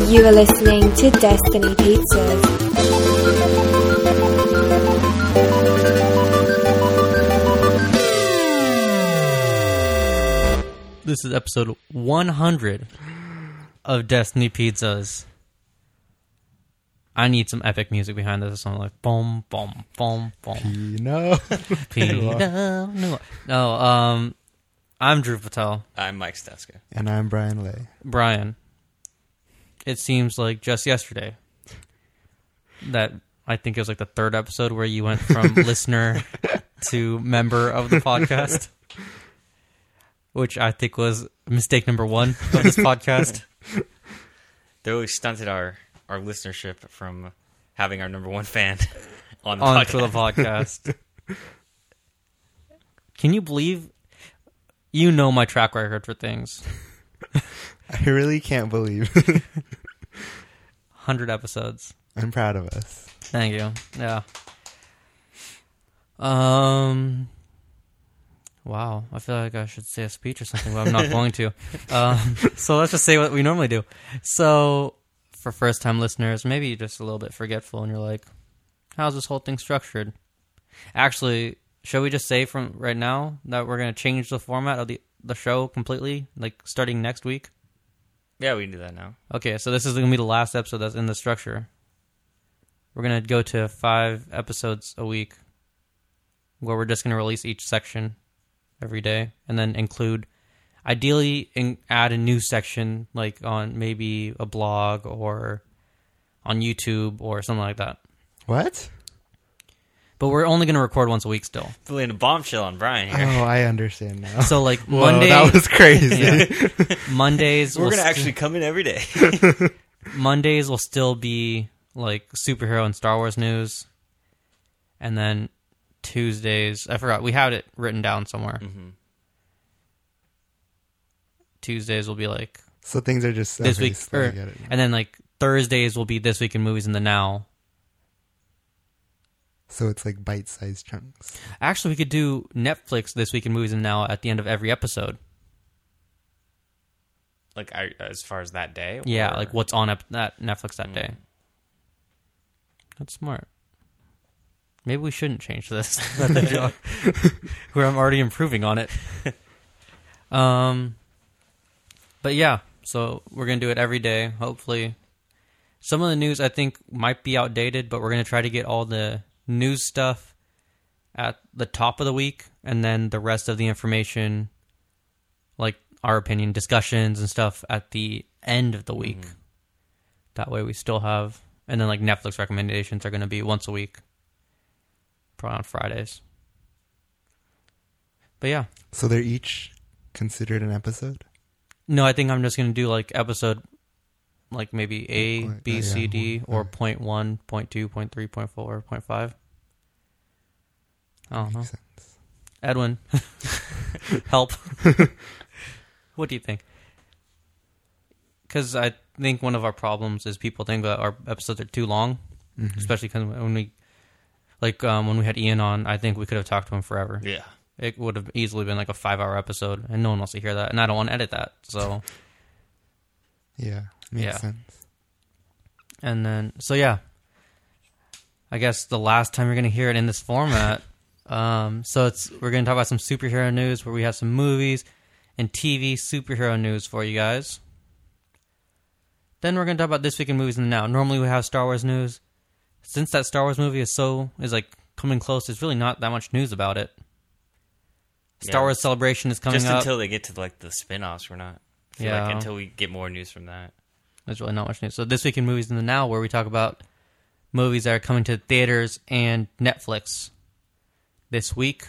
You are listening to Destiny Pizzas. This is episode 100 of Destiny Pizzas. I need some epic music behind this. Something like boom, boom, boom, boom. No. No. I'm Drew Patel. I'm Mike Steska. And I'm Brian Lay. Brian, it seems like just yesterday that I think it was like the third episode where you went from listener to member of the podcast, which I think was mistake number one of this podcast. They really stunted our listenership from having our number one fan on the onto podcast. the podcast. Can you believe? You know my track record for things. I really can't believe 100 episodes. I'm proud of us. Thank you. Yeah. Wow. I feel like I should say a speech or something, but I'm not going to. So let's just say what we normally do. So for first-time listeners, maybe you're just a little bit forgetful and you're like, how's this whole thing structured? Actually, should we just say from right now that we're going to change the format of the show completely, like starting next week? Yeah, we can do that now. Okay, so this is going to be the last episode that's in the structure. We're going to go to 5 episodes a week where we're just going to release each section every day and then ideally add a new section like on maybe a blog or on YouTube or something like that. What? But we're only going to record once a week still. Laying a bombshell on Brian here. Oh, I understand now. So like Whoa, Monday... that was crazy. Yeah. Mondays... We're going to actually come in every day. Mondays will still be like superhero and Star Wars news. And then Tuesdays... I forgot. We had it written down somewhere. Mm-hmm. Tuesdays will be like... So things are just... This week... I get it now. And then like Thursdays will be This Week in Movies in the Now. So it's like bite-sized chunks. Actually, we could do Netflix This Week in Movies and Now at the end of every episode. Like as far as that day? Yeah, like what's on that Netflix that day. That's smart. Maybe we shouldn't change this. Where I'm already improving on it. But yeah, so we're going to do it every day, hopefully. Some of the news I think might be outdated, but we're going to try to get all the news stuff at the top of the week, and then the rest of the information, like our opinion, discussions and stuff, at the end of the week. Mm-hmm. That way we still have... And then like Netflix recommendations are going to be once a week. Probably on Fridays. But yeah. So they're each considered an episode? No, I think I'm just going to do like episode... Like maybe A, B, C, D, or 0.1, 0.2, 0.3, 0.4, 0.5. I don't know. Makes sense. Edwin, help. What do you think? Because I think one of our problems is people think that our episodes are too long, especially because when we had Ian on, I think we could have talked to him forever. Yeah. It would have easily been like a 5-hour episode, and no one wants to hear that, and I don't want to edit that, so... Yeah. Makes sense. And then, so yeah, I guess the last time you're going to hear it in this format. We're going to talk about some superhero news where we have some movies and TV superhero news for you guys. Then we're going to talk about This Week in Movies in the Now. Normally we have Star Wars news. Since that Star Wars movie is like coming close, there's really not that much news about it. Star Wars Celebration is coming up. Just until they get to like the spin-offs, we're not. Like until we get more news from that. There's really not much news. So This Week in Movies in the Now, where we talk about movies that are coming to theaters and Netflix this week.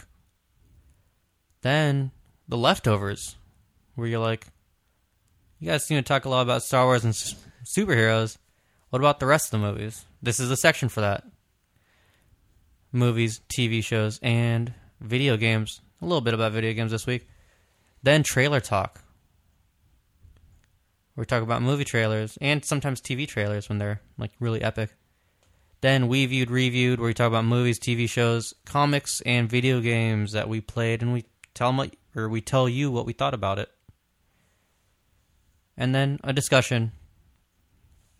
Then The Leftovers, where you're like, you guys seem to talk a lot about Star Wars and superheroes. What about the rest of the movies? This is a section for that. Movies, TV shows, and video games. A little bit about video games this week. Then Trailer Talk. We talk about movie trailers and sometimes TV trailers when they're like really epic. Then We Viewed, Reviewed, where we talk about movies, TV shows, comics, and video games that we played, and we tell you what we thought about it. And then a discussion.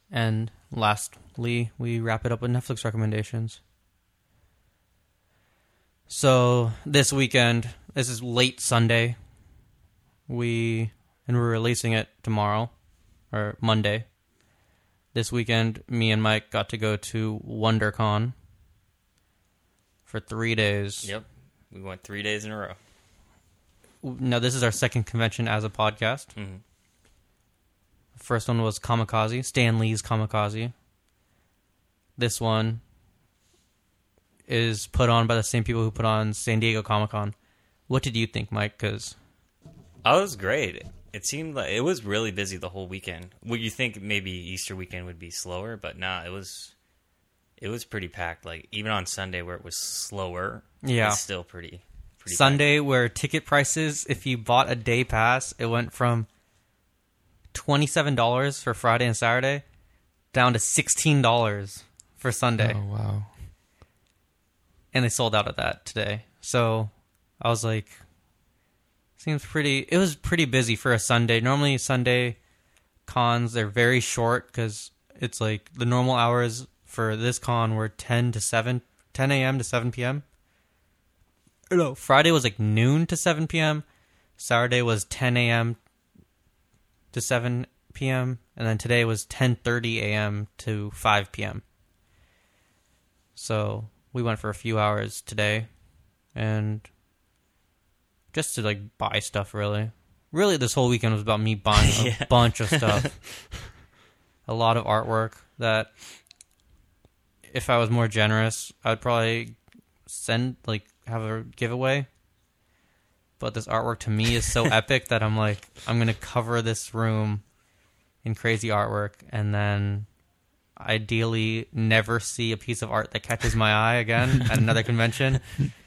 And lastly, we wrap it up with Netflix recommendations. So this weekend, this is late Sunday. We're releasing it tomorrow or Monday. This weekend, me and Mike got to go to WonderCon for 3 days. Yep. We went 3 days in a row. Now, this is our second convention as a podcast. Mm-hmm. First one was Kamikaze, Stan Lee's Kamikaze. This one is put on by the same people who put on San Diego Comic-Con. What did you think, Mike? Because Oh, it was great. It seemed like it was really busy the whole weekend. Would you think maybe Easter weekend would be slower? But nah, it was pretty packed. Like even on Sunday where it was slower, Yeah. it's still pretty Sunday, where ticket prices, if you bought a day pass, it went from $27 for Friday and Saturday down to $16 for Sunday. Oh, wow. And they sold out of that today. So I was like, it was pretty busy for a Sunday. Normally Sunday cons, they're very short because it's like the normal hours for this con were 10 a.m. to 7 p.m. No, Friday was like noon to 7 p.m. Saturday was 10 a.m. to 7 p.m. And then today was 10:30 a.m. to 5 p.m. So we went for a few hours today, and just to like buy stuff. Really, this whole weekend was about me buying a bunch of stuff. A lot of artwork that, if I was more generous, I'd probably have a giveaway. But this artwork to me is so epic that I'm like, I'm gonna cover this room in crazy artwork, and then ideally never see a piece of art that catches my eye again at another convention.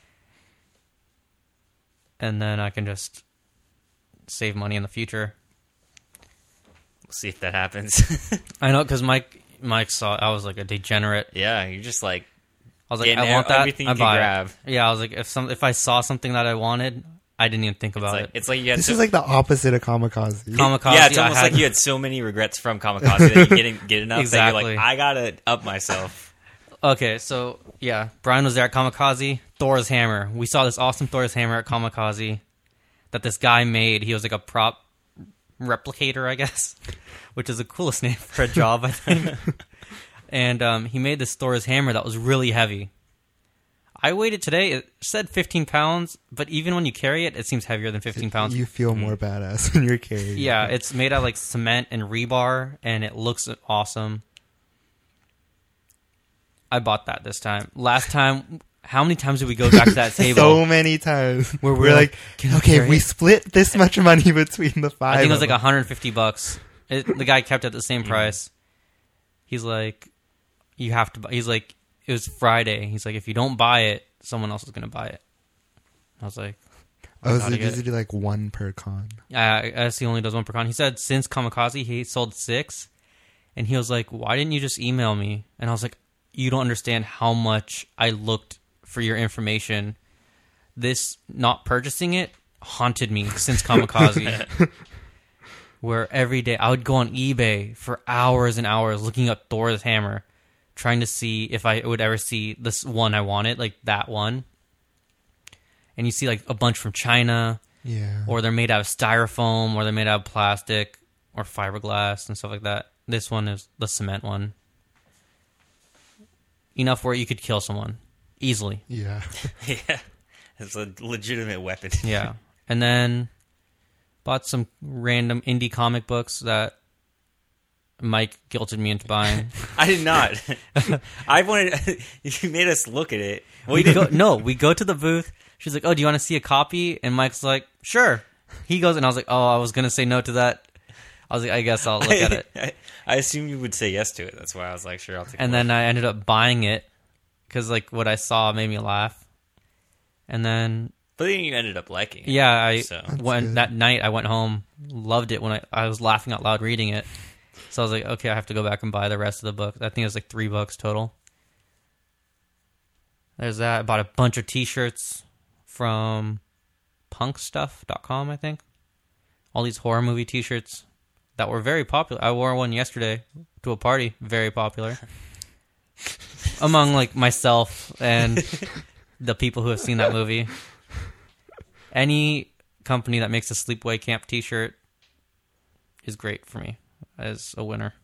And then I can just save money in the future. We'll see if that happens. I know, because Mike saw I was like a degenerate. Yeah, you're just like I was like, I want that. Everything I you buy can grab. it. Yeah, I was like, if I saw something that I wanted, I didn't even think about it. It's like you had This is like the opposite of Kamikaze. Kamikaze. Yeah, it's almost like you had so many regrets from Kamikaze that you didn't get enough that you're Exactly. like, I gotta up myself. Okay, so yeah, Brian was there at Kamikaze. Thor's hammer. We saw this awesome Thor's hammer at Kamikaze that this guy made. He was like a prop replicator, I guess, which is the coolest name for a job, I think. And he made this Thor's hammer that was really heavy. I weighed it today. It said 15 pounds, but even when you carry it, it seems heavier than 15 pounds. You feel more badass when you're carrying Yeah, it. it's made out of like cement and rebar, and it looks awesome. I bought that this time. Last time, how many times did we go back to that table? So many times. Where we're like, "Can you okay, carry we it?" split this much money between the five. I think it was of like us. $150. The guy kept it at the same price. He's like, you have to buy. He's like, it was Friday. He's like, if you don't buy it, someone else is going to buy it. I was like, Oh, gotta so get usually like one per con. I guess he only does one per con. He said since Kamikaze, he sold 6. And he was like, why didn't you just email me? And I was like, you don't understand how much I looked for your information. This not purchasing it haunted me since Kamikaze. Where every day I would go on eBay for hours and hours looking up Thor's hammer, trying to see if I would ever see this one I wanted, like that one. And you see like a bunch from China, Yeah. or they're made out of styrofoam, or they're made out of plastic or fiberglass and stuff like that. This one is the cement one. Enough where you could kill someone easily. Yeah. Yeah, it's a legitimate weapon. Yeah. And then bought some random indie comic books that Mike guilted me into buying. I did not. I wanted. You made us look at it. Well, We go to the booth. She's like, oh, do you want to see a copy? And Mike's like, sure. He goes, and I was like, oh, I was going to say no to that. I was like, I guess I'll look at it. I assumed you would say yes to it. That's why I was like, sure, I'll take it. And then I ended up buying it because like what I saw made me laugh. And then But then you ended up liking it. yeah, So. that night I went home, loved it when I was laughing out loud reading it. So I was like, okay, I have to go back and buy the rest of the book. I think it was like $3 total. There's that. I bought a bunch of t-shirts from punkstuff.com, I think. All these horror movie t-shirts. that were very popular. I wore one yesterday to a party. Very popular. Among, like, myself and the people who have seen that movie. Any company that makes a sleepaway camp t-shirt is great for me as a winner.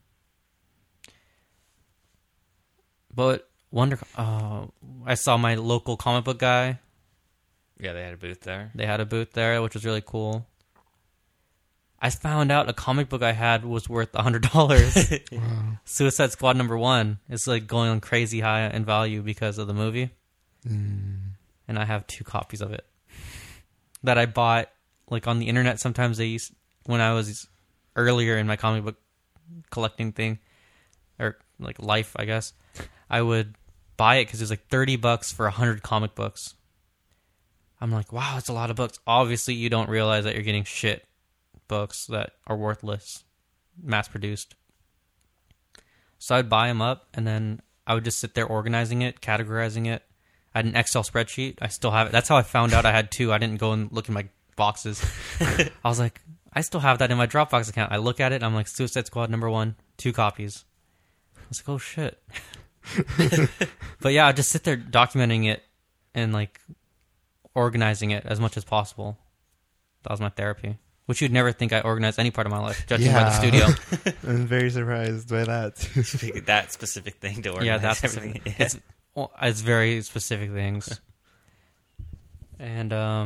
But I saw my local comic book guy. Yeah, they had a booth there. They had a booth there, which was really cool. I found out a comic book I had was worth $100. Wow. Suicide Squad #1 is like going crazy high in value because of the movie. And I have 2 copies of it that I bought like on the internet. Sometimes when I was earlier in my comic book collecting thing, or like life, I guess, I would buy it because it was like $30 for 100 comic books. I'm like, wow, that's a lot of books. Obviously, you don't realize that you're getting shit books that are worthless, mass-produced. So I'd buy them up, and then I would just sit there organizing it, categorizing it. I had an Excel spreadsheet. I still have it. That's how I found out I had 2. I didn't go and look in my boxes. I was like, I still have that in my Dropbox account. I look at it, I'm like, Suicide Squad #1, 2 copies. I was like, oh, shit. But yeah, I'd just sit there documenting it and like organizing it as much as possible. That was my therapy. Which you'd never think I organized any part of my life, judging by the studio. I'm very surprised by that too. That specific thing to organize. Yeah, that's everything. specific. It's very specific things. And a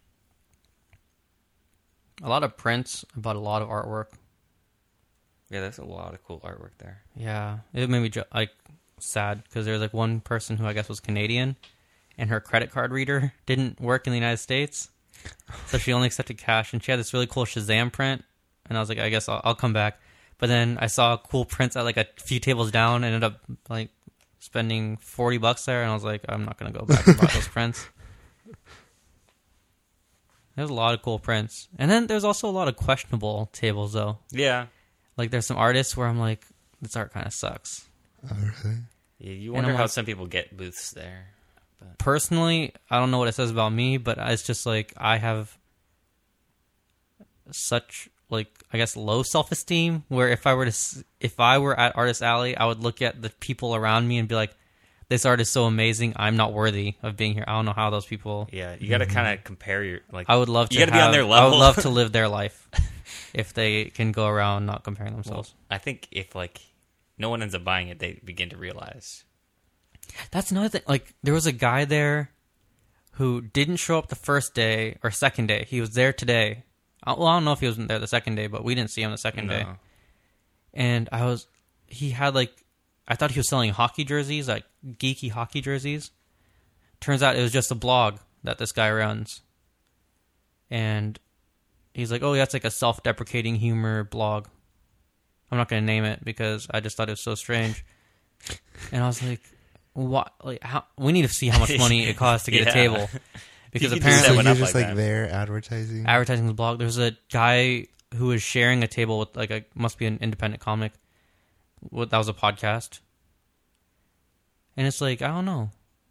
lot of prints. I bought a lot of artwork. Yeah, there's a lot of cool artwork there. Yeah, it made me sad because there was like one person who I guess was Canadian, and her credit card reader didn't work in the United States, so she only accepted cash. And she had this really cool Shazam print, and I was like, I guess I'll come back. But then I saw cool prints at like a few tables down, and ended up like spending $40 there, and I was like, I'm not gonna go back and buy those prints. There's a lot of cool prints, and then there's also a lot of questionable tables though. Yeah. Like there's some artists where I'm like, this art kind of sucks. Oh, really? Yeah, you And wonder I'm how like- some people get booths there. Personally, I don't know what it says about me, but it's just like I have such like I guess low self-esteem where if I were at Artist Alley, I would look at the people around me and be like, this art is so amazing, I'm not worthy of being here. I don't know how those people. Yeah, you got to kind of compare your like. I would love to. You got to be on their level. I would love to live their life if they can go around not comparing themselves. I think if like no one ends up buying it, they begin to realize. That's another thing. Like, there was a guy there who didn't show up the first day or second day. He was there today. Well, I don't know if he was there the second day, but we didn't see him the second day. And he had like, I thought he was selling hockey jerseys, like geeky hockey jerseys. Turns out it was just a blog that this guy runs. And he's like, oh, yeah, it's like a self-deprecating humor blog. I'm not going to name it because I just thought it was so strange. And I was like, what? Like, how? We need to see how much money it costs to get a table, because You could apparently set So one you're up just like like that. there advertising. advertising the blog. There's a guy who was sharing a table with like must be an independent comic. That was a podcast, and it's like I don't know.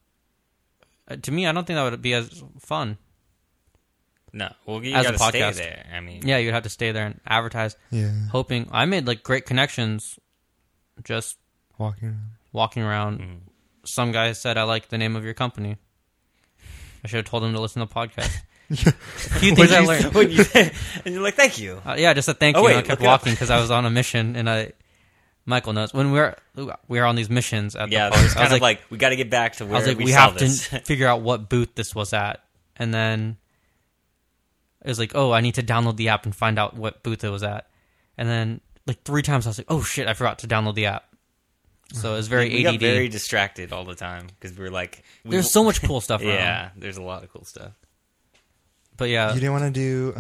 To me, I don't think that would be as fun. No, well, you As a got to stay podcast. there. I mean, Yeah, you'd have to stay there and advertise. Yeah, Hoping I made like great connections, just walking around. walking around. Mhm. Some guy said, I like the name of your company. I should have told him to listen to the podcast. A few things I learned. When you and you're like, thank you. Yeah, just a thank Oh, you. wait, And I kept look it up. walking because I was on a mission, and Michael knows when we're on these missions at Yeah, the there's park. I kind was of like we got to get back to I where was like, we we sell have this. to figure out what booth this was at, and then it was like, oh, I need to download the app and find out what booth it was at, and then like 3 times I was like, oh shit, I forgot to download the app. So it was very we ADD. got very distracted all the time because we were like, There's so much cool stuff around. Yeah, there's a lot of cool stuff. But yeah, You didn't want to do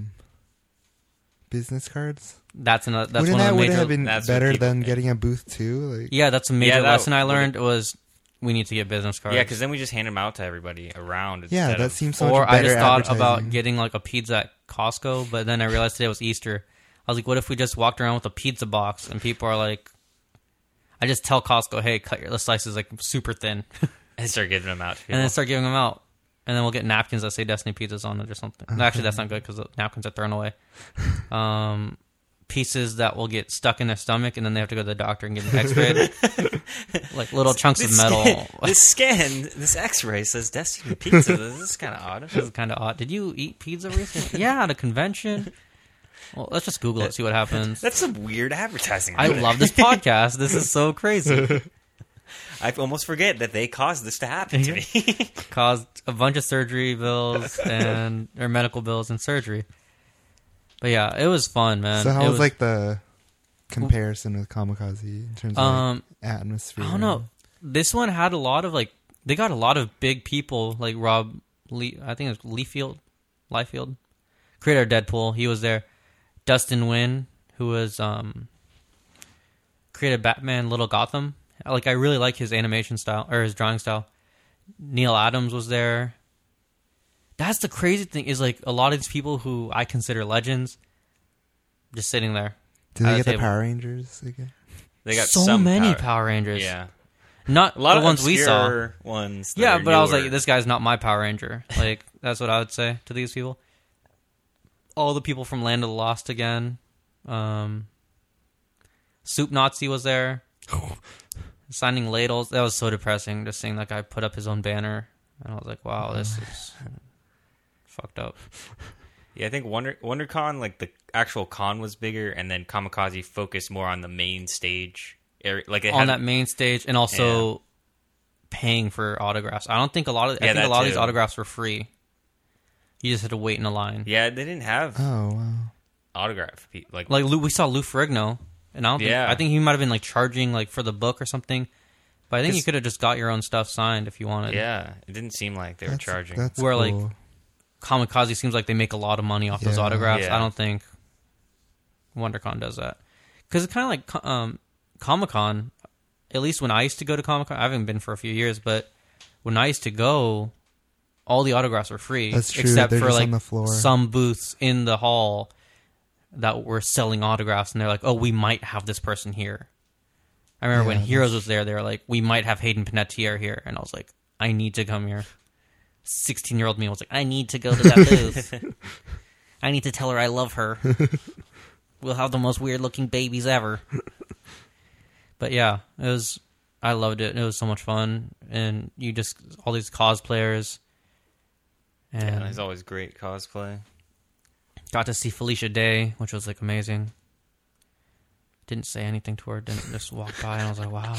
business cards? that's one Wouldn't of the that would major. have been That's what better people than think. getting a booth too? Like, Yeah, that's a major Yeah, that- lesson I learned was we need to get business cards. Yeah, because then we just hand them out to everybody around. yeah, instead that of- seems so Or much I better. just thought about advertising. getting like a pizza at Costco, but then I realized today was Easter. I was like, what if we just walked around with a pizza box and people are like, I just tell Costco, hey, cut your slices like super thin, and start giving them out to people. and then start giving them out. And then we'll get napkins that say Destiny Pizzas on it or something. No, actually, that's not good because the napkins are thrown away. pieces that will get stuck in their stomach, and then they have to go to the doctor and get an X-ray. Like little chunks of metal. This X-ray says Destiny Pizza. This is kind of odd. This is kind of odd. Did you eat pizza recently? Yeah, at a convention. Well, let's just Google it, see what happens. That's some weird advertising. I love this podcast. This is so crazy. I almost forget that they caused this to happen to me. Caused a bunch of surgery bills or medical bills and surgery. But yeah, it was fun, man. So how was like the comparison with Kamikaze in terms of like, atmosphere? I don't know. This one had a lot of they got a lot of big people like Rob Lee. I think it was Liefeld, creator of Deadpool. He was there. Dustin Nguyen, who was created Batman Little Gotham. Like, I really like his animation style or his drawing style. Neil Adams was there. That's the crazy thing is like a lot of these people who I consider legends just sitting there. Did they get the Power Rangers again? They got so many Power Rangers. Yeah. Not A lot the of ones we saw. obscure ones. Yeah, but I was newer. like, this guy's not my Power Ranger. Like, that's what I would say to these people. All the people from Land of the Lost again. Soup Nazi was there. Signing ladles. That was so depressing, just seeing that guy put up his own banner. And I was like, wow, this is fucked up. Yeah, I think WonderCon, like the actual con was bigger, and then Kamikaze focused more on the main stage area, like On that main stage, and also paying for autographs. I don't think a lot of these autographs were free. You just had to wait in a line. Yeah, they didn't have Oh wow! autograph Like we saw Lou Ferrigno, and I think he might have been like charging like for the book or something. But I think you could have just got your own stuff signed if you wanted. Yeah, it didn't seem like they were charging. That's Where cool. like Kamikaze seems like they make a lot of money off those Yeah. autographs. Yeah. I don't think WonderCon does that because it's kind of like Comic-Con. At least when I used to go to Comic-Con, I haven't been for a few years, but when I used to go, all the autographs were free. That's true. Except They're for just like on the floor. some booths in the hall that were selling autographs, and they're like, "Oh, we might have this person here." I remember when Heroes was there, they were like, "We might have Hayden Panettiere here," and I was like, "I need to come here." 16-year-old me was like, "I need to go to that booth. I need to tell her I love her. We'll have the most weird-looking babies ever." But yeah, I loved it. It was so much fun, and all these cosplayers, and Yeah, there's always great cosplay. got to see Felicia Day, which was like amazing. Didn't say anything to her, didn't just walk by, and I was like, wow.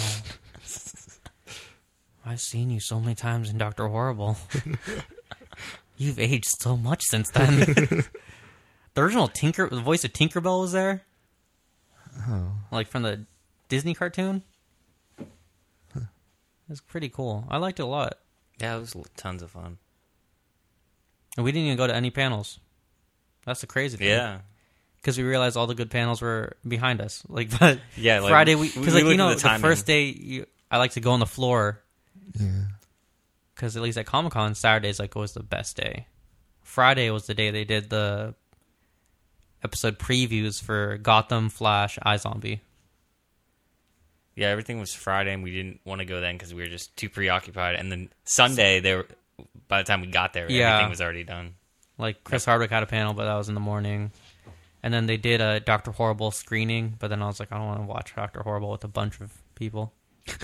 I've seen you so many times in Dr. Horrible. You've aged so much since then. The original the voice of Tinkerbell was there. Oh. Like from the Disney cartoon. It was pretty cool. I liked it a lot. Yeah, it was tons of fun. And we didn't even go to any panels. That's the crazy thing. Yeah. Because we realized all the good panels were behind us. But Yeah, like, Friday, we because looked at the the timing. first day, I like to go on the floor. Yeah. Because at least at Comic-Con, Saturday's like was the best day. Friday was the day they did the episode previews for Gotham, Flash, iZombie. Yeah, everything was Friday, and we didn't want to go then because we were just too preoccupied. And then Sunday, by the time we got there, everything was already done. Like Chris Hardwick had a panel, but that was in the morning. And then they did a Dr. Horrible screening, but then I was like, I don't want to watch Dr. Horrible with a bunch of people.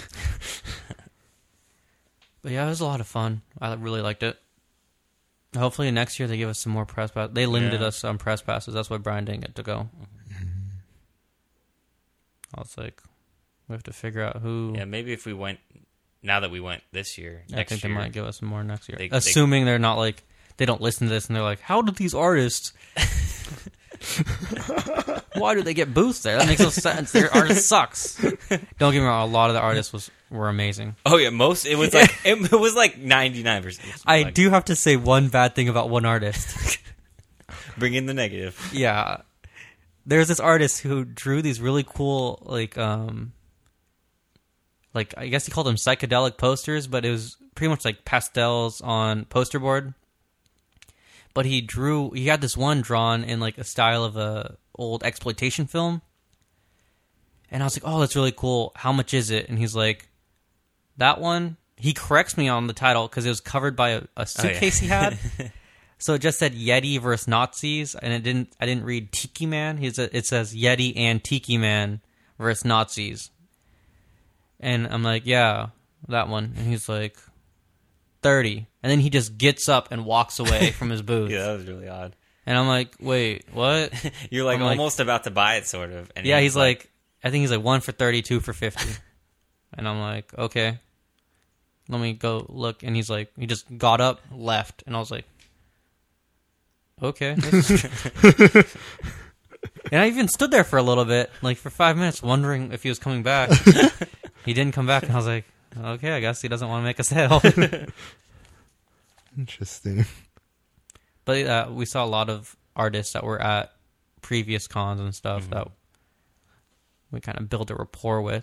But yeah, it was a lot of fun. I really liked it. Hopefully next year they give us some more press passes. They limited us on press passes. That's why Brian didn't get to go. I was like, we have to figure out who. Yeah, maybe if we went, now that we went this year, I next think year. they might give us some more next year. They- Assuming they're not like, they don't listen to this and they're like, how did these artists... Why do they get booths there? That makes no sense. Their artist sucks. Don't get me wrong. A lot of the artists were amazing. Oh yeah, it was like it was like 99%. I Like, do have to say one bad thing about one artist. bring in the negative. Yeah, there's this artist who drew these really cool, like I guess he called them psychedelic posters, but it was pretty much like pastels on poster board. But he had this one drawn in like a style of a old exploitation film. And I was like, oh, that's really cool. How much is it? And he's like, that one, he corrects me on the title because it was covered by a suitcase he had. So it just said Yeti versus Nazis, and I didn't read Tiki Man. It says Yeti and Tiki Man versus Nazis. And I'm like, yeah, that one. And he's like, 30. And then he just gets up and walks away from his booth. Yeah, that was really odd. And I'm like, wait, what? You're like I'm almost about to buy it, sort of. And yeah, he's like, I think he's like 1 for 30, 2 for 50. And I'm like, okay. Let me go look. And he's like, he just got up, left. And I was like, okay. And I even stood there for a little bit, like for 5 minutes, wondering if he was coming back. He didn't come back. And I was like, okay, I guess he doesn't want to make a sale. Interesting. But we saw a lot of artists that were at previous cons and stuff that we kind of build a rapport with.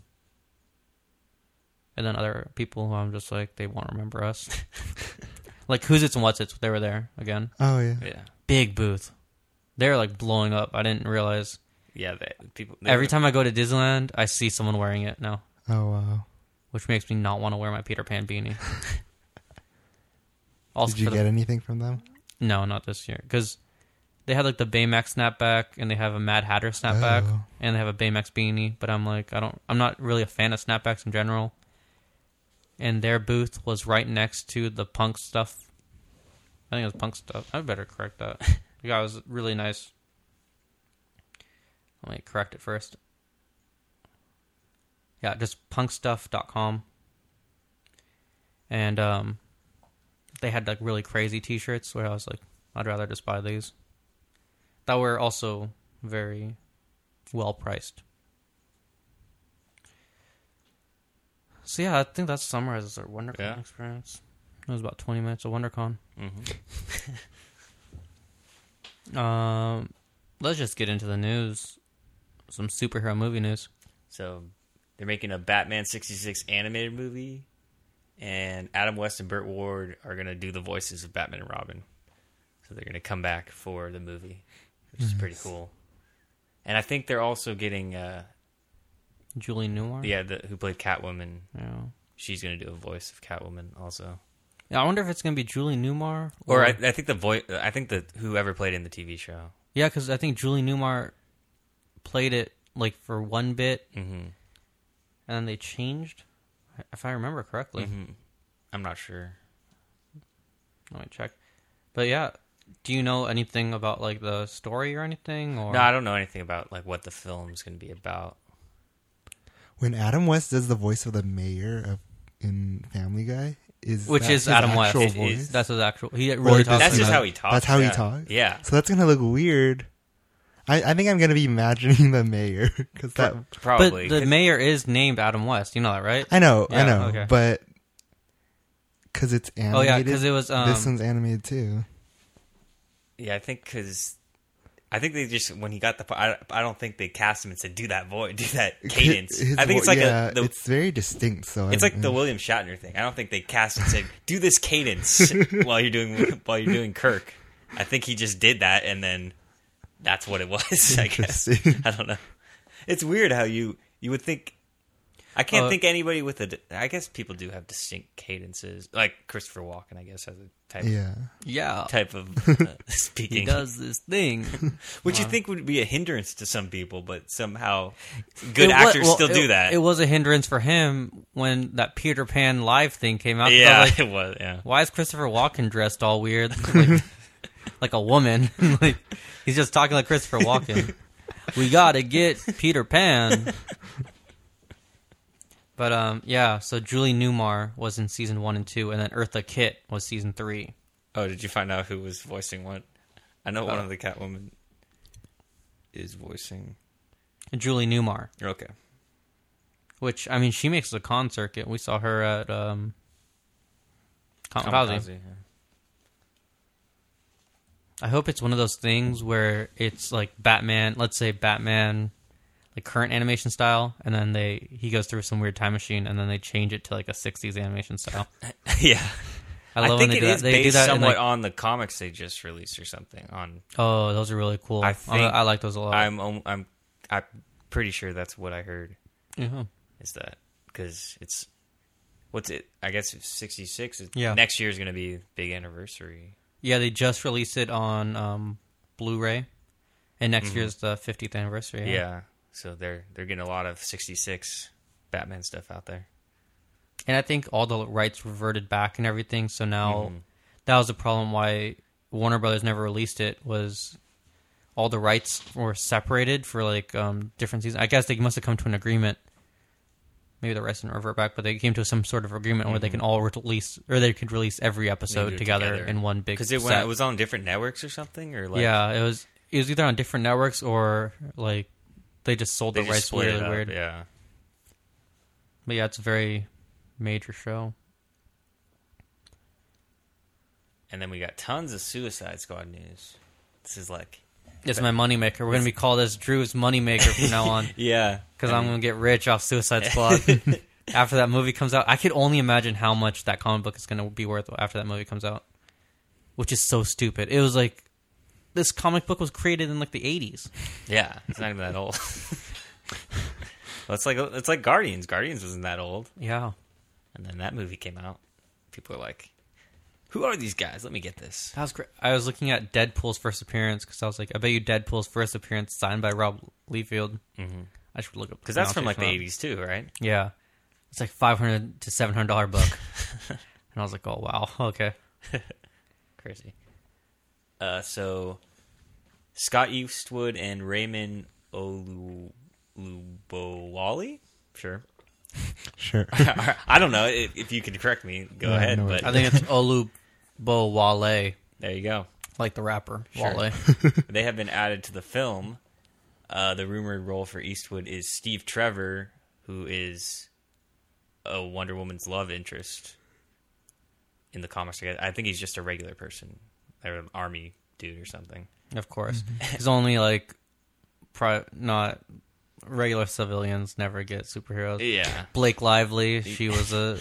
And then other people who I'm just like, they won't remember us. Like Who's It's and What's It's, they were there again. Oh, yeah. Yeah. Big booth. They're like blowing up. I didn't realize. Yeah, Every time I go to Disneyland, I see someone wearing it now. Oh, wow. Which makes me not want to wear my Peter Pan beanie. Also, did you get anything from them? No, not this year. Because they had like the Baymax snapback, and they have a Mad Hatter snapback, and they have a Baymax beanie. But I'm like, I'm not really a fan of snapbacks in general. And their booth was right next to the punk stuff. I think it was punk stuff. I better correct that. The guy was really nice. Let me correct it first. Yeah, just punkstuff.com. And they had like really crazy t-shirts where I was like, I'd rather just buy these. That were also very well priced. So yeah, I think that summarizes our WonderCon experience. It was about 20 minutes of WonderCon. Let's just get into the news. Some superhero movie news. So they're making a Batman 66 animated movie, and Adam West and Burt Ward are going to do the voices of Batman and Robin. So they're going to come back for the movie, which is pretty cool. And I think they're also getting Julie Newmar? Yeah, who played Catwoman. Yeah. She's going to do a voice of Catwoman also. Yeah, I wonder if it's going to be Julie Newmar. Or I think the voice. I think that whoever played it in the TV show. Yeah, because I think Julie Newmar played it like for one bit, and then they changed, if I remember correctly. I'm not sure. Let me check. But yeah, do you know anything about like the story or anything? Or no, I don't know anything about like what the film's going to be about. When Adam West does the voice of the mayor in Family Guy, which is Adam West. That's his actual. He really talks. That's just how he talks. That's how he talks. Yeah. So that's gonna look weird. I think I'm gonna be imagining the mayor because that probably. But the mayor is named Adam West. You know that, right? I know. Okay. But because it's animated. Oh yeah, because it was. This one's animated too. Yeah, I think they just when he got the part, I don't think they cast him and said do that voice, do that cadence. I think it's like it's very distinct. So it's like the William Shatner thing. I don't think they cast and said do this cadence while you're doing Kirk. I think he just did that and then that's what it was. I guess I don't know. It's weird how you would think. I can't think anybody with I guess people do have distinct cadences, like Christopher Walken. I guess has a type of speaking. He does this thing, which you think would be a hindrance to some people, but somehow good actors still do that. It was a hindrance for him when that Peter Pan live thing came out. Yeah, like, it was. Yeah. Why is Christopher Walken dressed all weird, like a woman? Like he's just talking like Christopher Walken. We gotta get Peter Pan. But yeah, so Julie Newmar was in season 1 and 2, and then Eartha Kitt was season 3. Oh, did you find out who was voicing what? I know one of the Catwoman is voicing Julie Newmar. Okay. Which, I mean, she makes the con circuit. We saw her at Kamikaze. Yeah. I hope it's one of those things where it's like Batman, let's say Batman, like current animation style, and then he goes through some weird time machine, and then they change it to like a 60s animation style. Yeah. I love think when it they do is that. They do based that somewhat on the comics they just released or something. Oh, those are really cool. I like those a lot. I'm pretty sure that's what I heard. Yeah. Is that because it's what's it? I guess it's 66. Yeah. Next year is going to be a big anniversary. Yeah, they just released it on Blu-ray, and next year's the 50th anniversary. Yeah. So they're getting a lot of 66 Batman stuff out there. And I think all the rights reverted back and everything, so now that was the problem why Warner Brothers never released it, was all the rights were separated for like different seasons. I guess they must have come to an agreement. Maybe the rights didn't revert back, but they came to some sort of agreement where they can all release, or they could release every episode together in one big set. Because it was on different networks or something? Or like, yeah, it was either on different networks or like they just sold the rights split really it up, weird. Yeah. But yeah, it's a very major show. And then we got tons of Suicide Squad news. This is like... It's my moneymaker. We're going to be called as Drew's moneymaker from now on. Yeah. Because I'm going to get rich off Suicide Squad. After that movie comes out, I could only imagine how much that comic book is going to be worth after that movie comes out. Which is so stupid. It was like, this comic book was created in like the 80s. Yeah, it's not even that old. Well, it's like Guardians. Guardians wasn't that old. Yeah. And then that movie came out. People are like, who are these guys? Let me get this. That was great. I was looking at Deadpool's first appearance because I was like, I bet you Deadpool's first appearance signed by Rob Liefeld. Mm-hmm. I should look up because that's from like the 80s too, right? Yeah, it's like $500 to $700 book, and I was like, oh wow, okay, crazy. So Scott Eastwood and Raymond Olubowale, sure. I don't know if you could correct me. Go ahead, but I think it's Olubowale. There you go, like the rapper sure. Wale. They have been added to the film. The rumored role for Eastwood is Steve Trevor, who is a Wonder Woman's love interest in the comics. I think he's just a regular person, or an army dude or something. Of course, he's only like not regular civilians never get superheroes. Yeah, Blake Lively, she was a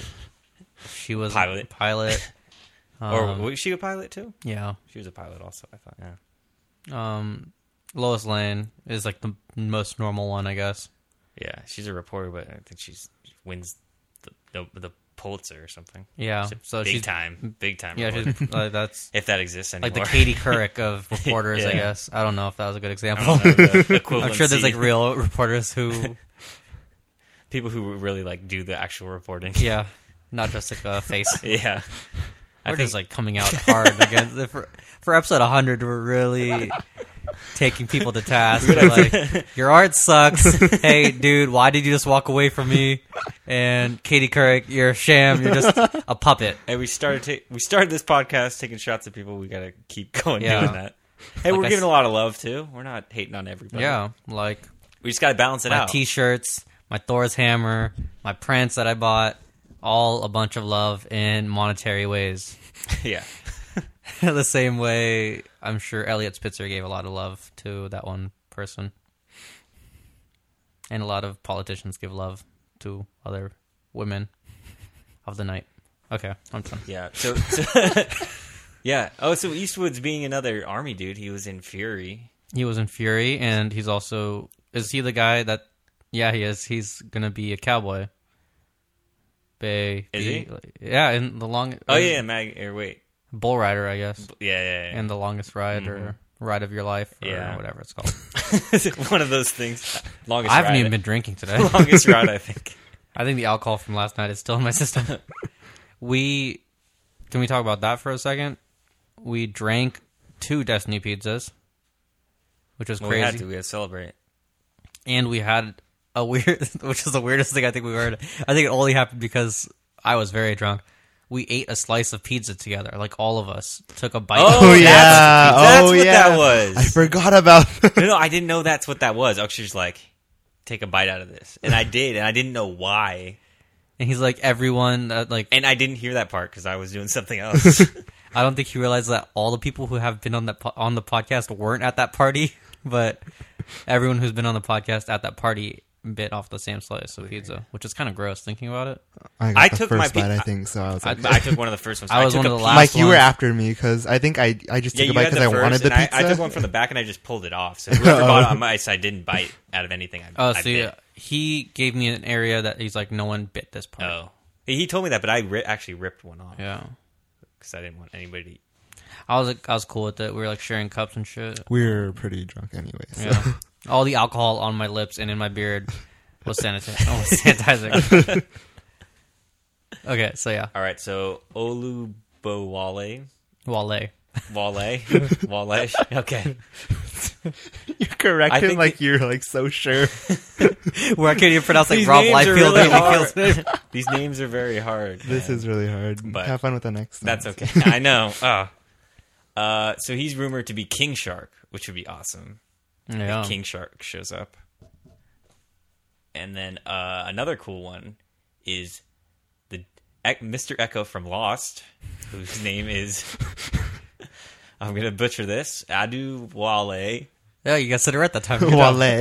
pilot. Or was she a pilot too? Yeah, she was a pilot also. I thought. Yeah. Lois Lane is like the most normal one, I guess. Yeah, she's a reporter, but I think she wins the Pulitzer or something. Yeah, so big time. Yeah, that's if that exists anymore. Like the Katie Couric of reporters, yeah. I guess. I don't know if that was a good example. I'm sure there's like real reporters who, people who really like do the actual reporting. Yeah, not just like a face. Yeah, we're just like coming out hard against for episode 100. We're really taking people to task. We're like, your art sucks. Hey, dude, why did you just walk away from me? And Katie Couric, you're a sham. You're just a puppet. And we started this podcast taking shots at people. We gotta keep going doing that. Hey, like we're giving a lot of love too. We're not hating on everybody. Yeah, like we just gotta balance it out. My T-shirts, my Thor's hammer, my prints that I bought, all a bunch of love in monetary ways. Yeah. The same way I'm sure Elliot Spitzer gave a lot of love to that one person. And a lot of politicians give love to other women of the night. Okay, I'm done. Yeah. So yeah. Oh, so Eastwood's being another army dude. He was in Fury. He was in Fury, and he's also... Is he the guy that... Yeah, he is. He's going to be a cowboy. Is he? Yeah, in the long... Oh, yeah, wait. Bull Rider, I guess. Yeah. And the longest ride or ride of your life or whatever it's called. One of those things. Longest I haven't ride. even been drinking today. Longest ride, I think. I think the alcohol from last night is still in my system. Can we talk about that for a second? We drank 2 Destiny pizzas, which was crazy. We had to celebrate. And we had a weird, which is the weirdest thing I think we've heard. I think it only happened because I was very drunk. We ate a slice of pizza together. Like, all of us took a bite. Oh, yeah. That's what that was. I forgot about that. No, I didn't know that's what that was. I was just like, take a bite out of this. And I did, and I didn't know why. And he's like, everyone, And I didn't hear that part because I was doing something else. I don't think he realized that all the people who have been on the podcast weren't at that party. But everyone who's been on the podcast at that party bit off the same slice of pizza, which is kind of gross thinking about it. I took the first bite, I think, so I was like... I took one of the first ones. I was one of the last Mike, you ones. were after me, because I think I just took a bite because I wanted the pizza. I took one from the back and I just pulled it off. So whoever bought it on my side didn't bite out of anything I bit. He gave me an area that he's like, no one bit this part. Oh. He told me that, but I actually ripped one off. Yeah. Because I didn't want anybody to eat. I was cool with it. We were like sharing cups and shit. We're pretty drunk anyway. So. Yeah. All the alcohol on my lips and in my beard was sanitizing. Okay, so yeah. All right, so Olubowale. Wale. Wale. Okay. You're correcting think like you're like so sure. Where I can't even pronounce like These Rob names are Liefeld. really Amy hard. Field's name. These names are very hard. This man. is really hard. But Have fun with the next one. That's okay. I know. So he's rumored to be King Shark, which would be awesome. Yeah. If King Shark shows up. And then another cool one is the Mr. Echo from Lost, whose name is I'm gonna butcher this. Adewale Yeah, you got to right that time. Wale.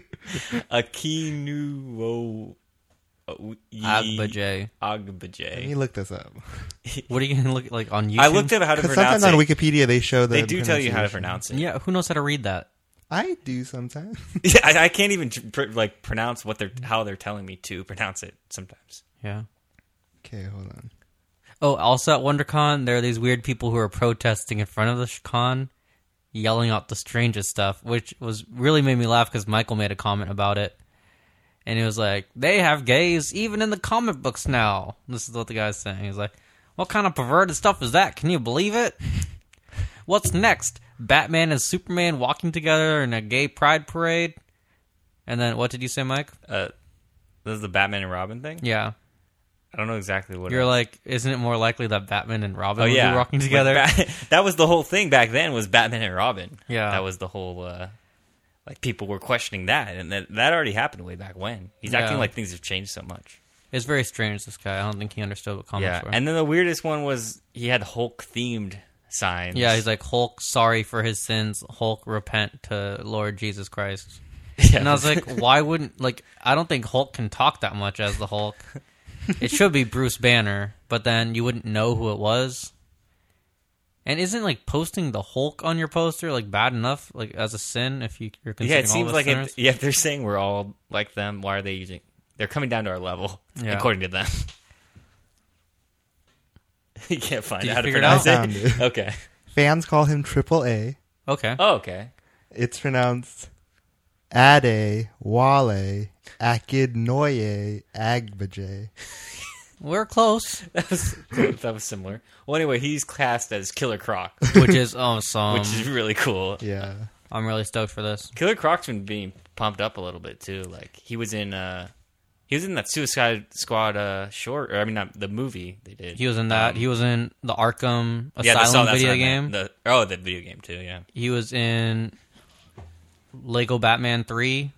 Akinuo Agbaje. Let me Agbaje. look this up. What are you going to look like on YouTube? I looked up how to Because pronounce sometimes on it. Wikipedia they show the They do tell you how to pronunciation. pronounce it. Yeah, who knows how to read that? I do sometimes. Yeah, I can't even pronounce how they're telling me to pronounce it sometimes. Yeah. Okay, hold on. Oh, also at WonderCon, there are these weird people who are protesting in front of the con, yelling out the strangest stuff, which was really made me laugh because Michael made a comment about it. And he was like, they have gays even in the comic books now. This is what the guy's saying. He's like, what kind of perverted stuff is that? Can you believe it? What's next? Batman and Superman walking together in a gay pride parade? And then, what did you say, Mike? This is the Batman and Robin thing? Yeah. I don't know exactly what You're it is. like, isn't it more likely that Batman and Robin Oh, would yeah. be walking together? That was the whole thing back then was Batman and Robin. Yeah. That was the whole, people were questioning that. And that already happened way back when. He's acting like things have changed so much. It's very strange, this guy. I don't think he understood what comics were. And then the weirdest one was he had Hulk-themed signs. Yeah, he's like, Hulk, sorry for his sins. Hulk, repent to Lord Jesus Christ. Yeah. And I was like, why wouldn't, like, I don't think Hulk can talk that much as the Hulk. It should be Bruce Banner, but then you wouldn't know who it was. And isn't, like, posting the Hulk on your poster, like, bad enough, like, as a sin if you're considering Yeah, it seems all like sinners? if they're saying we're all like them, why are they using... They're coming down to our level, according to them. You can't find Did you out how to figure it pronounce out? I found it. Okay. Fans call him Triple A. Okay. Oh, okay. It's pronounced Ade Wale Akidnoye Agbaje. We're close, That was similar. Well, anyway, he's cast as Killer Croc, which is awesome. which is really cool. Yeah. I'm really stoked for this. Killer Croc's been being pumped up a little bit too. Like he was in that Suicide Squad short, or I mean, not the movie they did. He was in that. He was in the Arkham that's Asylum what video I meant. game. The video game too. Yeah. He was in Lego Batman 3.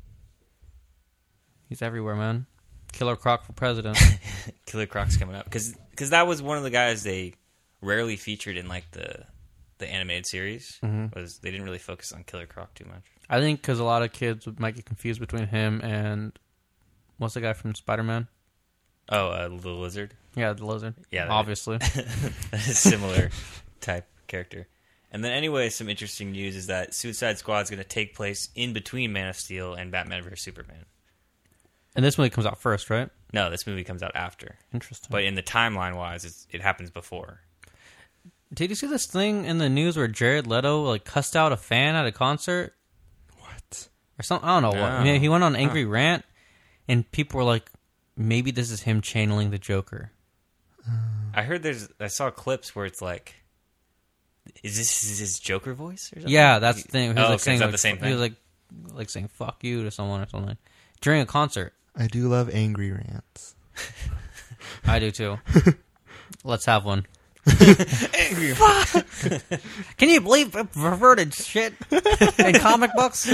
He's everywhere, man. Killer Croc for president. Killer Croc's coming up because that was one of the guys they rarely featured in like the animated series. Was they didn't really focus on Killer Croc too much. I think because a lot of kids might get confused between him and what's the guy from Spider-Man? Oh, the lizard. Yeah, the lizard. Yeah, that- obviously. Similar type character. And then anyway, some interesting news is that Suicide Squad is going to take place in between Man of Steel and Batman vs Superman. And this movie comes out first, right? No, this movie comes out after. Interesting. But in the timeline wise, it happens before. Did you see this thing in the news where Jared Leto like cussed out a fan at a concert What? or something? I don't know what. I mean, he went on an angry rant, and people were like, "Maybe this is him channeling the Joker." I saw clips where it's like, is this his Joker voice or something? Yeah, that's the thing. He was Oh, like okay, saying is that like, the same He thing? was like saying "fuck you" to someone or something during a concert. I do love angry rants. I do too. Let's have one. Angry. Can you believe perverted shit in comic books?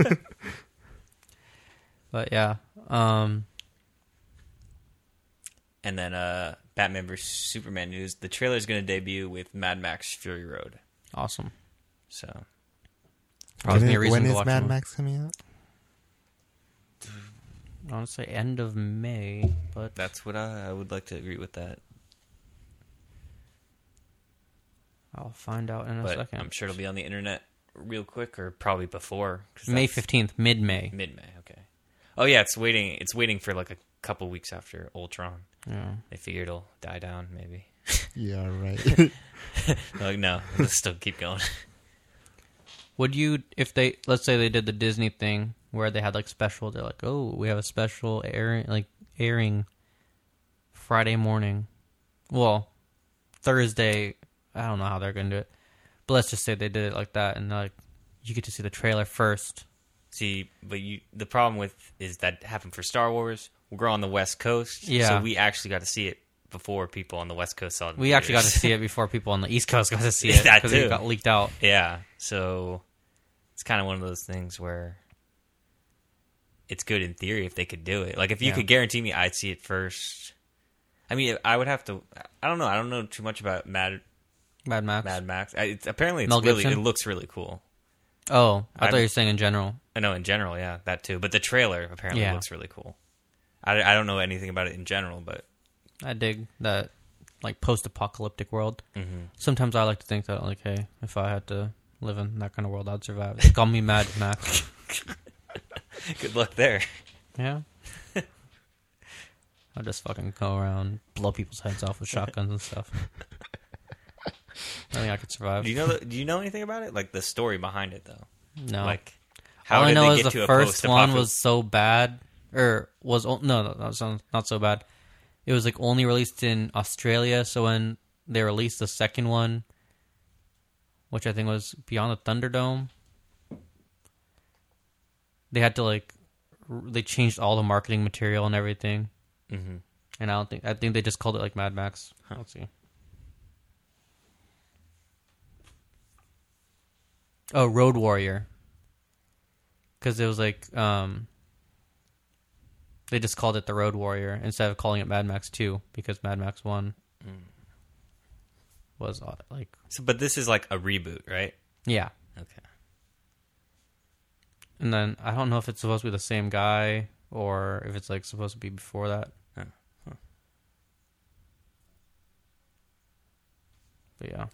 But yeah, And then Batman vs Superman news. The trailer is going to debut with Mad Max Fury Road. awesome. So Probably be a reason When to is watch Mad it. Max coming out? I want to say end of May, but that's what I would like to agree with that. I'll find out in a But second. I'm sure it'll be on the internet real quick, or probably before. 'Cause May that's 15th, mid-May. Mid-May, okay. Oh yeah, it's waiting. It's waiting for like a couple weeks after Ultron. Yeah. They figure it'll die down, maybe. Yeah, right. Like, no, let's still keep going. Would you, if they, let's say they did the Disney thing where they had like special, they're like, oh, we have a special airing Friday morning. Well, Thursday, I don't know how they're going to do it. But let's just say they did it like that and like, you get to see the trailer first. See, but the problem is that happened for Star Wars. We're on the West Coast, Yeah. so we actually got to see it before people on the West Coast saw it. We actually got to see it before people on the East Coast got to see it. That because too. it got leaked out. Yeah, so it's kind of one of those things where it's good in theory if they could do it. Like, if you Yeah. could guarantee me I'd see it first. I mean, I would have to... I don't know. I don't know too much about Mad Max. Apparently, Mel it Gibson? looks really cool. Oh, I thought I'm- you were saying in general. I know in general, yeah, that too. But the trailer apparently Yeah. looks really cool. I don't know anything about it in general, but... I dig that, like, post-apocalyptic world. Mm-hmm. Sometimes I like to think that, like, hey, if I had to live in that kind of world, I'd survive. They call me Mad Max. Good luck there. Yeah. I'll just fucking go around, blow people's heads off with shotguns and stuff. I think I could survive. Do you know anything about it? Like the story behind it, though. No. Like, all I did know they is get the to a first one post-apocalypse- was so bad, or was not so bad. It was like only released in Australia. So when they released the second one, which I think was Beyond the Thunderdome, they had to like they changed all the marketing material and everything. Mm-hmm. And I think they just called it like Mad Max. Let's see. Oh, Road Warrior. Because it was like, they just called it the Road Warrior instead of calling it Mad Max 2, because Mad Max 1 was like... So, but this is like a reboot, right? Yeah. Okay. And then, I don't know if it's supposed to be the same guy, or if it's like supposed to be before that. Huh. But yeah.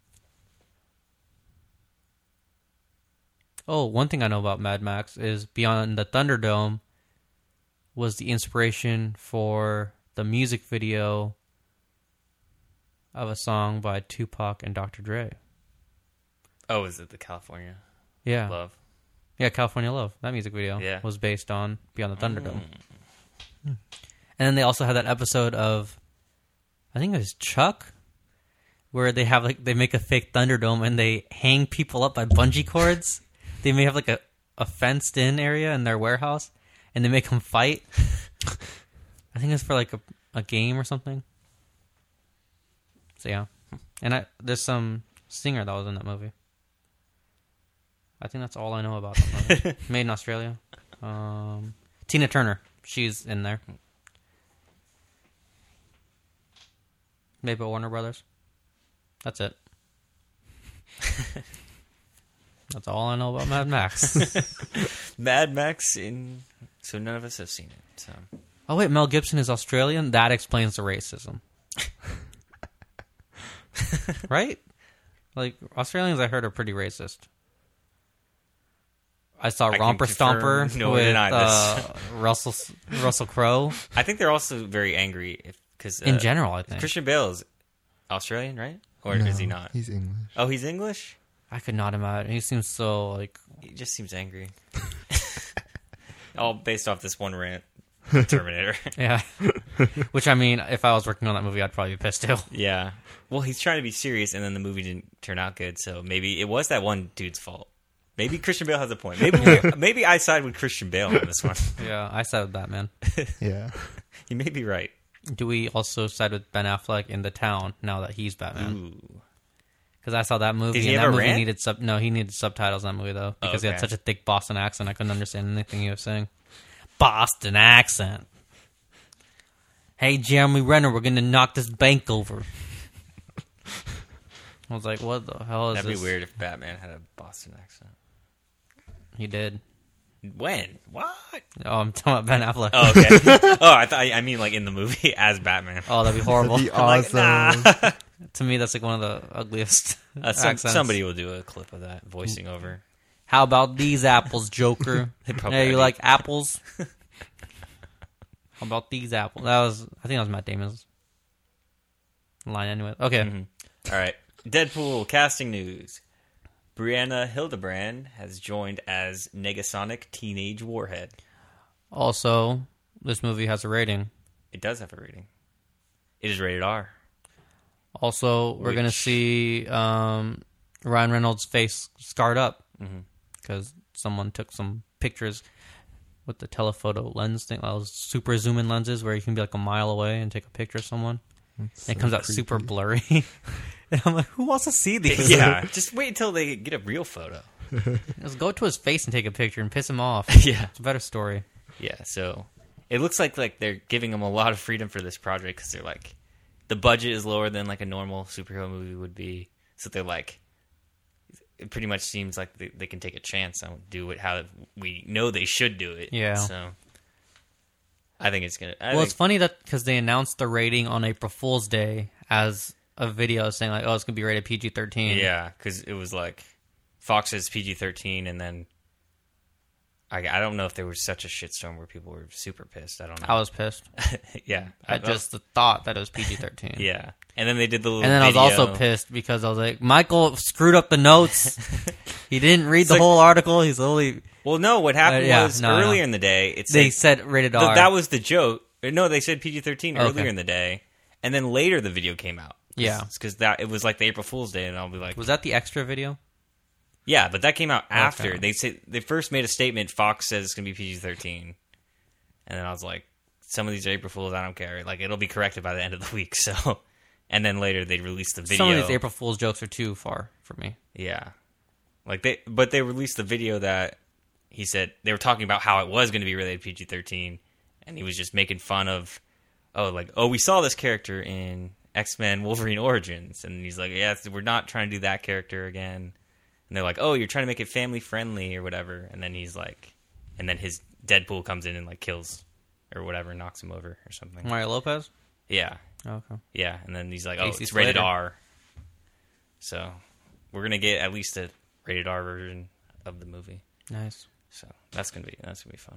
Oh, one thing I know about Mad Max is Beyond the Thunderdome was the inspiration for the music video of a song by Tupac and Dr. Dre. Oh, is it the California Yeah. Love? Yeah, California Love. That music video was based on Beyond the Thunderdome. And then they also had that episode of, I think it was Chuck, where they have like they make a fake Thunderdome and they hang people up by bungee cords. They may have like a fenced in area in their warehouse, and they make them fight. I think it's for like a game or something. So yeah, and there's some singer that was in that movie. I think that's all I know about that movie. Made in Australia. Tina Turner, she's in there. Made by Warner Brothers. That's it. That's all I know about Mad Max. Mad Max so none of us have seen it. So Oh wait, Mel Gibson is Australian? That explains the racism. Right? Like, Australians, I heard, are pretty racist. I saw I can Romper confirm, Stomper nor with deny this. Russell Crowe. I think they're also very angry because In general, I think. Christian Bale is Australian, right? Or No, is he not? He's English. Oh, he's English? I could not imagine. He seems so, like... He just seems angry. All based off this one rant. Terminator. Yeah. Which, I mean, if I was working on that movie, I'd probably be pissed too. Yeah. Well, he's trying to be serious, and then the movie didn't turn out good, so maybe it was that one dude's fault. Maybe Christian Bale has a point. Maybe I side with Christian Bale on this one. Yeah, I side with Batman. Yeah. You may be right. Do we also side with Ben Affleck in The Town now that he's Batman? Ooh. Because I saw that movie, Did he and have that a movie rant? needed he needed subtitles in that movie though, because he had Okay. such a thick Boston accent. I couldn't understand anything he was saying. Boston accent. Hey, Jeremy Renner, we're gonna knock this bank over. I was like, what the hell is That'd this? be weird if Batman had a Boston accent. He did. When? What? Oh, I'm talking about Ben Affleck. Oh, okay. I mean like in the movie as Batman. Oh, that'd be horrible. That'd be like, awesome. To me, that's like one of the ugliest accents. Somebody will do a clip of that voicing over. How about these apples, Joker? They probably Hey, you already- like apples? How about these apples? I think that was Matt Damon's. line anyway. Okay. All right. Deadpool casting news. Brianna Hildebrand has joined as Negasonic Teenage Warhead. Also, this movie has a rating. It does have a rating. It is rated R. Also, we're going to see Ryan Reynolds' face scarred up because someone took some pictures with the telephoto lens thing. Those super zoom in lenses where you can be like a mile away and take a picture of someone. It comes out super blurry. And I'm like, who wants to see these? Yeah, just wait until they get a real photo. Just go to his face and take a picture and piss him off. Yeah. It's a better story. Yeah, so it looks like they're giving them a lot of freedom for this project because they're like, the budget is lower than like a normal superhero movie would be. So they're like, it pretty much seems like they can take a chance and do it how we know they should do it. Yeah. So I think it's going to... It's funny that because they announced the rating on April Fool's Day as a video saying like, oh, it's going to be rated PG-13. Yeah, because it was like, Fox says PG-13, and then I don't know if there was such a shitstorm where people were super pissed. I don't know. I was pissed yeah. at just the thought that it was PG-13. Yeah. And then they did the little And then video. I was also pissed because I was like, Michael screwed up the notes. He didn't read the whole article. He's only... Well, no, what happened was earlier in the day, they said rated R. That was the joke. No, they said PG-13 earlier Okay. in the day, and then later the video came out. Yeah. Because it was like the April Fool's Day, and I'll be like... Was that the extra video? Yeah, but that came out after. Okay. They first made a statement, Fox says it's going to be PG-13. And then I was like, some of these are April Fools, I don't care. Like, it'll be corrected by the end of the week, so... And then later they released the video. Some of these April Fool's jokes are too far for me. Yeah. But they released the video that he said... They were talking about how it was going to be rated PG-13, and he was just making fun of... we saw this character in X-Men Wolverine Origins. And he's like, yeah, we're not trying to do that character again. And they're like, oh, you're trying to make it family-friendly or whatever. And then he's like... And then his Deadpool comes in and, like, kills or whatever, knocks him over or something. Mario Lopez? Yeah. Oh, okay. Yeah, and then he's like, oh, Casey it's rated Slater. R. So we're going to get at least a rated R version of the movie. Nice. So that's gonna be fun.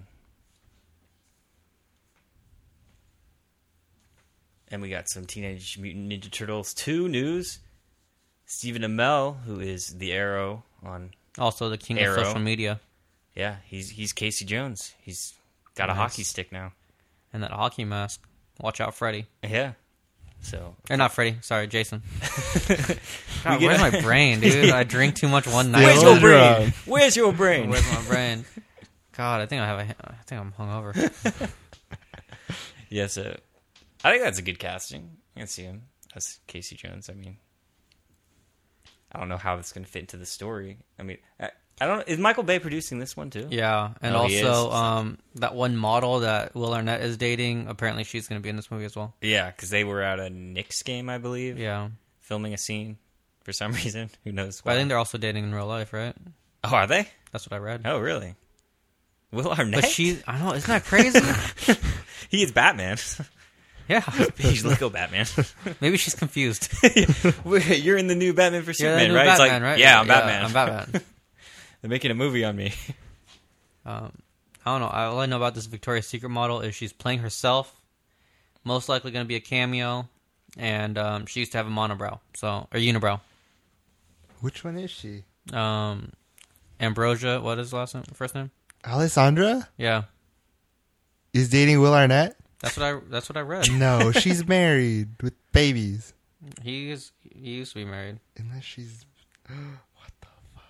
And we got some Teenage Mutant Ninja Turtles 2 news. Stephen Amell, who is the Arrow on... Also the king Arrow. of social media. Yeah, he's Casey Jones. He's got a Nice. hockey stick now. And that hockey mask. Watch out, Freddy. Yeah. So... Or not Freddy. Sorry, Jason. We God, get- where's my brain, dude? I drink too much one night. Where's your brain? Where's your brain? Where's my brain? God, I think I'm hungover. Yeah, so... I think that's a good casting. I can see him as Casey Jones. I mean... I don't know how it's going to fit into the story. I mean, I don't. Is Michael Bay producing this one too? Yeah, and Oh, he also is? that one model that Will Arnett is dating. Apparently, she's going to be in this movie as well. Yeah, because they were at a Knicks game, I believe. Yeah, Filming a scene for some reason. Who knows but why? I think they're also dating in real life, right? Oh, are they? That's what I read. Oh, really? Will Arnett? But I know, isn't that crazy? He is Batman. Yeah, He's Lego Batman. maybe she's confused. You're in the new Batman for You're the Superman, new right? Batman, It's like, right? yeah, I'm Batman. I'm Batman. They're making a movie on me. I don't know. All I know about this Victoria's Secret model is she's playing herself. Most likely going to be a cameo, and she used to have a monobrow, or unibrow. Which one is she? Ambrosia, what is the first name? Alessandra Yeah, is dating Will Arnett? that's what I read. No, she's married with babies. He used to be married. Unless she's... What the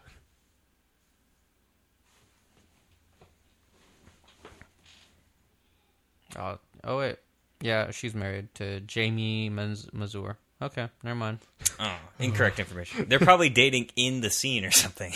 fuck? Oh wait, yeah, she's married to Jamie Mazur. Okay, never mind. Oh, incorrect information. They're probably dating in the scene or something.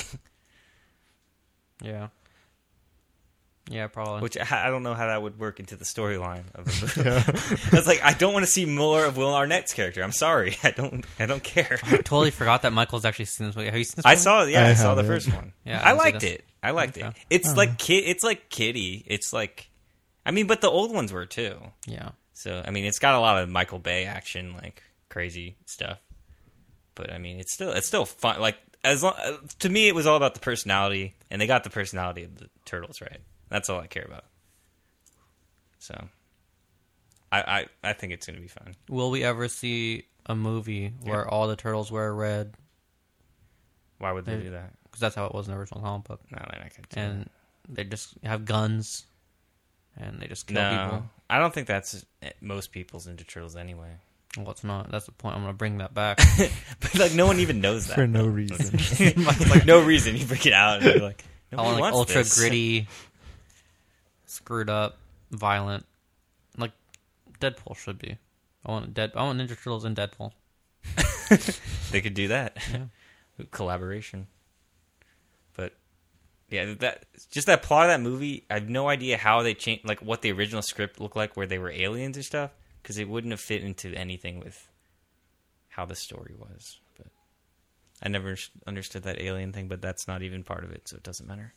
Yeah, probably. Which I don't know how that would work into the storyline of the movie. I was like, I don't want to see more of Will Arnett's character. I'm sorry, I don't care. I totally forgot that Michael's actually seen this movie. Have you seen this I movie? saw it. Yeah, I I saw the haven't. first one. Yeah, I I liked see this. it. I liked Okay. it. It's like kiddie. It's like, I mean, but the old ones were too. Yeah. So I mean, it's got a lot of Michael Bay action, like crazy stuff. But I mean, it's still fun. Like to me, it was all about the personality, and they got the personality of the turtles right. That's all I care about. So, I think it's going to be fun. Will we ever see a movie where all the turtles wear red, Why would they do that? because that's how it was in the original comic book. No, they're not going to do And they just have guns, and they just kill that. No, people. I don't think that's most people's Ninja Turtles anyway. Well, it's not. That's the point. I'm going to bring that back. But like, no one even knows that For no though. reason. Like no reason. You bring it out and you're like, I nobody want like wants ultra this. gritty, screwed up, violent, like Deadpool should be. I want Ninja Turtles in Deadpool. They could do that. Yeah. Collaboration. But yeah, that plot of that movie, I have no idea how they changed, like what the original script looked like where they were aliens or stuff, because it wouldn't have fit into anything with how the story was. But I never understood that alien thing, but that's not even part of it, so it doesn't matter.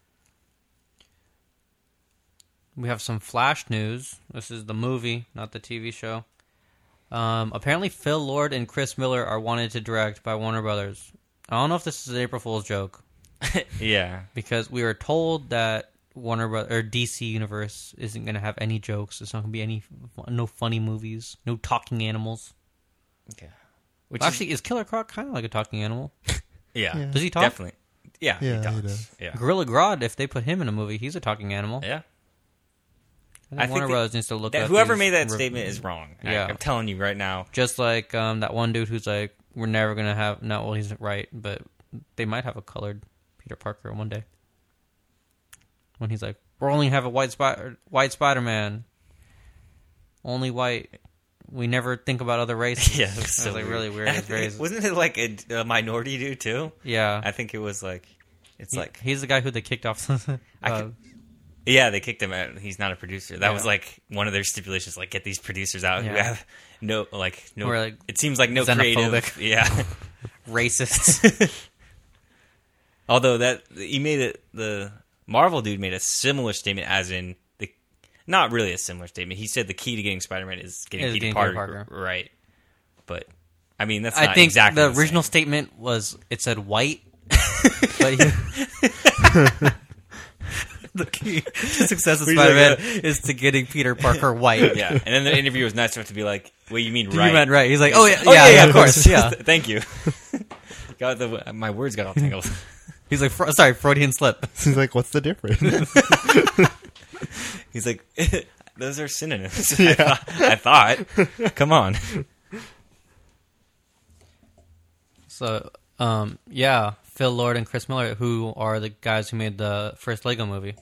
We have some Flash news. This is the movie, not the TV show. Apparently, Phil Lord and Chris Miller are wanted to direct by Warner Brothers. I don't know if this is an April Fool's joke, Yeah. because we were told that DC Universe isn't going to have any jokes. It's not going to be no funny movies, no talking animals. Okay. Well, actually, is Killer Croc kind of like a talking animal? Yeah. Yeah. Does he talk? Definitely. Yeah, Yeah, he he does. does. Yeah. Gorilla Grodd, if they put him in a movie, he's a talking animal. Yeah. I I think Warner think Brothers needs to look at whoever these made that re- statement is wrong. Yeah. I'm telling you right now. Just like that one dude who's like, we're never going to have... No, well, he's right, but they might have a colored Peter Parker one day. When he's like, we're only have a white Spider-Man. Only white. We never think about other races. Yeah, it was so like weird. really weird. I It's very- think- wasn't it like a minority dude too? yeah. I think it was like, it's like, He's the guy who they kicked off. yeah, they kicked him out. He's not a producer. That Yeah. was like one of their stipulations, like get these producers out who Yeah. have no. Or, like, it seems like no creative. xenophobic. Yeah. Racists. Although the Marvel dude made a similar statement, as in not really a similar statement. He said the key to getting Spider-Man is getting Peter Parker, right? But I mean, that's I not think exactly the original same. statement was, it said white. But the key to success of He's Spider-Man like, is to getting Peter Parker white. Yeah, and then the interview was nice enough to be like, "Well, you mean You right?" meant right. He's like, oh yeah, of course, yeah. Thank you. My words got all tangled. He's like, sorry, Freudian slip. He's like, what's the difference? He's like, those are synonyms. I thought. Come on. So, yeah, Phil Lord and Chris Miller, who are the guys who made the first Lego movie.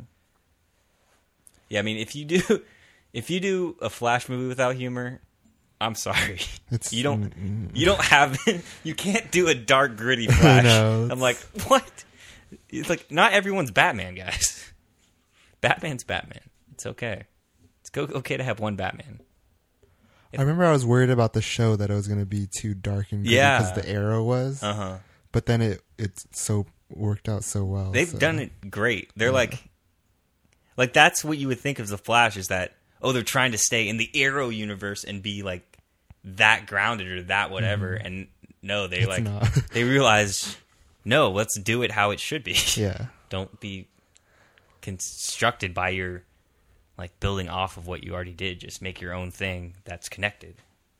Yeah, I mean, if you do a Flash movie without humor, I'm sorry. You don't have you can't do a dark gritty Flash. know, I'm like, what? It's like not everyone's Batman, guys. Batman's Batman. It's okay. It's okay to have one Batman. I remember I was worried about the show that it was going to be too dark and gritty Yeah. because the Arrow was. Uh-huh. But then it's so worked out so well. They've so. done it great. They're like that's what you would think of the Flash, is that, oh, they're trying to stay in the Arrow universe and be like that grounded or that whatever. And no, they It's not. they realize, no, let's do it how it should be. Yeah. Don't be constructed by your like building off of what you already did. Just make your own thing that's connected,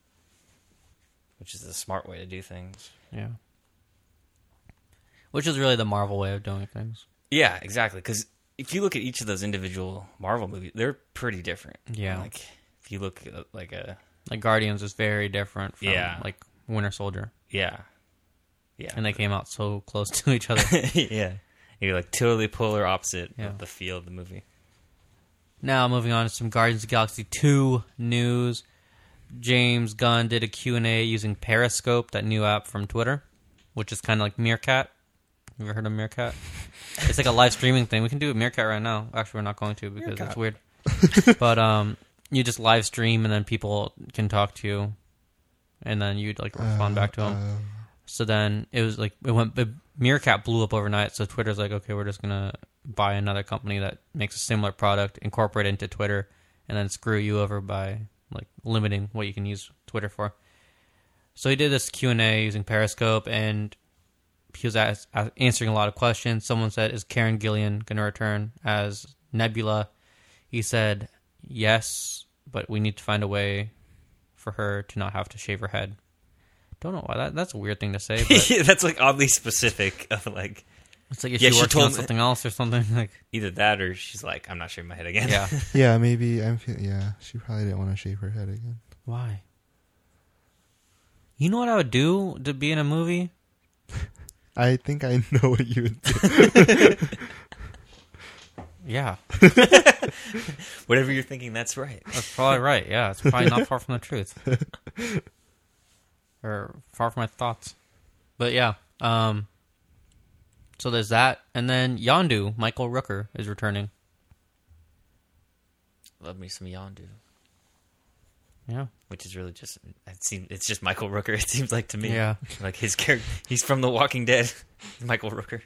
which is the smart way to do things. Yeah. Which is really the Marvel way of doing things. Yeah, exactly. Because if you look at each of those individual Marvel movies, they're pretty different. Yeah. Like if you look at like Like Guardians is very different from Yeah. like Winter Soldier. yeah. And they came out so close to each other. Yeah. You're like totally polar opposite Yeah. of the feel of the movie. Now, moving on to some Guardians of the Galaxy 2 news. James Gunn did a Q&A using Periscope, that new app from Twitter, which is kind of like Meerkat. You ever heard of Meerkat? It's like a live streaming thing. We can do a Meerkat right now. Actually, we're not going to because it's weird. But you just live stream and then people can talk to you, and then you'd like respond back to them. So then it was like Meerkat blew up overnight. So Twitter's like, okay, we're just gonna buy another company that makes a similar product, incorporate it into Twitter, and then screw you over by like limiting what you can use Twitter for. So he did this Q&A using Periscope, and he was answering a lot of questions. Someone said, is Karen Gillian going to return as Nebula? He said, yes, but we need to find a way for her to not have to shave her head Don't know why. That's a weird thing to say. But Yeah, that's like oddly specific. Of like it's like if Yeah, she she working told on me- something else or something. Like, either that or she's like, I'm not shaving my head again. yeah. Yeah, maybe she probably didn't want to shave her head again. Why? You know what I would do to be in a movie? I think I know what you would do. Yeah, Whatever you're thinking, that's right. that's probably right. Yeah, it's probably not far from the truth, or far from my thoughts. But yeah, so there's that, and then Yondu, Michael Rooker, is returning. Love me some Yondu. Yeah, Which is really just it's just Michael Rooker. It seems like to me. Yeah. Like his character, he's from The Walking Dead. Michael Rooker.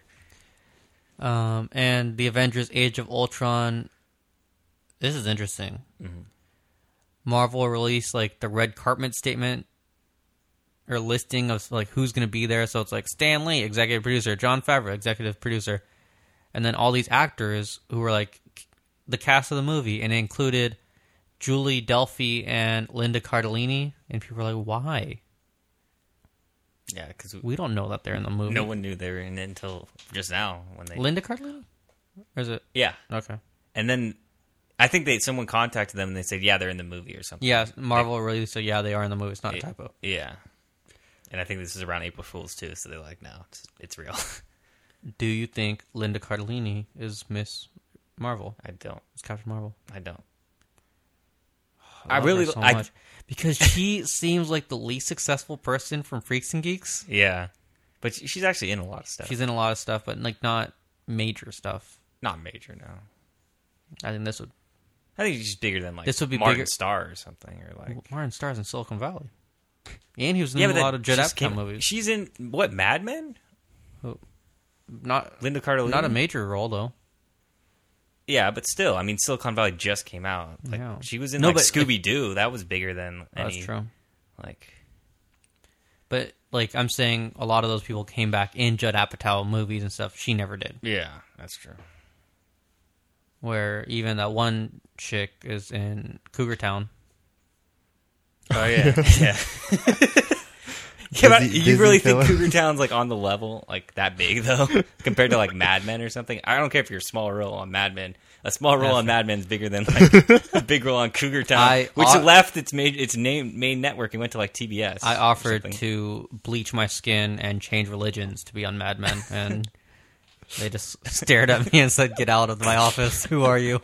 and the Avengers: Age of Ultron. This is interesting. Mhm. Marvel released like the red carpet statement or listing of like who's going to be there. So it's like Stan Lee, executive producer, Jon Favreau, executive producer, and then all these actors who were like the cast of the movie, and it included Julie Delphi and Linda Cardellini, and people were like, "Why? Yeah, because We don't know that they're in the movie." no one knew they were in it until just now when they. Linda Cardellini, or is it Yeah, okay? and then I think someone contacted them and they said, yeah, they're in the movie or something. Yeah, Marvel released. So yeah, they are in the movie. It's not a typo. Yeah, and I think this is around April Fool's too, so they're like, no, it's real. Do you think Linda Cardellini is Miss Marvel? I don't. It's Captain Marvel. I don't. I I really- love her I- much because she seems like the least successful person from Freaks and Geeks. Yeah, but she's actually in a lot of stuff. She's in a lot of stuff, but like not major stuff. not major, no. I think this would. I think she's bigger than like This would be Martin bigger- Starr or something, or like Martin Starr's in Silicon Valley, and he was in yeah, a but lot of Judd just Apatow came- movies. She's in what, Mad Men? Not Linda Cardellini. not a major role though. Yeah, but still, I mean, Silicon Valley just came out. Like Yeah. she was in No, like but, Scooby Doo. That was bigger than That's any. true. Like But like I'm saying, a lot of those people came back in Judd Apatow movies and stuff. She never did. yeah, that's true. Where even that one chick is in Cougar Town. Oh yeah, yeah. Yeah, but Disney- you really Disney think fella. Cougar Town's like on the level, like that big though, compared to like Mad Men or something? I don't care if you're a small role on Mad Men. A small role That's on Mad Men is bigger than like a big role on Cougar Town, which left its main network and went to like TBS. I or offered something. to bleach my skin and change religions to be on Mad Men, and they just stared at me and said, "Get out of my office. Who are you?"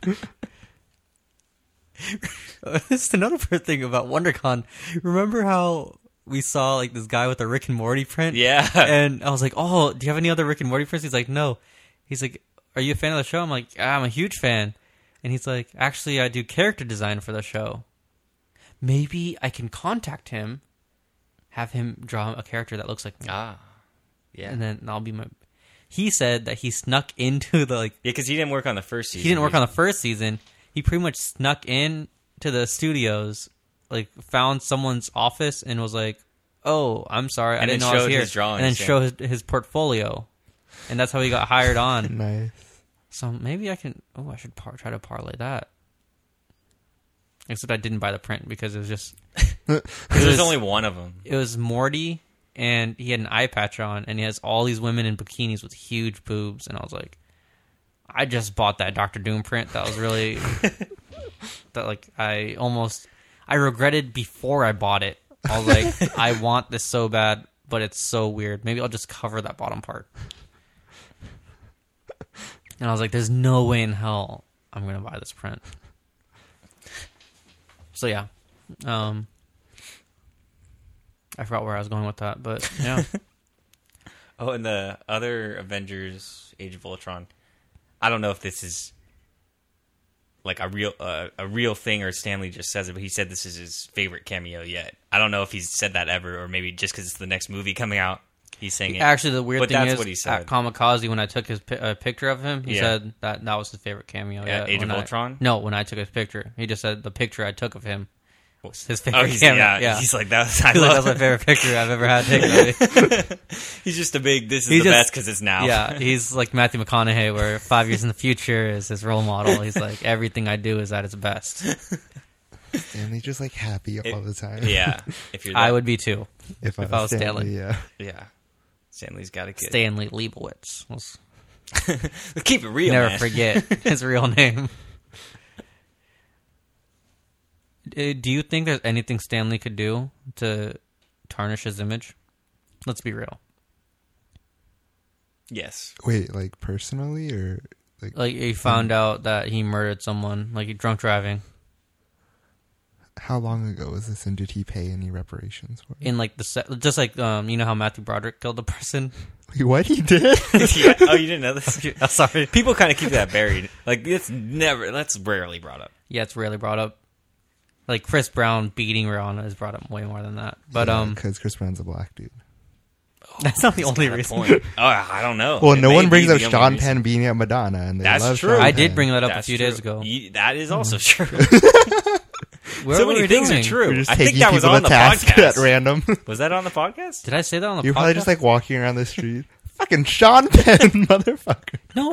This is another thing about WonderCon. Remember how we saw like this guy with a Rick and Morty print? Yeah. And I was like, "Oh, do you have any other Rick and Morty prints?" He's like, "No." He's like, "Are you a fan of the show?" I'm like, "I'm a huge fan." And he's like, "Actually, I do character design for the show. Maybe I can contact him, have him draw a character that looks like me, Yeah, and then I'll be my." He said that he snuck into the like. yeah, because he didn't work on the first season. He didn't work on the first season. He pretty much snuck in to the studios, like found someone's office and was like, "Oh, I'm sorry, I And didn't then know I was showed here," his drawings, and then yeah. show his portfolio, and that's how he got hired on. Nice. So maybe I can. Oh, I should try to parlay that. Except I didn't buy the print because it was just. Because there's only one of them. It was Morty, and he had an eye patch on, and he has all these women in bikinis with huge boobs, and I was like, I just bought that Doctor Doom print. That was really that like I regretted before I bought it. I was like, I want this so bad, but it's so weird. Maybe I'll just cover that bottom part. And I was like, there's no way in hell I'm gonna buy this print. So yeah. I forgot where I was going with that, but yeah. Oh, and the other Avengers: Age of Ultron. I don't know if this is like a real thing or Stanley just says it, but he said this is his favorite cameo yet. I don't know if he's said that ever, or maybe just because it's the next movie coming out, he's saying it. Actually, the weird But thing that's is, what he said. at Kamikaze, when I took his picture of him, he Yeah. said that was his favorite cameo. Yeah, Age of when Ultron? No, when I took his picture, he just said the picture I took of him was his Oh, favorite he's, cameo. yeah, he's like that. I He's like, love. that's my favorite picture I've ever had taken of me. He's just a big. This is He the just- best because it's now. Yeah, he's like Matthew McConaughey, where 5 years in the future is his role model. He's like, everything I do is at its best. Stanley's just like happy all the time. Yeah, if you're that, I would be too. If I was Stanley. yeah. Yeah, Stanley's got to get. Stanley Leibowitz. Let's Keep it real, never man. forget his real name. Do you think there's anything Stanley could do to tarnish his image? Let's be real. Yes. Wait, like personally or Like he found out that he murdered someone, like drunk driving, how long ago was this, and did he pay any reparations for it? in like just like you know how Matthew Broderick killed a person. Wait, what he did? Yeah. Oh, you didn't know this? Oh, sorry. People kind of keep that buried. Like that's rarely brought up. Yeah, it's rarely brought up. Like Chris Brown beating Rihanna is brought up way more than that. But because Chris Brown's a black dude. that's not the only Got a reason. point. Oh, I don't know. Well, It no may one brings be up the only Sean reason. Penn beating up Madonna, and they That's love true. Sean I did Penn. bring that up That's a few true. days ago. That is also true. Where So were many we things doing? are true. We're just I think taking that was people on to the task at podcast. random. Was that on the podcast? Did I say that on the You're podcast? probably just like walking around the street. Fucking Sean Penn, motherfucker. No,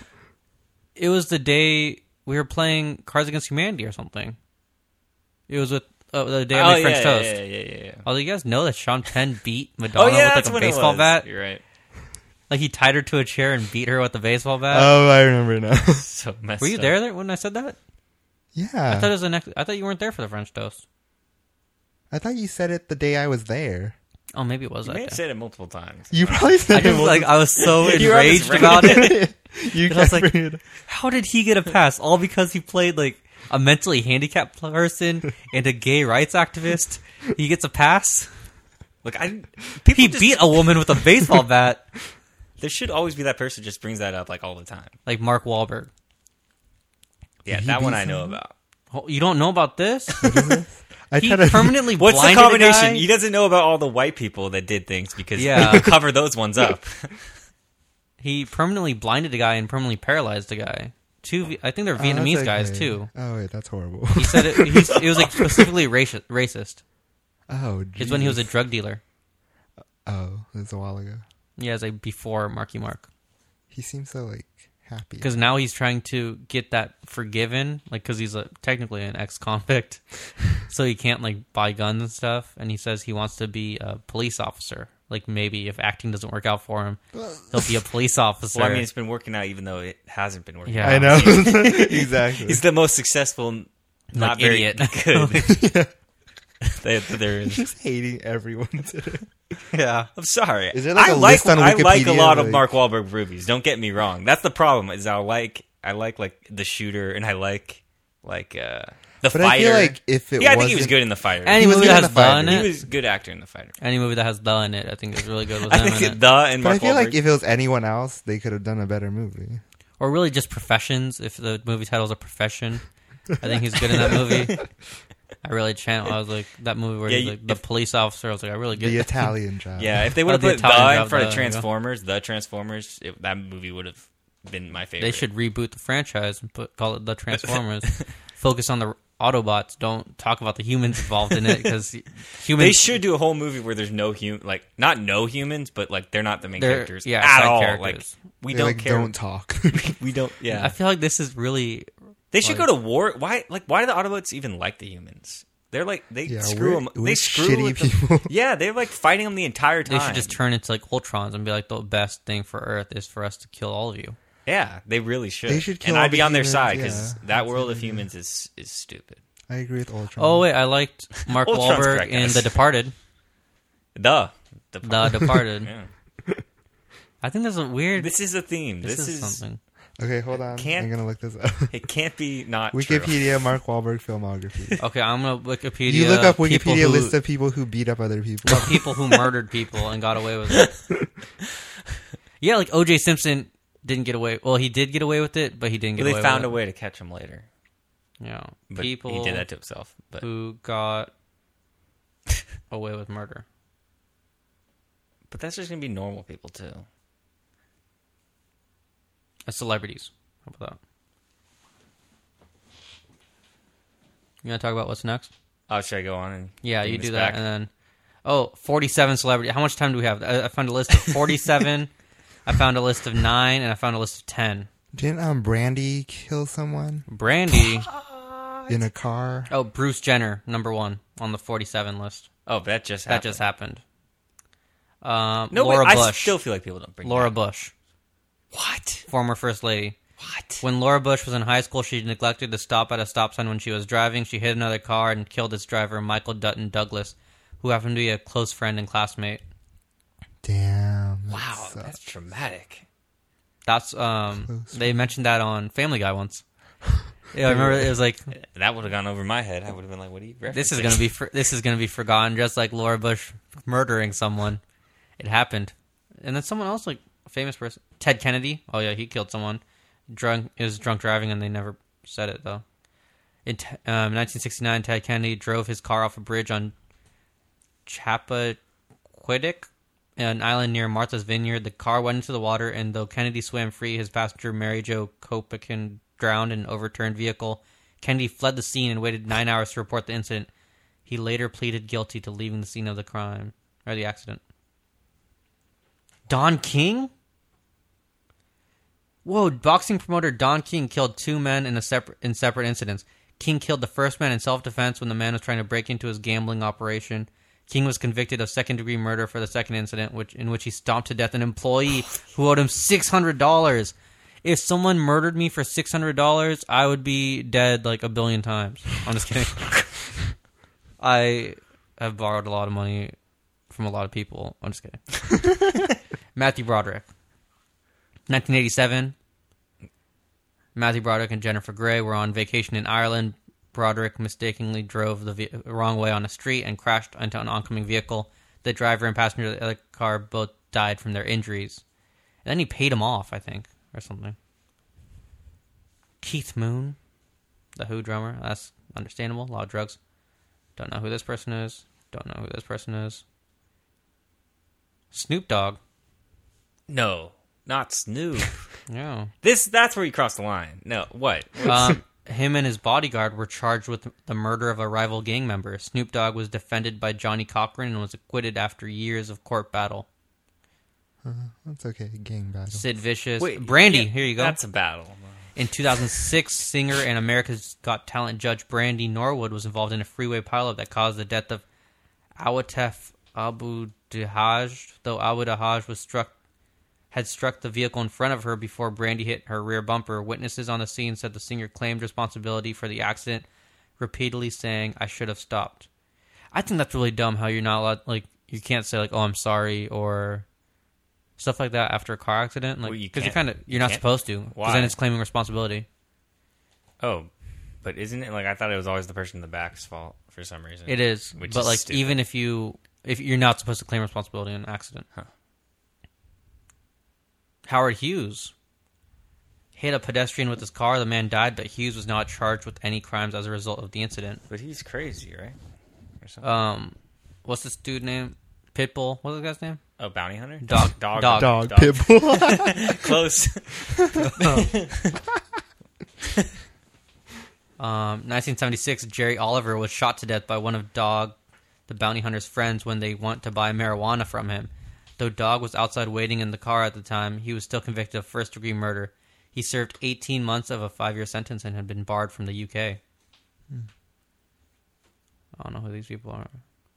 it was the day we were playing Cards Against Humanity or something. It was with the day I made French toast. Yeah. Oh, do you guys know that Sean Penn beat Oh Madonna yeah, with that's like a when it baseball was. bat? You're right. Like he tied her to a chair and beat her with a baseball bat. Oh, I remember now. So messed Were you up. there when I said that? Yeah. I thought it was the next. I thought you weren't there for the French toast. I thought you said it the day I was there. Oh, maybe it was You that may have day. said it multiple times. You probably I said just like I was so You're on this enraged about it. You And I was like, kept bringing it up. how did he get a pass? All because he played like a mentally handicapped person and a gay rights activist. He gets a pass. Look, people He just, beat a woman with a baseball bat, There should always be that person who just brings that up like all the time. like Mark Wahlberg. Yeah, Did he that one beat I know someone? about. Oh, you don't know about this? I He tried to permanently What's the blinded a combination? guy. He doesn't know about all the white people that did things because Yeah. you cover those ones up. He permanently blinded a guy and permanently paralyzed a guy. I think they're Oh, that's Vietnamese guys okay. too. Oh wait, that's horrible. He said it was like specifically racist. Oh, It's when he was a Jesus. drug dealer. Oh, it was a while ago. Yeah, it's like before Marky Mark. He seems so like happy. Because now he's trying to get that forgiven, like because he's technically an ex-convict, so he can't like buy guns and stuff. And he says he wants to be a police officer. Like maybe if acting doesn't work out for him, he'll be a police officer. Well, I mean, it's been working out even though it hasn't been working Yeah. out. I know exactly. He's the most successful, not Like, very idiot. good. There is. just hating everyone today. Yeah. I'm sorry. Is there, like, I a list on I like a Wikipedia, lot of like- Mark Wahlberg movies. Don't get me wrong. That's the problem. Is I like The Shooter, and I like The But Fighter. I feel like if it I think he was wasn't- good in The Fighter. Any He was movie good that in has The Fighter. the in He it, was a good actor in The Fighter. any movie that has the in it, I think is really good with I him in think it. The and But Mark I feel like Wahlberg. if it was anyone else, they could have done a better movie. Or really just Professions, if the movie title's a profession. I think he's good in that movie. I really I was like, that movie where Yeah, he's you- like the police officer, I was like, I really get The Italian job. Yeah, if they would have Oh, the put Italian The in job, front of there you go. Transformers, that movie would have been my favorite. They should reboot the franchise and call it The Transformers. Focus on the Autobots. Don't talk about the humans involved in it because humans. They should do a whole movie where there's no not no humans, but like they're not the main They're- characters yeah, at side all. characters. Like we They, don't like, care. Don't talk. We don't. Yeah, I feel like this is really. they should like- go to war. Why? Like, why do the Autobots even like the humans? They're like they Yeah, screw we're- them. we're They screw shitty with them. people. Yeah, they're like fighting them the entire time. They should just turn into like Ultrons and be like, the best thing for Earth is for us to kill all of you. Yeah, they really should. They should kill and all I'd be the on their humans, side because yeah. that world of humans is stupid. I agree with Ultron. Oh wait, I liked Mark Ultron's Wahlberg correct, in guys. The Departed. The The Departed. Yeah. I think there's a weird. This is a theme. This This is is something. Okay, hold on. Can't- I'm gonna look this up. It can't be not true. Wikipedia Mark Wahlberg filmography. Okay, I'm gonna Wikipedia. You look up people Wikipedia who, list of people who beat up other people. about people who murdered people and got away with it. Yeah, like O.J. Simpson didn't get away. Well, he did get away with it, but he didn't get Well, away they found a with way to catch him later, it. Yeah, but people he did that to himself. But who got away with murder. that's just gonna be normal people too. Celebrities. How about that? You gonna talk about what's next? Oh, should I go on and Yeah, bring you this do that, back? and then 47 celebrities. How much time do we have? I found a list of 47. I found a list of 9, and I found a list of 10. Didn't Brandy kill someone? Brandy. in a car. Oh, Bruce Jenner, number 1 on the 47 list. Oh, that just That happened. just happened. No, Laura wait, Bush. I still feel like people don't bring Laura that. Bush, What? former first lady. What? When Laura Bush was in high school, she neglected to stop at a stop sign when she was driving. She hit another car and killed its driver, Michael Dutton Douglas, who happened to be a close friend and classmate. Damn. that Wow, sucks. that's traumatic. That's Close they mentioned that on Family Guy once. Yeah, I remember it was like That would have gone over my head. I would have been like, "What are you referencing?" this is gonna be forgotten, just like Laura Bush murdering someone. It happened, and then someone else, like a famous person, Ted Kennedy. Oh yeah, he killed someone. It was drunk driving, and they never said it though. In 1969, Ted Kennedy drove his car off a bridge on Chappaquiddick, an island near Martha's Vineyard. The car went into the water, and though Kennedy swam free, his passenger Mary Jo Kopichin drowned in an overturned vehicle. Kennedy fled the scene and waited 9 hours to report the incident. He later pleaded guilty to leaving the scene of the crime or the accident. Don King? Whoa! Boxing promoter Don King killed 2 men in separate incidents. King killed the first man in self-defense when the man was trying to break into his gambling operation. King was convicted of second-degree murder for the second incident, in which he stomped to death an employee who owed him $600. If someone murdered me for $600, I would be dead like a billion times. I'm just kidding. I have borrowed a lot of money from a lot of people. I'm just kidding. Matthew Broderick. 1987. Matthew Broderick and Jennifer Grey were on vacation in Ireland. Broderick mistakenly drove the wrong way on a street and crashed into an oncoming vehicle. The driver and passenger of the other car both died from their injuries. And then he paid him off, I think, or something. Keith Moon, the Who drummer. That's understandable. A lot of drugs. Don't know who this person is. Don't know who this person is. Snoop Dogg. No, not Snoop. Yeah. That's where you cross the line. No, what? Him and his bodyguard were charged with the murder of a rival gang member. Snoop Dogg was defended by Johnny Cochran and was acquitted after years of court battle. That's okay. Gang battle. Sid Vicious. Wait, Brandy, yeah, here you go. That's a battle. In 2006, singer and America's Got Talent judge Brandy Norwood was involved in a freeway pileup that caused the death of Awatef Abu Dahaj, though Abu Dahaj had struck the vehicle in front of her before Brandy hit her rear bumper. Witnesses on the scene said the singer claimed responsibility for the accident, repeatedly saying, "I should have stopped." I think that's really dumb how you're not allowed, like, you can't say, like, "Oh, I'm sorry," or stuff like that after a car accident. Like, Well, you because can't- you're not can't? supposed to. Because Why? then it's claiming responsibility. Oh, but isn't it like I thought it was always the person in the back's fault for some reason? It is. Which but, is like, stupid. even if you're not supposed to claim responsibility in an accident. Huh. Howard Hughes hit a pedestrian with his car. The man died, but Hughes was not charged with any crimes as a result of the incident. But he's crazy, right? Or something. What's this dude name? Pitbull. What's the guy's name? Oh, bounty hunter? Dog. Dog. Pitbull. Close. 1976, Jerry Oliver was shot to death by one of Dog, the bounty hunter's friends, when they went to buy marijuana from him. Though Dog was outside waiting in the car at the time, he was still convicted of first-degree murder. He served 18 months of a 5-year sentence and had been barred from the UK. I don't know who these people are.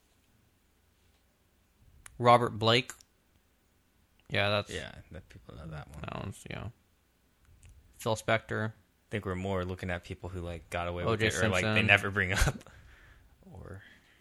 Robert Blake. Yeah, that's... Yeah, that people know that one. That one's, yeah. Phil Spector. I think we're more looking at people who like got away with O.J. it, or like they Simpson. never bring up. Or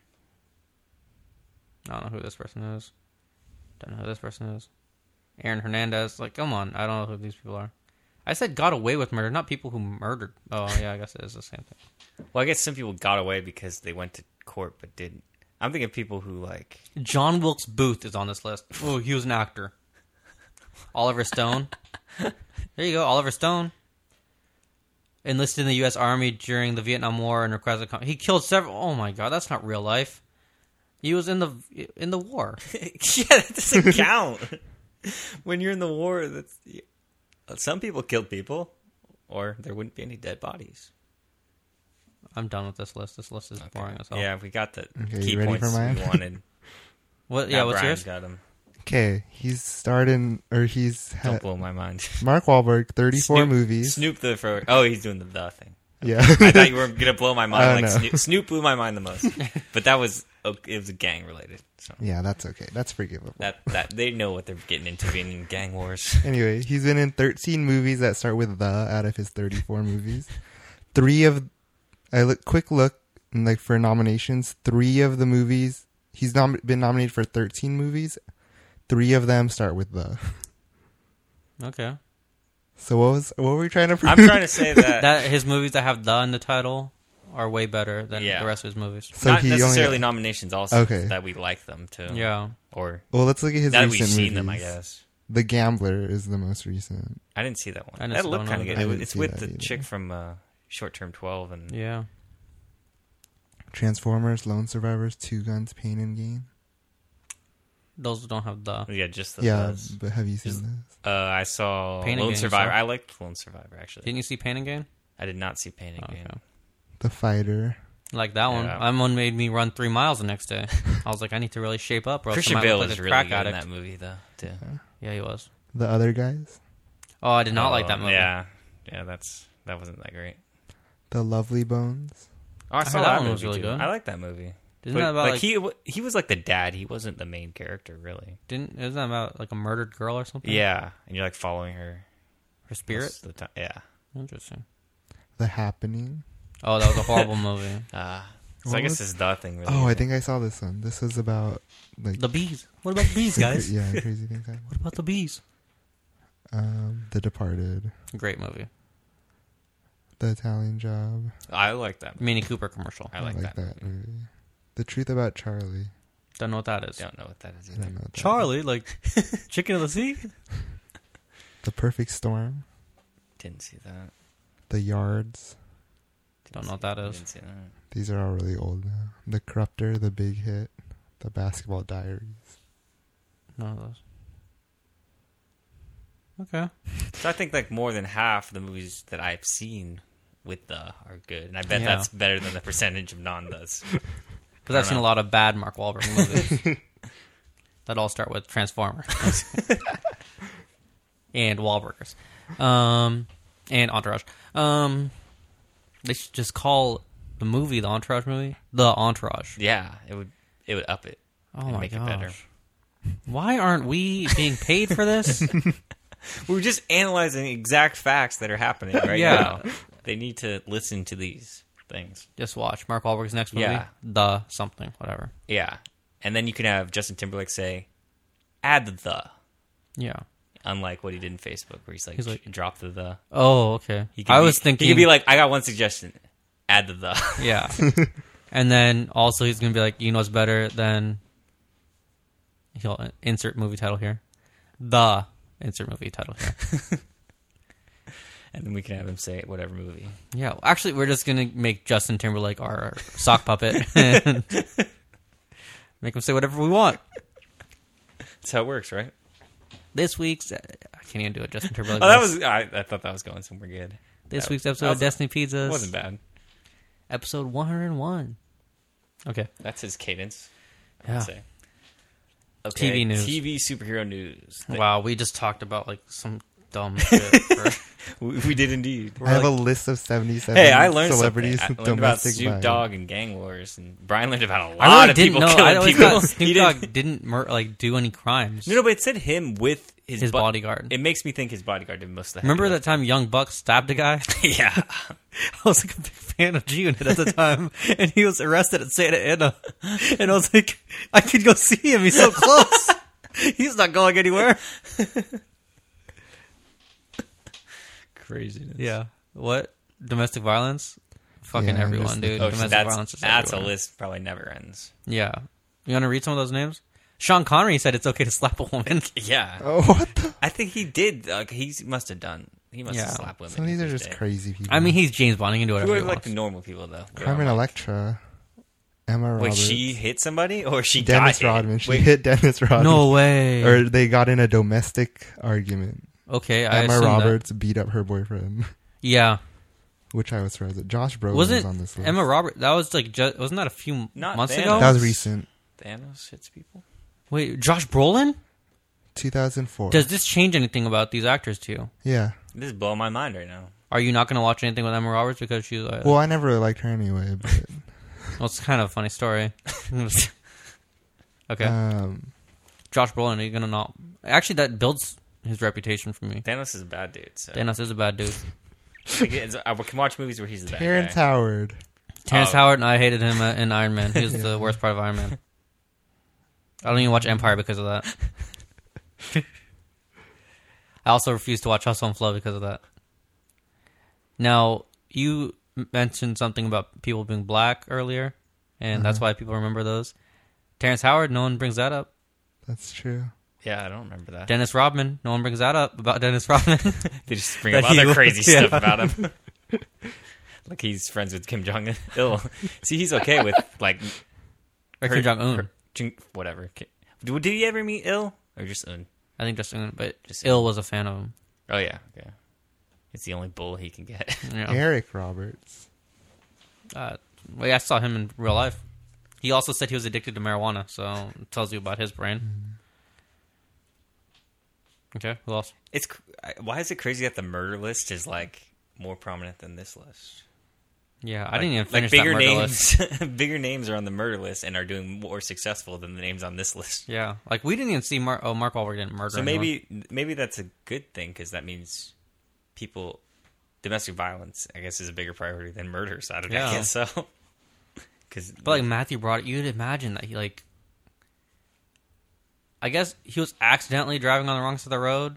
I don't know who this person is. Don't know who this person is. Aaron Hernandez. Like, come on. I don't know who these people are. I said got away with murder, not people who murdered. Oh, yeah, I guess it is the same thing. well, I guess some people got away because they went to court but didn't. I'm thinking of people who like. John Wilkes Booth is on this list. Oh, he was an actor. Oliver Stone. There you go, Oliver Stone. Enlisted in the U.S. Army during the Vietnam War and requested. He killed several. Oh my God, that's not real life. He was in the war. Yeah, that doesn't count. When you're in the war, that's some people killed people, or there wouldn't be any dead bodies. I'm done with this list. This list is boring as hell. Yeah, we got the Okay, key you ready points for mine? we wanted. What? Yeah. Now What's Brian's yours? got 'em. Okay, he's starting, or he's Don't had blow my mind. Mark Wahlberg, 34 Snoop, movies. Snoop the for. Oh, he's doing the thing. Yeah. I thought you were gonna blow my mind. I Like don't know. Snoop blew my mind the most, but it was gang related. So Yeah, that's okay. That's forgivable. that they know what they're getting into being in gang wars. Anyway, he's been in 13 movies that start with the out of his 34 movies. Quick look, like for nominations, 3 of the movies, he's been nominated for 13 movies. 3 of them start with the. Okay. So what were we trying to prove? I'm trying to say that That his movies that have the in the title are way better than Yeah. the rest of his movies. So not he only necessarily got- nominations. Also, Okay. that we like them too. Yeah. Or Well, let's look at his that recent we've seen movies. them. I guess The Gambler is the most recent. I didn't see that one. I That just looked don't kind of know. good. I didn't It's see with that the either. chick from Short Term 12 and Yeah. Transformers, Lone Survivors, Two Guns, Pain and Gain. Those don't have the. yeah, just the Yeah, buzz. but have you seen Is- this? I saw Pain and Lone Gain, you Survivor. saw? I liked Lone Survivor actually. Didn't you see Pain and Gain? I did not see Pain and Oh, Gain. okay. The Fighter. Like that one. Yeah. That one made me run 3 miles the next day. I was like, I need to really shape up. Or else I Christian might Bale look is like a really crack good in addict. that movie though. Too. Yeah, he was. The Other Guys. Oh, I did not like that movie. Yeah, that wasn't that great. The Lovely Bones. Oh, I heard saw that that one movie was really too. good. I like that movie. Isn't But, that about like, he was like the dad. He wasn't the main character really. isn't that about like a murdered girl or something? Yeah, and you're like following her. Her spirit. most of the time. Yeah. Interesting. The Happening. Oh, that was a horrible movie. So What I guess was- it's the thing. Really. Oh, I think I saw this one. This was about like The bees. What about the bees, guys? yeah, crazy things happen. What about the bees? The Departed, Great movie. The Italian Job. I like that. Mini Cooper commercial. I like that. movie. The Truth About Charlie. Don't know what that is. Don't know what that is I either. don't know what that Charlie, like Chicken of the Sea. is. The Perfect Storm. Didn't see that. The Yards. Don't know what that is. Didn't see that. These are all really old now. The Corruptor, The Big Hit, The Basketball Diaries. None of those. Okay. So I think like more than half of the movies that I've seen with the are good, and I bet Yeah. that's better than the percentage of non does. Because I've seen a lot of bad Mark Wahlberg movies that all start with Transformers and Wahlburgers, and Entourage. They should just call the movie the Entourage movie the Entourage. Yeah, it would up it. Oh and my make it gosh! better. Why aren't we being paid for this? We're just analyzing exact facts that are happening right Yeah. now. They need to listen to these things. Just watch Mark Wahlberg's next movie, Yeah. the something, whatever. Yeah, and then you can have Justin Timberlake say, "Add the," Yeah. unlike what he did in Facebook, where he's like drop the. Oh, okay. He could I be- was thinking he could be like, "I got one suggestion, add the." yeah. And then also he's gonna be like, you know what's better than he'll insert movie title here. The insert movie title here. And then we can have him say whatever movie. Yeah. Actually we're just gonna make Justin Timberlake our sock puppet and make him say whatever we want. That's how it works, right? This week's I can't even do it, Justin Timberlake. Oh, that was. I thought that was going somewhere good. this that- week's episode that of was- Destiny Pizzas. It wasn't bad. Episode 101. Okay. That's his cadence. Yeah. I'd say. Okay, TV news. TV superhero news. Wow, we just talked about like some dumb shit for We did indeed. I have a list of 77 Hey, I learned celebrities something. I with learned about domestic Snoop violence. Dogg and gang wars, and Brian learned about a I lot really of didn't people know. I killing always people. thought He Snoop didn't- Dogg didn't do any crimes. No, but it said him with His bodyguard. It makes me think his bodyguard did most of the heavy Remember that time Young Buck stabbed a guy? lifting. Yeah. I was like a big fan of G-Unit at the time, and he was arrested at Santa Ana. And I was like, I could go see him. He's so close. He's not going anywhere. Craziness. Yeah. What? Domestic violence? Fucking Yeah, everyone, just dude. the- Oh, so Domestic violence is that's a everywhere. list probably never ends. Yeah. You want to read some of those names? Sean Connery said it's okay to slap a woman. Yeah. Oh, what the? I think he did. He must have done. He must Yeah. have slapped women. Some of these in are his just day. crazy people. I mean, he's James Bond. He can do whatever Who he are like wants. the normal people though? Carmen Electra, Emma Wait, Roberts, she hit somebody or she Dennis got hit? Rodman. She Wait, hit Dennis Rodman. No way. Or they got in a domestic argument. Okay, I Emma assume Roberts beat up her boyfriend, That. Yeah. which I was surprised at. Josh Brolin was Wasn't on this list. Emma Roberts? That was like, wasn't that a few Not months Thanos. ago? That was recent. Thanos hits people. Wait, Josh Brolin? 2004. Does this change anything about these actors to you? Yeah. This is blowing my mind right now. Are you not going to watch anything with Emma Roberts because she? Well, I never really liked her anyway. But Well, it's kind of a funny story. Okay. Josh Brolin, are you going to not? Actually, that builds his reputation for me. Thanos is a bad dude. So. Thanos is a bad dude. I can watch movies where he's the bad Terrence guy. Howard. Terrence Howard, and I hated him in Iron Man. He was the worst part of Iron Man. I don't even watch Empire because of that. I also refuse to watch Hustle and Flow because of that. Now, you mentioned something about people being black earlier, and that's why people remember those. Terrence Howard, no one brings that up. That's true. Yeah, I don't remember that. Dennis Rodman, no one brings that up about Dennis Rodman. They just bring up other crazy stuff about him. Like he's friends with Kim Jong-il. See, he's okay with, like... Or Kim Jong-un. Whatever. Did he ever meet Il? Or just Un? I think just Un, but Just Il was a fan of him. Oh, yeah. Okay. It's the only bull he can get. Yeah. Eric Roberts. Well, yeah, I saw him in real life. He also said he was addicted to marijuana, so it tells you about his brain. Okay, who else? Why is it crazy that the murder list is, like, more prominent than this list? Yeah, I Like- didn't even like finish bigger that murder list. names, bigger names are on the murder list and are doing more successful than the names on this list. Yeah, like we didn't even see Mark Wahlberg didn't murder. So anyone. maybe that's a good thing because that means domestic violence, I guess, is a bigger priority than murder. So I guess so. But like Matthew Broderick, you'd imagine that he like, I guess he was accidentally driving on the wrong side of the road.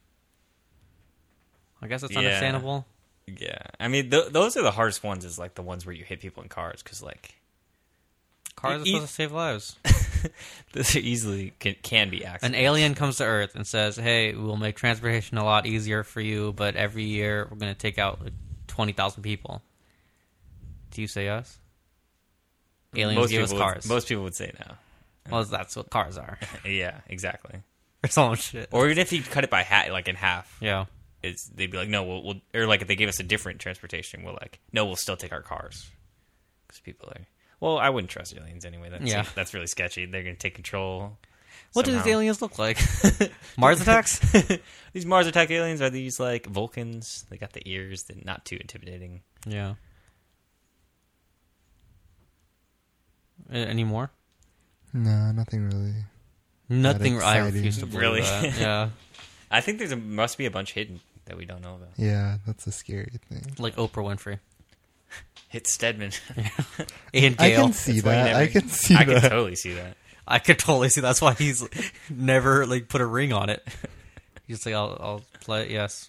I guess that's understandable. Yeah, I mean those are the hardest ones. Is like the ones where you hit people in cars because like Cars are supposed to save lives. those are easily can be accidents. An alien comes to Earth and says, "Hey, we'll make transportation a lot easier for you, but every year we're going to take out like 20,000 people." Do you say yes? Aliens give us cars. Most people would say no. Well, that's what cars are. Yeah, exactly. Or some shit. Or even if you cut it by in half, Yeah. they'd be like, no, we'll or like if they gave us a different transportation, we're like, no, we'll still take our cars because people are. Well, I wouldn't trust aliens anyway. That's really sketchy. They're going to take control. What do somehow. these aliens look like? Mars attacks? These Mars attack aliens are these like Vulcans? They got the ears, they're not too intimidating. Yeah. Any more? No, nothing really. Nothing. I exciting. refuse to believe Really? that. Yeah. I think must be a bunch hidden that we don't know about. Yeah, that's a scary thing. Like Oprah Winfrey. Hit Stedman. Ian I Gale. can see That's why he that. never- I can see I that. can totally see that. I could totally see. That's why he's never like put a ring on it. He's like, I'll play it. Yes.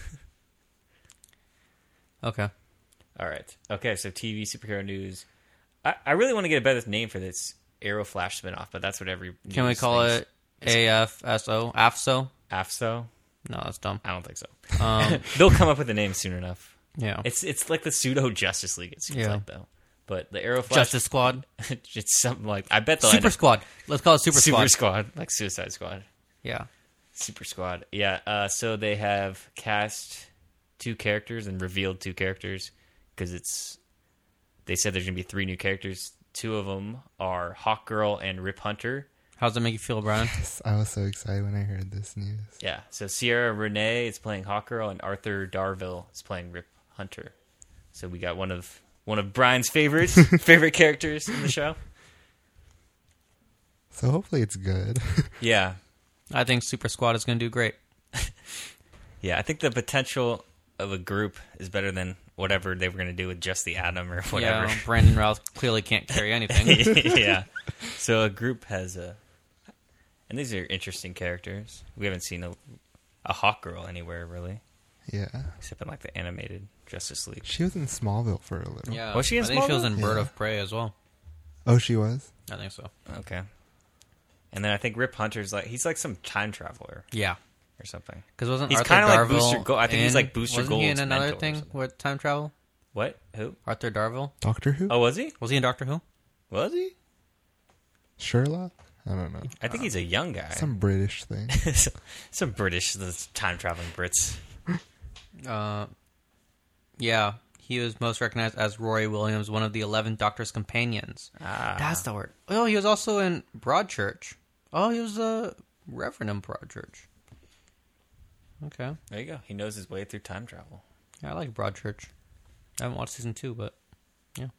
Okay. All right. Okay, so TV superhero news. I really want to get a better name for this Arrow Flash spinoff, but that's what every Can we news call thinks. it AFSO? AFSO? AFSO? No, that's dumb. I don't think so. Um, They'll come up with a name soon enough. yeah. It's like the pseudo Justice League. It seems Yeah. like though. But the Arrow Flash, Justice Squad. it's something like I bet they'll Super end up- Squad. Let's call it Super Squad. Squad, like Suicide Squad, Yeah. Super Squad. Yeah. So they have cast 2 characters and revealed 2 characters because they said there's gonna be 3 new characters. 2 of them are Hawkgirl and Rip Hunter. How's that make you feel, Brian? I was so excited when I heard this news. Yeah. So Sierra Renee is playing Hawkgirl and Arthur Darville is playing Rip Hunter. So we got one of Brian's favorite characters in the show. So hopefully it's good. Yeah. I think Super Squad is going to do great. Yeah, I think the potential of a group is better than whatever they were going to do with just the Atom or whatever. Yeah, Brandon Routh clearly can't carry anything. Yeah. So a group has and these are interesting characters. We haven't seen a Hawkgirl anywhere really, Yeah. except in like the animated Justice League. She was in Smallville for a little. Yeah, Was she in I think she was in Smallville? Bird Yeah. of Prey as well. Oh, she was? I think so. Okay. And then I think Rip Hunter's he's like some time traveler Yeah, or something. because wasn't He's Arthur kinda like Darvill Booster Gold. I think he's like Booster wasn't he in Gold's another mentor or thing something. with time travel? What? Who? Arthur Darvill Doctor Who? Oh, was he? was he in Doctor Who? Was he? Sherlock? I don't know. I think he's a young guy. Some British thing. Some British, those time traveling Brits. Yeah, he was most recognized as Roy Williams, one of the 11 Doctor's companions. Ah, That's the word. Oh, he was also in Broadchurch. Oh, he was a Reverend in Broadchurch. Okay. there you go. He knows his way through time travel. Yeah, I like Broadchurch. I haven't watched season 2, but yeah.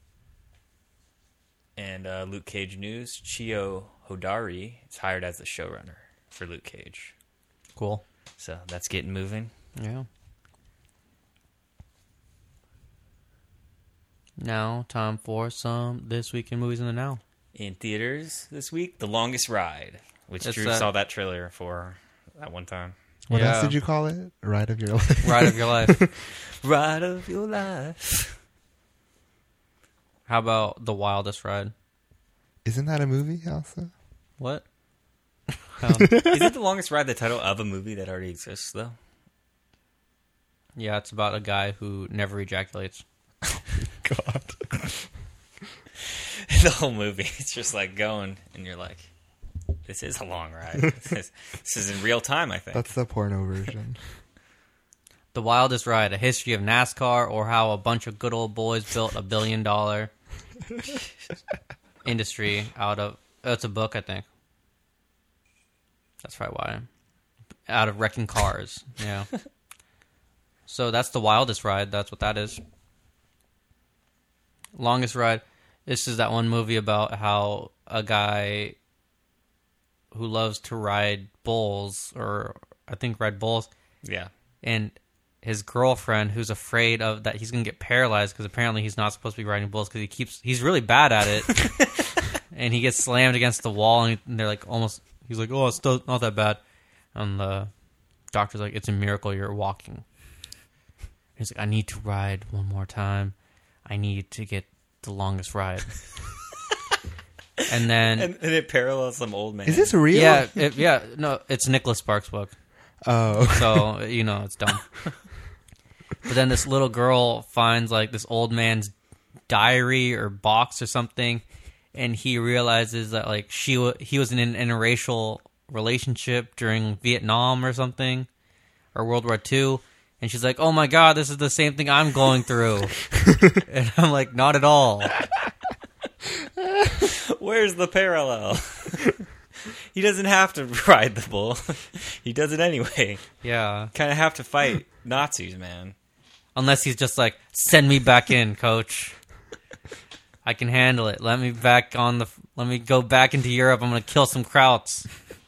And Luke Cage news: Chio Hodari is hired as the showrunner for Luke Cage. Cool. So that's getting moving. Yeah. Now, time for some This Week in Movies in the Now. In theaters this week, The Longest Ride, which It's Drew that- saw that trailer for at one time. What Yeah. else did you call it? Ride of your life. Ride of your life. Ride of your life. How about The Wildest Ride? Isn't that a movie also? What? Isn't The Longest Ride the title of a movie that already exists, though? Yeah, it's about a guy who never ejaculates. God. The whole movie, it's just like going, and you're like, this is a long ride. This is in real time, I think. That's the porno version. The Wildest Ride, a history of NASCAR, or how a bunch of good old boys built $1 billion industry out of... It's a book, I think. That's probably why. Out of wrecking cars, yeah. So that's The Wildest Ride. That's what that is. Longest Ride. This is that one movie about how a guy who loves to ride bulls, or I think ride bulls, Yeah. and his girlfriend who's afraid of that he's gonna get paralyzed because apparently he's not supposed to be riding bulls because he's really bad at it, and he gets slammed against the wall, and they're like almost, he's like, oh, it's still not that bad, and the doctor's like, it's a miracle you're walking. He's like, I need to ride one more time. I need to get the longest ride. And then And it parallels some old man. Is this real? yeah, no, it's Nicholas Sparks' book. Oh. So, it's dumb. But then this little girl finds, like, this old man's diary or box or something, and he realizes that, like, he was in an interracial relationship during Vietnam or something, or World War II, and she's like, oh my god, this is the same thing I'm going through. And I'm like, not at all. Where's the parallel? He doesn't have to ride the bull. He does it anyway. Yeah. Kind of have to fight Nazis, man. Unless he's just like, send me back in, coach. I can handle it. Let me go back into Europe. I'm going to kill some Krauts.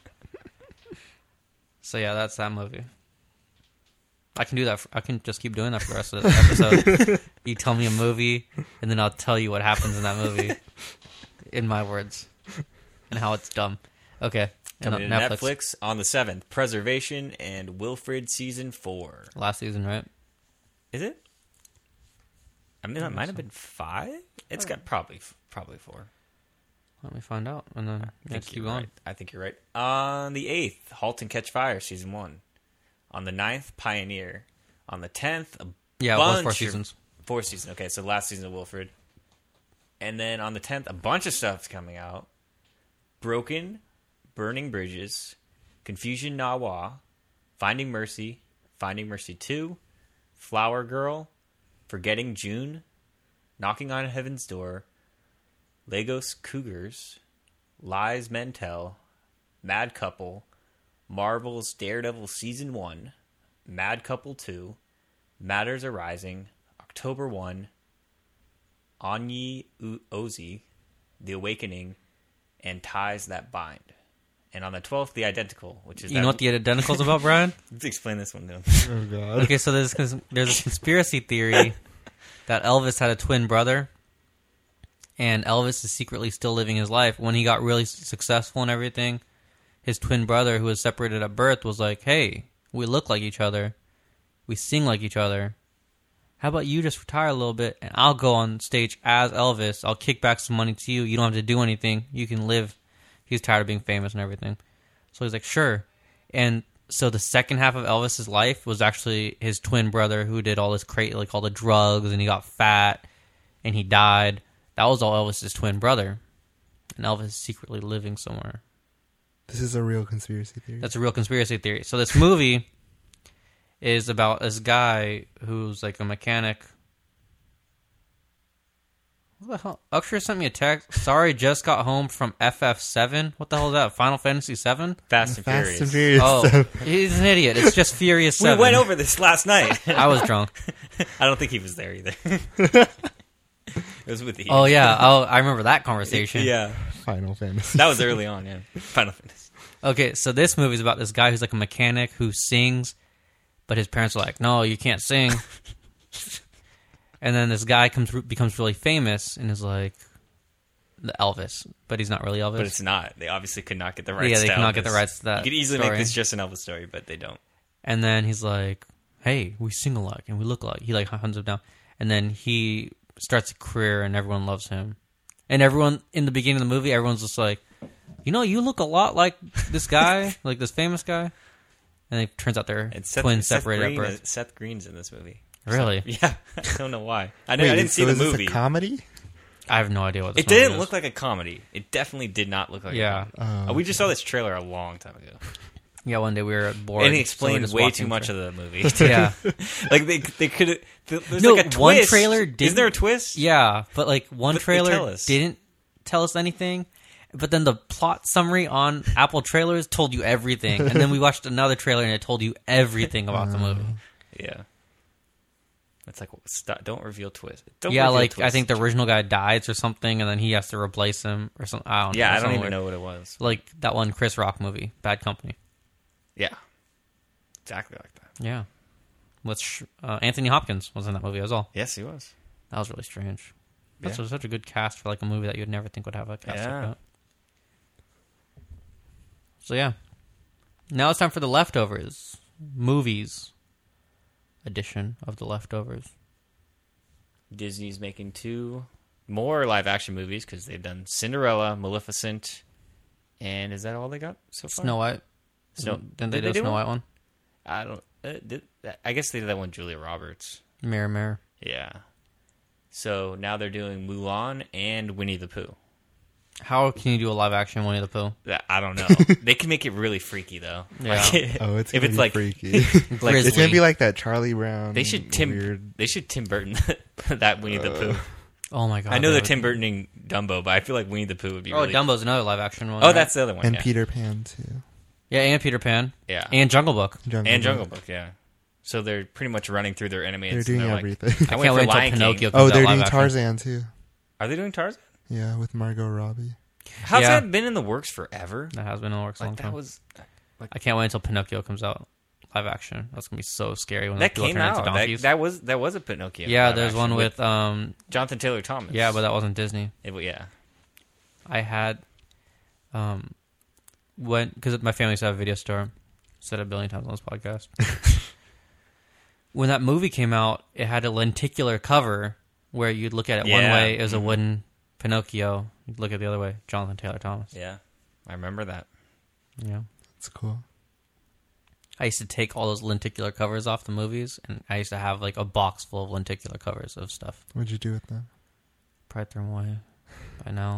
So yeah, that's that movie. I can do that. I can just keep doing that for the rest of the episode. You tell me a movie, and then I'll tell you what happens in that movie. In my words. And how it's dumb. Okay. Coming to Netflix on the 7th. Preservation and Wilfred Season 4. Last season, right? Is it? I mean, that might have been 5? It's got probably 4. Let me find out, and then let's keep going. Right. I think you're right. On the 8th, Halt and Catch Fire, Season 1. On the 9th, Pioneer. On the 10th, Yeah, it was 4 seasons. 4 seasons. Okay, so last season of Wilfred. And then on the 10th, a bunch of stuff's coming out. Broken, Burning Bridges, Confusion Nawa, Finding Mercy 2, Flower Girl, Forgetting June, Knocking on Heaven's Door, Lagos Cougars, Lies Men Tell, Mad Couple, Marvel's Daredevil Season 1, Mad Couple 2, Matters Arising, October 1, Onyi Ozi, The Awakening, and Ties That Bind. And on the 12th, The Identical, which is... You know what The Identical's about, Brian? Let's explain this one to him. Oh, God. Okay, so there's a conspiracy theory that Elvis had a twin brother, and Elvis is secretly still living his life. When he got really successful and everything, his twin brother, who was separated at birth, was like, hey, we look like each other. We sing like each other. How about you just retire a little bit, and I'll go on stage as Elvis. I'll kick back some money to you. You don't have to do anything. You can live. He's tired of being famous and everything. So he's like, sure. And so the second half of Elvis's life was actually his twin brother who did all this like all the drugs, and he got fat, and he died. That was all Elvis's twin brother. And Elvis is secretly living somewhere. This is a real conspiracy theory. That's a real conspiracy theory. So this movie is about this guy who's like a mechanic What the hell? Uxer sent me a text. Sorry, just got home from FF7. What the hell is that? Final Fantasy 7? Fast and Fast and Furious. Furious. Oh, he's an idiot. It's just Furious 7. We went over this last night. I was drunk. I don't think he was there either. It was with the. Oh, yeah. Oh, I remember that conversation. Yeah, Final Fantasy. that was early on. Yeah, Final Fantasy. Okay, so this movie's about this guy who's like a mechanic who sings, but his parents are like, no, you can't sing. And then this guy becomes really famous and is like the Elvis, but he's not really Elvis. But it's not. They obviously could not get the rights. Yeah, they to could not Elvis. get the rights to that You could easily story. make this just an Elvis story, but they don't. And then he's like, hey, we sing alike and we look alike. He like hunts him down. And then he starts a career and everyone loves him. And everyone, in the beginning of the movie, everyone's just like, you know, you look a lot like this guy, like this famous guy. And it turns out they're twins separated at birth. Seth Green's in this movie. Really? Yeah, I don't know why. I Wait, didn't see so the is this movie. a comedy? I have no idea what this It movie didn't is. look like a comedy. It definitely did not look like Yeah. a comedy. We just saw this trailer a long time ago. Yeah, one day we were bored. And he so we explained just way walked too in much for- of the movie. Yeah. Like, they could. There's No, like a twist. one trailer Isn't didn't- there a twist? Yeah, but like one But they trailer tell us. didn't tell us anything, but then the plot summary on Apple Trailers told you everything, and then we watched another trailer and it told you everything about the movie. Yeah. It's like, stop, don't reveal twist. Don't Yeah, reveal like twist. I think the original guy dies or something, and then he has to replace him or something. I don't know. Yeah, I don't something even weird. know what it was. Like that one Chris Rock movie, Bad Company. Yeah. Exactly like that. Yeah, which Anthony Hopkins was in that movie as well. Yes, he was. That was really strange. That's Yeah. such a good cast for like a movie that you'd never think would have a cast Yeah. like that. So yeah, now it's time for the leftovers movies edition of the leftovers. Disney's making 2 more live action movies because they've done Cinderella, Maleficent, and is that all they got so far? Snow White. Snow- Didn't they did do they a do Snow one? White one? I don't. I guess they did that one, Julia Roberts. Mirror, Mirror. Yeah. So now they're doing Mulan and Winnie the Pooh. How can you do a live action Winnie the Pooh? I don't know. They can make it really freaky though. Yeah. Like, Oh, it's if gonna it's be like freaky. like Grizzly. It's gonna be like that Charlie Brown. they should weird. Tim Burton that Winnie the Pooh. Oh my god! I know they're that Tim would- Burtoning Dumbo, but I feel like Winnie the Pooh would be. Oh, really Dumbo's another live action one. Oh, right? that's the other one. and yeah. Peter Pan too. Yeah, and Peter Pan. Yeah. And Jungle Book. Jungle Book. Yeah. So they're pretty much running through their animated. They're doing everything. I I went can't for wait until Lion King. Pinocchio comes Oh, out they're live doing action. Tarzan too. Are they doing Tarzan? Yeah, with Margot Robbie. How's Yeah. that been in the works forever? That has been in the works a long Like that time. was I can't wait until Pinocchio comes out live action. That's gonna be so scary when that people came turn into out. donkeys. That was a Pinocchio. yeah, live there's action one with Jonathan Taylor Thomas. yeah, but that wasn't Disney. Yeah. I had when because my family used to have a video store. Said it a billion times on this podcast. When that movie came out, it had a lenticular cover where you'd look at it one Yeah. way, it was a wooden Pinocchio. You'd look at it the other way, Jonathan Taylor Thomas. Yeah, I remember that. Yeah. That's cool. I used to take all those lenticular covers off the movies, and I used to have like a box full of lenticular covers of stuff. What'd you do with them? Probably throw them away by now.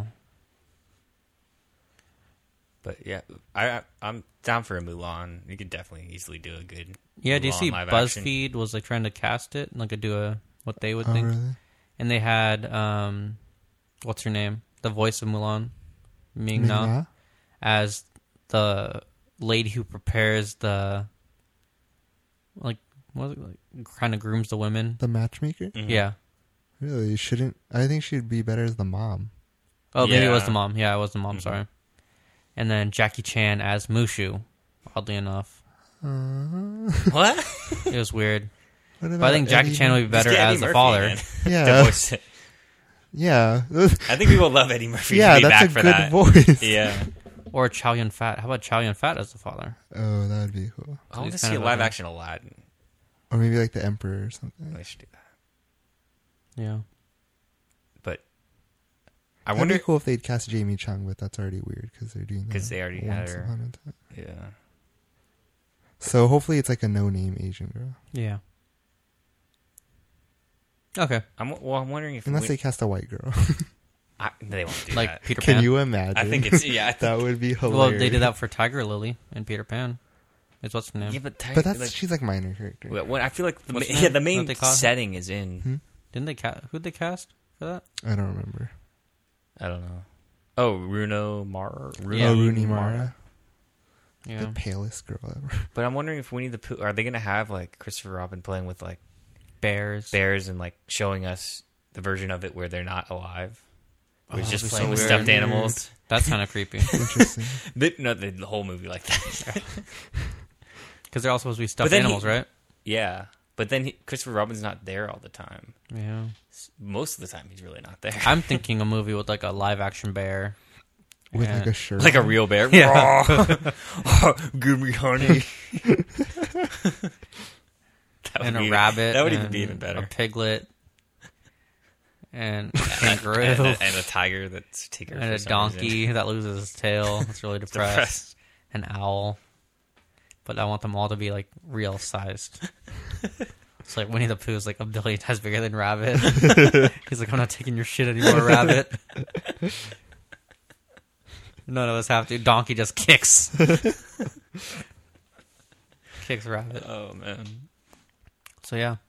But yeah, I'm down for a Mulan. You could definitely easily do a good. Yeah, do you Mulan see live action. BuzzFeed was like trying to cast it, like do a what they would Oh, think, really? and they had what's her name, the voice of Mulan, Ming Na, Ming-Na? as the lady who prepares the like what was it, like kind of grooms the women. The matchmaker? Mhm. Yeah. Really? Shouldn't I think she'd be better as the mom. Oh, maybe it was Yeah. the mom. Yeah, it was the mom. Mhm. Sorry. And then Jackie Chan as Mushu. Oddly enough, What? it was weird. What But I about think Jackie Eddie- Chan would be better Just get Eddie as the Murphy father. in to Yeah. voice it. Yeah. I think people love Eddie Murphy. Yeah, to be that's back a for good that. voice. Yeah. Or Chow Yun Fat. How about Chow Yun Fat as the father? Oh, that would be cool. I want he's to see kind a of live like a- action Aladdin. Or maybe like the Emperor or something. They should do that. Yeah. But I That'd wonder be cool if they'd cast Jamie Chung, but that's already weird because they're doing that. 'Cause they already had once her. upon a time. Yeah. So hopefully it's like a no-name Asian girl. Yeah. Okay. I'm wondering if Unless they cast a white girl. they won't do Like that. Peter Can Pan. you imagine? I think it's I think, that would be hilarious. Well, they did that for Tiger Lily and Peter Pan. Is what's her name? yeah, But that's like, she's like minor character. when I feel like the What's main, her name? the main What they call her? setting is in. Didn't they cast? Who'd they cast for that? I don't remember. I don't know. Oh, Rooney Mara. Rooney Mara. Yeah. The palest girl ever. But I'm wondering if Winnie the Pooh, are they going to have like Christopher Robin playing with like Bears. and like showing us the version of it where they're not alive? Where he's Oh, just that'd be playing so with weird. stuffed animals. That's kind of creepy. Interesting. No, the whole movie like that. Because they're all supposed to be stuffed then animals, right? Yeah. But then Christopher Robin's not there all the time. Yeah. Most of the time, he's really not there. I'm thinking a movie with like a live action bear. With Yeah. like a shirt. like a on. real bear. Yeah. Give me honey. That And would a be- rabbit. That would and even be even better. A piglet. And a kangaroo. and a tiger that's tiger. And for a some donkey reason. that loses his tail. It's really depressed. Depressed. An owl. But I want them all to be like real sized. It's like Winnie the Pooh is like a billion times bigger than Rabbit. He's like, I'm not taking your shit anymore, Rabbit. None of us have to. Donkey just kicks. Kicks Rabbit. Oh man. So yeah.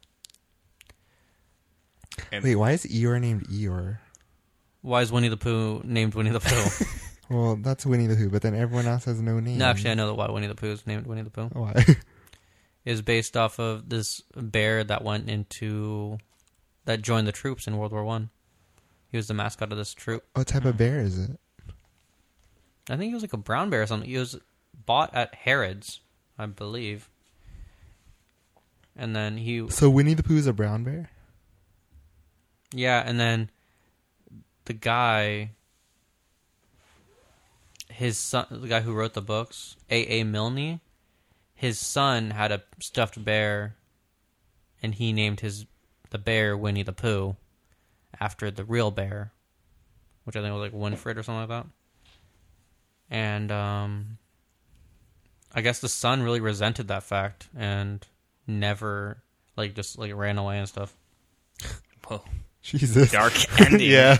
And Wait, why is Eeyore named Eeyore? Why is Winnie the Pooh named Winnie the Pooh? Well, that's Winnie the Pooh, but then everyone else has no name. No, actually, I know why Winnie the Pooh is named Winnie the Pooh. Why? Is based off of this bear that joined the troops in World War One. He was the mascot of this troop. What type of bear is it? I think he was like a brown bear or something. He was bought at Harrods, I believe. And then So Winnie the Pooh is a brown bear? yeah, and then the guy, his son, the guy who wrote the books, A.A. Milne, his son had a stuffed bear, and he named the bear Winnie the Pooh after the real bear, which I think was like Winfred or something like that. And I guess the son really resented that fact and never just ran away and stuff. whoa, Jesus. dark ending. Yeah.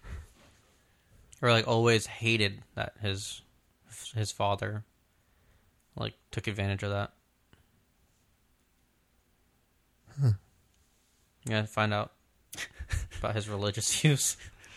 Or always hated that his father took advantage of that. Huh. Yeah, find out about his religious views.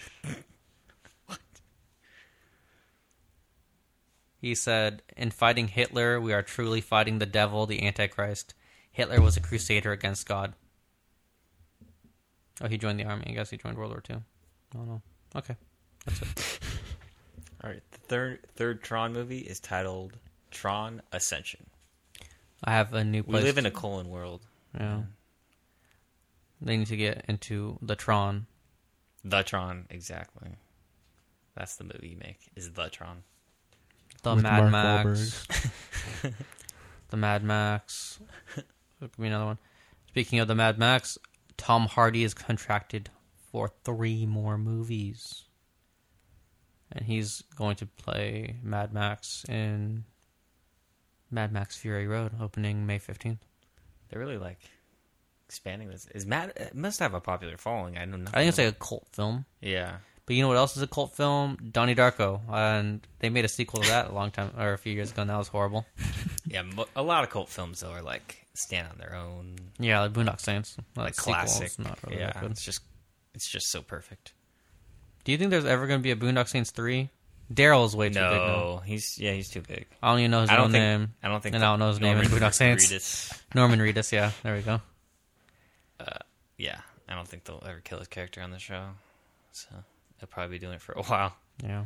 He said, "In fighting Hitler, we are truly fighting the devil, the Antichrist. Hitler was a crusader against God." Oh, he joined the army. I guess he joined World War II. Oh, no. Okay. That's it. All right. The third Tron movie is titled Tron Ascension. I have a new We place. live in a colon world. Yeah. They need to get into the Tron. The Tron, exactly. That's the movie you make, is The Tron. The With Mad Mark Max. The Mad Max. Give me another one. Speaking of the Mad Max, Tom Hardy is contracted for 3 more movies. And he's going to play Mad Max in Mad Max Fury Road, opening May 15th. They're really expanding this. It must have a popular following. I don't know. I think it's a cult film. Yeah. But you know what else is a cult film? Donnie Darko. And they made a sequel to that a few years ago, and that was horrible. Yeah, a lot of cult films, though, are stand on their own. Yeah, like Boondock Saints. Classic. Not really yeah, that good. it's just so perfect. Do you think there's ever going to be a Boondock Saints 3? Daryl's way too big now. No, he's too big. I don't even know his I real don't think. name. I don't think. And I don't know his name in Boondock Saints. Reedus. Norman Reedus, yeah. There we go. Yeah, I don't think they'll ever kill his character on the show. So they'll probably be doing it for a while. Yeah.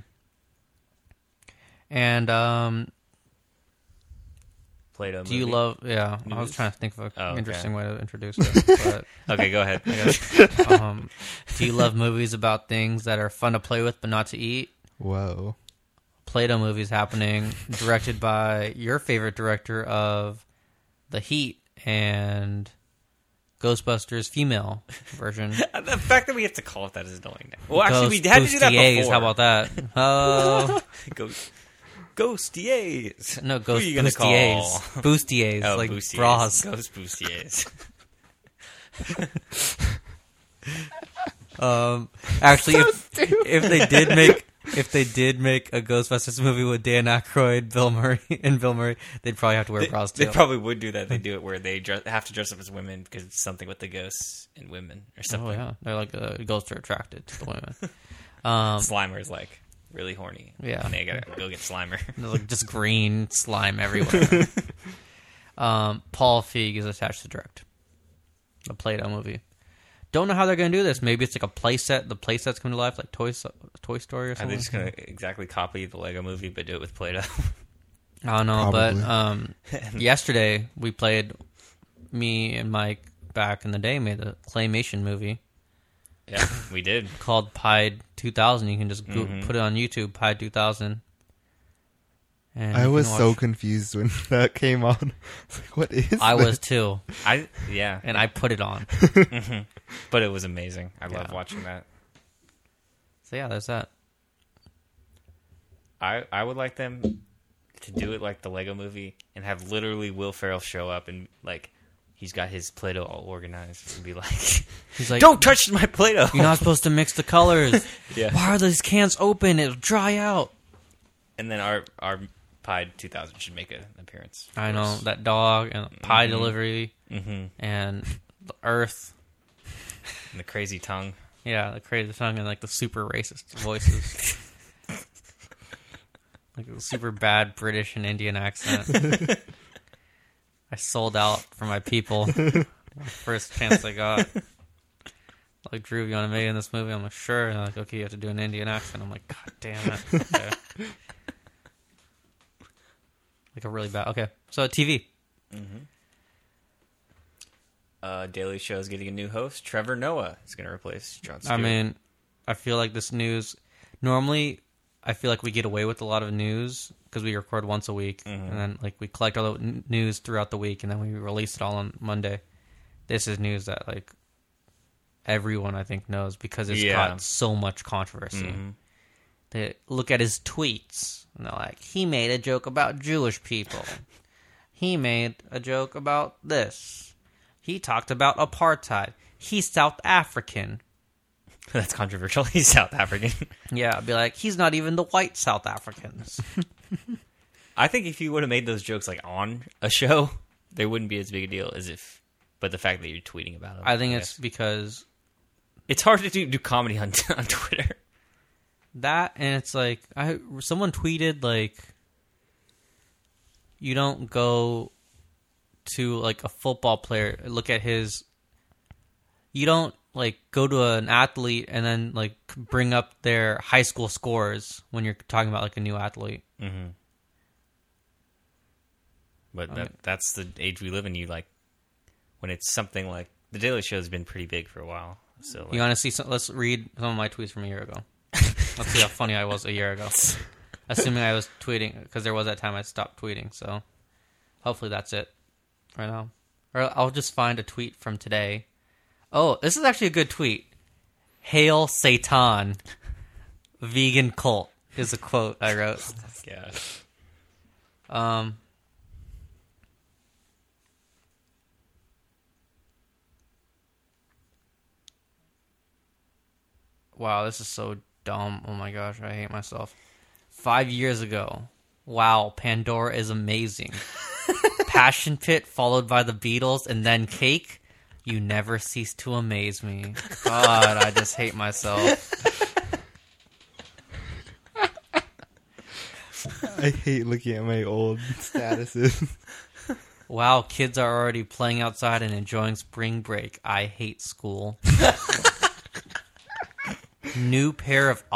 And Play-Doh do you movie. love... Yeah, I was News? trying to think of an Oh, okay. interesting way to introduce it. Okay, go ahead. But, do you love movies about things that are fun to play with but not to eat? Whoa. Play-Doh movies happening, directed by your favorite director of The Heat and Ghostbusters female version. The fact that we have to call it that is annoying. Well, actually, we had to do that Bustiers, before. How about that? Ghostiers. No, Who are you gonna call? Bustiers, Oh, like Bustiers. bras. Ghost Bustiers. Actually, if they did make if they did make a Ghostbusters movie with Dan Aykroyd, Bill Murray, they'd probably have to wear bras too. They probably would do that. They do it where they have to dress up as women because it's something with the ghosts and women or something. Oh yeah, they're like ghosts are attracted to the women. Slimer's like really horny. Yeah. And they gotta go get Slimer. There's like just green slime everywhere. Paul Feig is attached to direct the Play-Doh movie. Don't know how they're going to do this. Maybe it's like a playset. The playset's coming to life, like Toy Story or Are something. they just going to exactly copy the Lego movie but do it with Play-Doh? I don't know, Probably. but yesterday we played, me and Mike back in the day made a claymation movie Yeah, we did. called Pied 2000. You can just put it on YouTube, Pied 2000. And I you was can so watch- confused when that came on. I was like, what is I this? was too, Yeah. and I put it on. But it was amazing. I love Yeah. watching that. So yeah, there's that. I would like them to do it like the Lego movie and have literally Will Ferrell show up and like he's got his Play-Doh all organized and be like, He's like, "Don't touch my Play-Doh." You're not supposed to mix the colors. Yeah. Why are these cans open? It'll dry out. And then our Pied 2000 should make an appearance. I know that dog and pie delivery and the Earth. And the crazy tongue. Yeah, the crazy tongue and like the super racist voices. Like a super bad British and Indian accent. I sold out for my people. First chance I got. Like, Drew, you want to make in this movie? I'm like, sure. And they're like, okay, you have to do an Indian accent. I'm like, God damn it. Okay. Like a really bad. Okay, so TV. Daily Show is getting a new host. Trevor Noah is going to replace Jon Stewart. I mean, I feel like this news. Normally, I feel like we get away with a lot of news because we record once a week, and then like we collect all the news throughout the week, and then we release it all on Monday. This is news that like everyone I think knows because it's got so much controversy. They look at his tweets, and they're like, he made a joke about Jewish people. He made a joke about this. He talked about apartheid. He's South African. That's controversial. He's South African. Yeah, I'd be like, he's not even the white South Africans. I think if you would have made those jokes like on a show, they wouldn't be as big a deal as if. But the fact that you're tweeting about them, I think it's because it's hard to do comedy on Twitter. that, and it's like someone tweeted like, you don't go to like a football player, look at his. You don't like go to an athlete and then like bring up their high school scores when you're talking about like a new athlete. But that's the age we live in. You like when it's something like the Daily Show has been pretty big for a while. So like, You want to see? Let's read some of my tweets from a year ago. Let's see how funny I was a year ago. Assuming I was tweeting, because there was that time I stopped tweeting. So hopefully that's it right now. Or I'll just find a tweet from today. Oh, this is actually a good tweet. Hail Satan, vegan cult is a quote I wrote. yeah. Wow, this is so dumb. Oh my gosh, I hate myself. 5 years ago. Wow, Pandora is amazing. Passion Pit followed by the Beatles and then Cake. You never cease to amaze me. God, I just hate myself. I hate looking at my old statuses. Wow, kids are already playing outside and enjoying spring break. I hate school. New pair of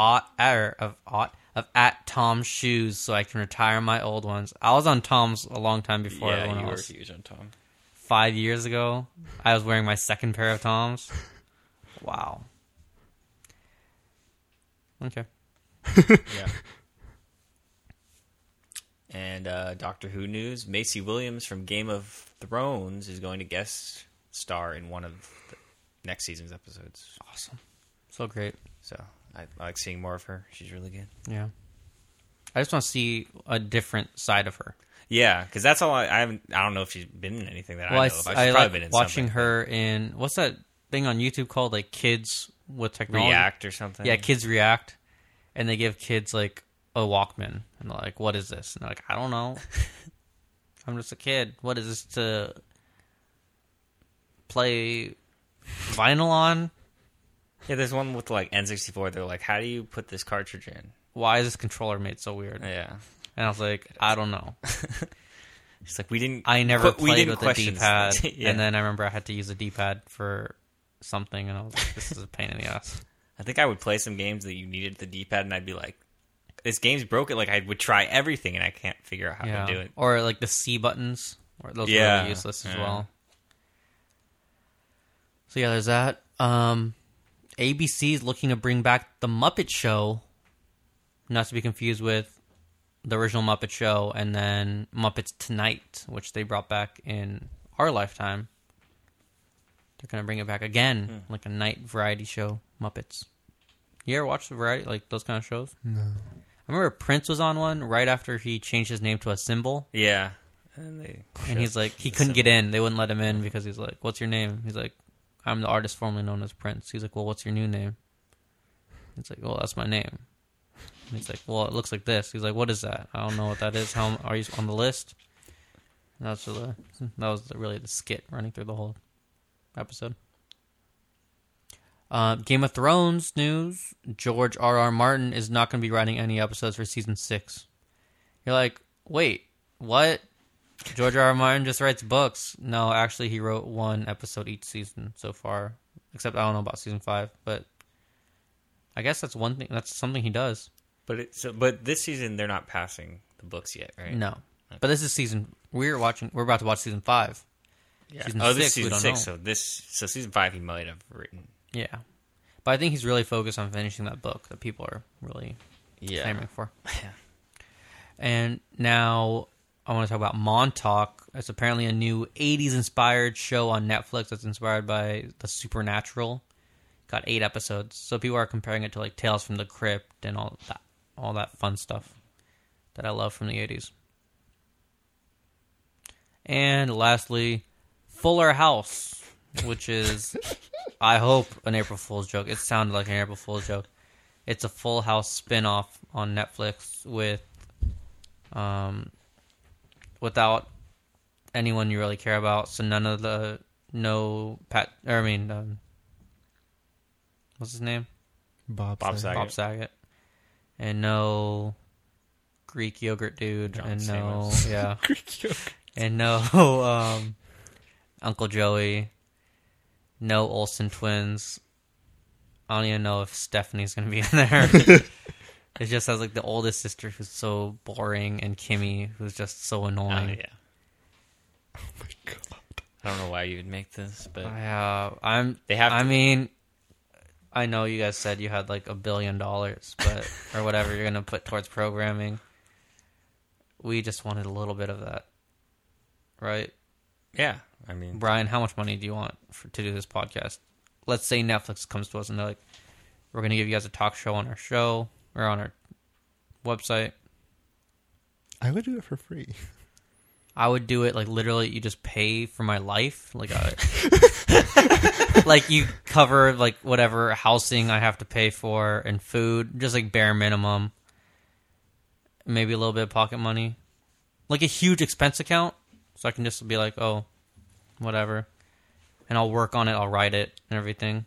at Tom's shoes so I can retire my old ones. I was on Tom's a long time before everyone you were else. huge on Tom. 5 years ago, I was wearing my second pair of Toms. Wow. Okay. Yeah. And Doctor Who news: Macy Williams from Game of Thrones is going to guest star in one of the next season's episodes. Awesome. So great. So I like seeing more of her. She's really good. Yeah. I just want to see a different side of her. Yeah, because that's all I haven't. I don't know if she's been in anything that Well, I know of. She's I probably like been in watching something. her in, what's that thing on YouTube called, like Kids with Technology? React or something. Yeah, Kids React. and they give kids like a Walkman, and they're like, "What is this?" And they're like, "I don't know. I'm just a kid. What is this to play vinyl on? Yeah, there's one with like N64. They're like, how do you put this cartridge in? Why is this controller made so weird?" Yeah. And I was like, "I don't know. It's like we didn't. I never we played didn't with a question D-pad." this. Yeah. And then I remember I had to use a D-pad for something, and I was like, "This is a pain in the ass." I think I would play some games that you needed the D-pad, and I'd be like, "This game's broken." Like I would try everything, and I can't figure out how to do it. Or like the C buttons, or those are really useless as well. So yeah, there's that. ABC is looking to bring back the Muppet Show, not to be confused with the original Muppet Show and then Muppets Tonight, which they brought back in our lifetime. They're gonna bring it back again, like a night variety show, Muppets. You ever watch the variety, like those kind of shows? No. I remember Prince was on one right after he changed his name to a symbol. Yeah. And he's like, he couldn't get in. They wouldn't let him in because he's like, "What's your name?" He's like, "I'm the artist formerly known as Prince." He's like, "Well, what's your new name?" It's like, "Well, that's my name." And he's like, "Well, it looks like this." He's like, "What is that? I don't know what that is. How are you on the list?" And that was really the skit running through the whole episode. Game of Thrones news: George R.R. Martin is not going to be writing any episodes for season 6. You're like, wait, what? George R.R. Martin just writes books. No, actually, he wrote one episode each season so far. Except I don't know about season 5, but I guess that's one thing. That's something he does. But this season they're not passing the books yet, right? No, but this is season. We're about to watch season 5. Yeah. Season this 6, is season we don't 6. know. So season 5 he might have written. Yeah, but I think he's really focused on finishing that book that people are really clamoring for. Yeah. And now I want to talk about Montauk. It's apparently a new 80s inspired show on Netflix that's inspired by the Supernatural. Got 8 episodes. So people are comparing it to like Tales from the Crypt and all that fun stuff that I love from the 80s. And lastly, Fuller House, which is, I hope, an April Fool's joke. It sounded like an April Fool's joke. It's a Full House spin-off on Netflix with without anyone you really care about. So what's his name? Bob Saget. Bob Saget. And no Greek yogurt dude. John and Stamos. no, yeah. And no Uncle Joey. No Olsen twins. I don't even know if Stephanie's going to be in there. It just has like the oldest sister who's so boring and Kimmy who's just so annoying. Oh, yeah. Oh my god. I don't know why you would make this, but They have. I mean, I know you guys said you had like $1 billion, but or whatever you're gonna put towards programming. We just wanted a little bit of that, right? Yeah, I mean, Brian, how much money do you want to do this podcast? Let's say Netflix comes to us and they're like, "We're gonna give you guys a talk show on our show or on our website." I would do it for free. I would do it like literally. You just pay for my life, like like you cover like whatever housing I have to pay for and food, just like bare minimum. Maybe a little bit of pocket money, like a huge expense account, so I can just be like, oh, whatever, and I'll work on it. I'll write it and everything.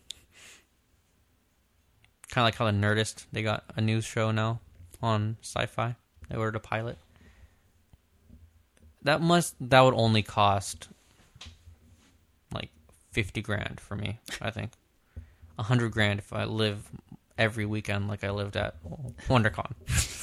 Kind of like how the Nerdist, they got a news show now on Sci-Fi. They ordered a pilot. That would only cost like $50,000 for me, I think. $100,000 if I live every weekend like I lived at WonderCon.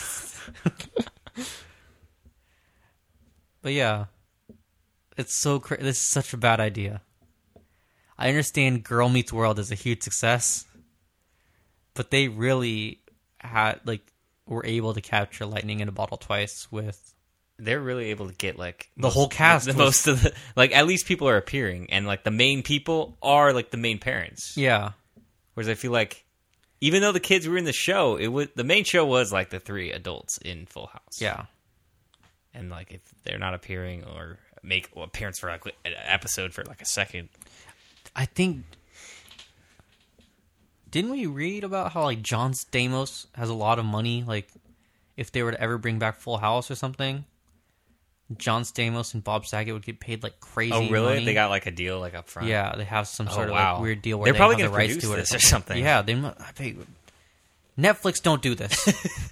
But yeah, it's so crazy. This is such a bad idea. I understand Girl Meets World is a huge success, but they really were able to capture lightning in a bottle twice with. They're really able to get like the whole cast. Most of the like at least people are appearing, and like the main people are like the main parents. Yeah. Whereas I feel like even though the kids were in the show, the main show was like the 3 adults in Full House. Yeah. And like if they're not appearing or make an appearance for like an episode for like a second, I think. Didn't we read about how like John Stamos has a lot of money? Like, if they were to ever bring back Full House or something, John Stamos and Bob Saget would get paid like crazy. Oh, really? money. They got like a deal like up front. Yeah, they have some sort of wow. like weird deal where They're they probably have the gonna rights produce to it this or something. Yeah, they. I pay. Netflix, don't do this.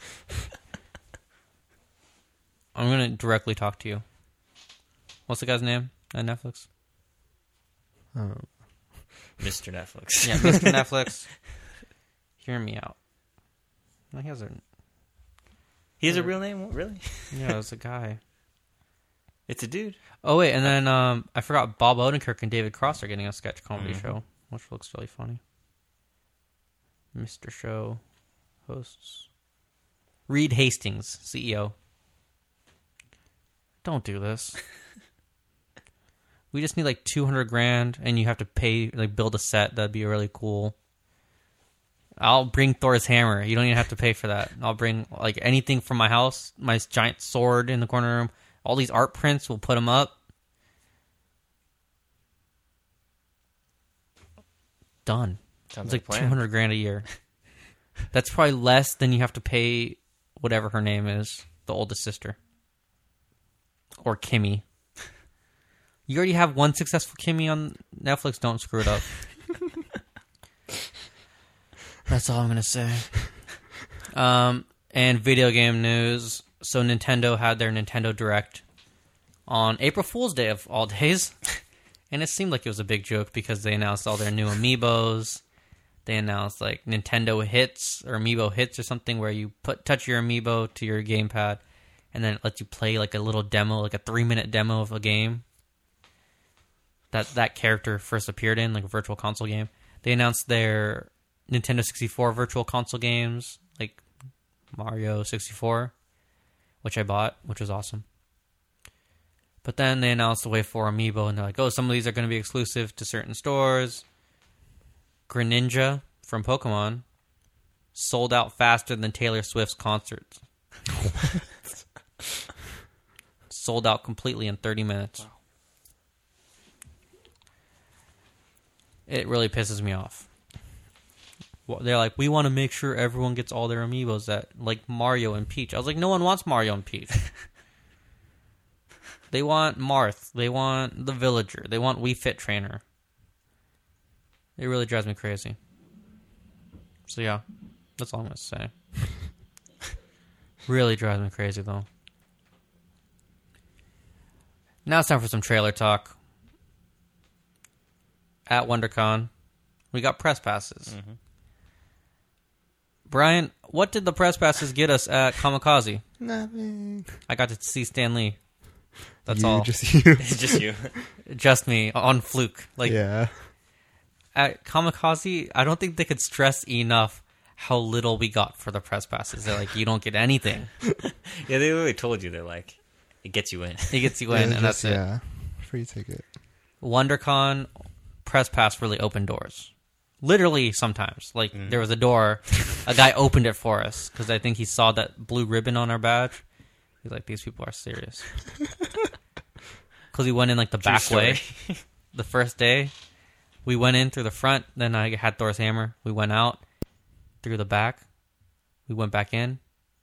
I'm gonna directly talk to you. What's the guy's name at Netflix? Oh. Mr. Netflix. Yeah, Mr. Netflix. Hear me out. No, he has a. He has a real name? Really? Yeah, it's a guy. It's a dude. Oh wait, and then I forgot Bob Odenkirk and David Cross are getting a sketch comedy show, which looks really funny. Mr. Show hosts Reed Hastings, CEO. Don't do this. We just need like $200,000, and you have to pay like build a set. That'd be really cool. I'll bring Thor's hammer. You don't even have to pay for that. I'll bring like anything from my house, my giant sword in the corner room. All these art prints, we'll put them up. Done. Sounds It's like like a plan. $200,000 a year. That's probably less than you have to pay whatever her name is, the oldest sister. Or Kimmy. You already have one successful Kimmy on Netflix. Don't screw it up. That's all I'm going to say. And video game news. So Nintendo had their Nintendo Direct on April Fool's Day of all days. And it seemed like it was a big joke because they announced all their new amiibos. They announced like Nintendo Hits or Amiibo Hits or something where you touch your amiibo to your gamepad and then it lets you play like a little demo, like a 3-minute demo of a game that character first appeared in, like a virtual console game. They announced their Nintendo 64 virtual console games, like Mario 64, which I bought, which was awesome. But then they announced the Wave 4 Amiibo, and they're like, oh, some of these are going to be exclusive to certain stores. Greninja from Pokemon sold out faster than Taylor Swift's concerts. Sold out completely in 30 minutes. Wow. It really pisses me off. They're like, we want to make sure everyone gets all their amiibos that like Mario and Peach. I was like, no one wants Mario and Peach. They want Marth. They want the Villager. They want Wii Fit Trainer. It really drives me crazy. So yeah, that's all I'm going to say. Really drives me crazy though. Now it's time for some trailer talk. At WonderCon, we got press passes. Mm-hmm. Brian, what did the press passes get us at Kamikaze? Nothing. I got to see Stan Lee. That's You, all. Just you. It's just you. Just me, on fluke. Like, yeah. at Kamikaze, I don't think they could stress enough how little we got for the press passes. They're like, you don't get anything. Yeah, they literally told you. They're like, it gets you in. It gets you in, and that's it. Yeah. Free ticket. WonderCon press pass really opened doors. Literally, sometimes. Like, there was a door. A guy opened it for us because I think he saw that blue ribbon on our badge. He's like, these people are serious. Because we went in, like, the True back story. way. The first day, we went in through the front. Then I had Thor's hammer. We went out through the back. We went back in.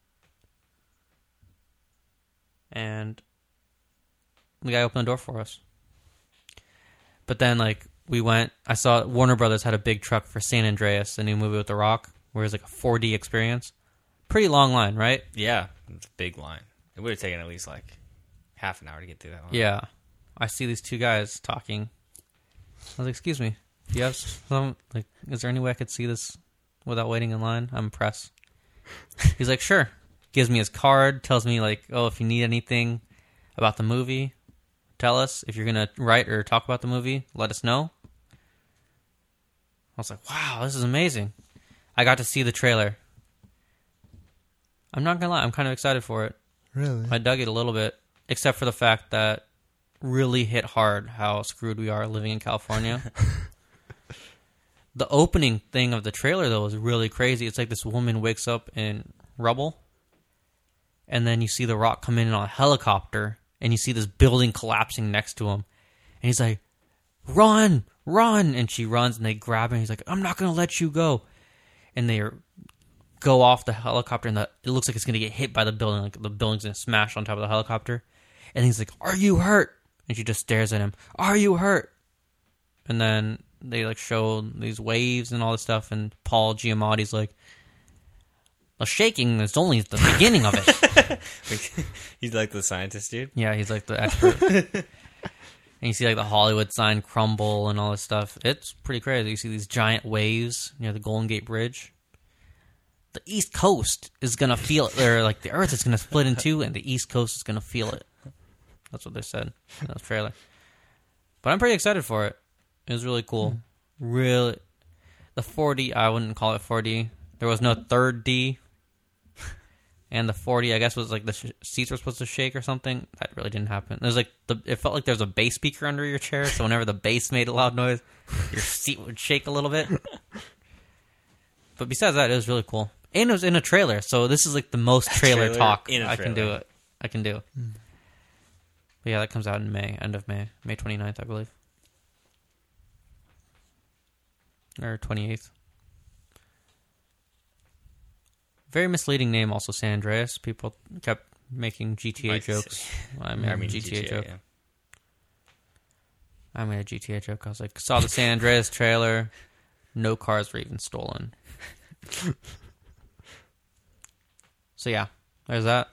And the guy opened the door for us. But then, like, we went, I saw Warner Brothers had a big truck for San Andreas, the new movie with The Rock, where it's like a 4D experience. Pretty long line, right? Yeah, it's a big line. It would have taken at least like half an hour to get through that line. Yeah. I see these two guys talking. I was like, excuse me, do you have some, like, is there any way I could see this without waiting in line? I'm impressed. He's like, sure. Gives me his card, tells me, like, oh, if you need anything about the movie, tell us. If you're going to write or talk about the movie, let us know. I was like, wow, this is amazing. I got to see the trailer. I'm not going to lie, I'm kind of excited for it. Really? I dug it a little bit, except for the fact that really hit hard how screwed we are living in California. The opening thing of the trailer, though, was really crazy. It's like this woman wakes up in rubble, and then you see The Rock come in on a helicopter, and you see this building collapsing next to him. And he's like, run, run! And she runs, and they grab him, and he's like, I'm not going to let you go. and they go off the helicopter, and it looks like it's going to get hit by the building, like the building's going to smash on top of the helicopter. And he's like, "Are you hurt?" And she just stares at him. "Are you hurt?" And then they like show these waves and all this stuff, and Paul Giamatti's like, "The shaking is only the beginning of it." He's like the scientist dude. Yeah, he's like the expert. And you see like the Hollywood sign crumble and all this stuff. It's pretty crazy. You see these giant waves near the Golden Gate Bridge. The East Coast is going to feel it. Or like the Earth is going to split in two, and the East Coast is going to feel it. That's what they said in the trailer. But I'm pretty excited for it. It was really cool. Really. The 4D, I wouldn't call it 4D. There was no third D. And the 4D, I guess, was like the seats were supposed to shake or something. That really didn't happen. There's like it felt like there was a bass speaker under your chair, so whenever the bass made a loud noise, your seat would shake a little bit. But besides that, it was really cool. And it was in a trailer, so this is like the most trailer talk I can do it. I can do. But yeah, that comes out in May, end of May, May 29th, I believe. Or 28th. Very misleading name, also San Andreas. People kept making GTA jokes. I mean GTA joke. Yeah. I made a GTA joke. I was like, saw the San Andreas trailer. No cars were even stolen. So yeah, there's that.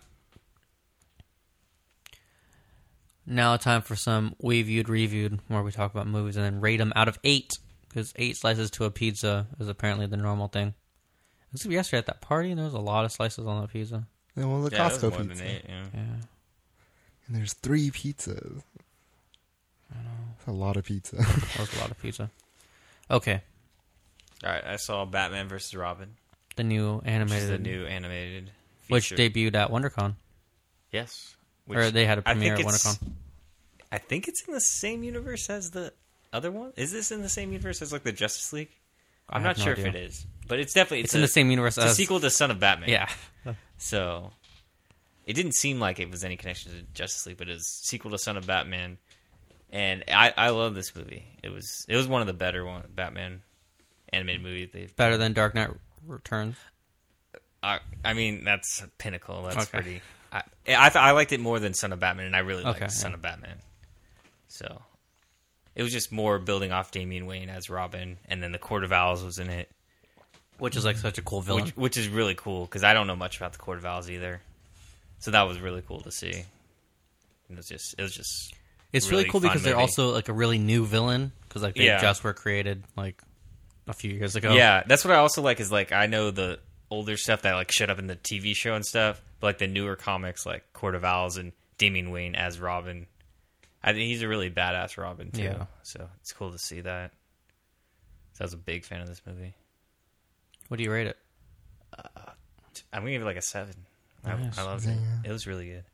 Now time for some We Viewed, Reviewed, where we talk about movies and then rate them out of 8. Because 8 slices to a pizza is apparently the normal thing. This was yesterday at that party, and there was a lot of slices on the pizza. Yeah, well, the Costco pizza. Than 8, yeah. And there's 3 pizzas. I know. That's a lot of pizza. That was a lot of pizza. Okay. All right, I saw Batman vs. Robin. The new animated. The new animated Which feature. debuted at WonderCon. Yes. Or they had a premiere at WonderCon. I think it's in the same universe as the other one. Is this in the same universe as like the Justice League? I'm not sure if it is. But it's definitely... It's in the same universe as... It's a sequel to Son of Batman. Yeah. So, it didn't seem like it was any connection to Justice League, but it was a sequel to Son of Batman. And I love this movie. It was one of the better Batman animated movies they've Better than Dark Knight Returns? I mean, that's pinnacle. That's pretty... I liked it more than Son of Batman, and I really liked Son of Batman. So, it was just more building off Damian Wayne as Robin, and then the Court of Owls was in it. Which is like such a cool villain. Which is really cool, because I don't know much about the Court of Owls either. So that was really cool to see. It was just It's really cool because they're also like a really new villain, because like they just were created like a few years ago. Yeah, that's what I also like is like I know the older stuff that like showed up in the TV show and stuff, but like the newer comics like Court of Owls and Damian Wayne as Robin. I think he's a really badass Robin too. Yeah. So it's cool to see that. So I was a big fan of this movie. What do you rate it? I'm gonna give it like a 7. Nice. I loved it. It was really good.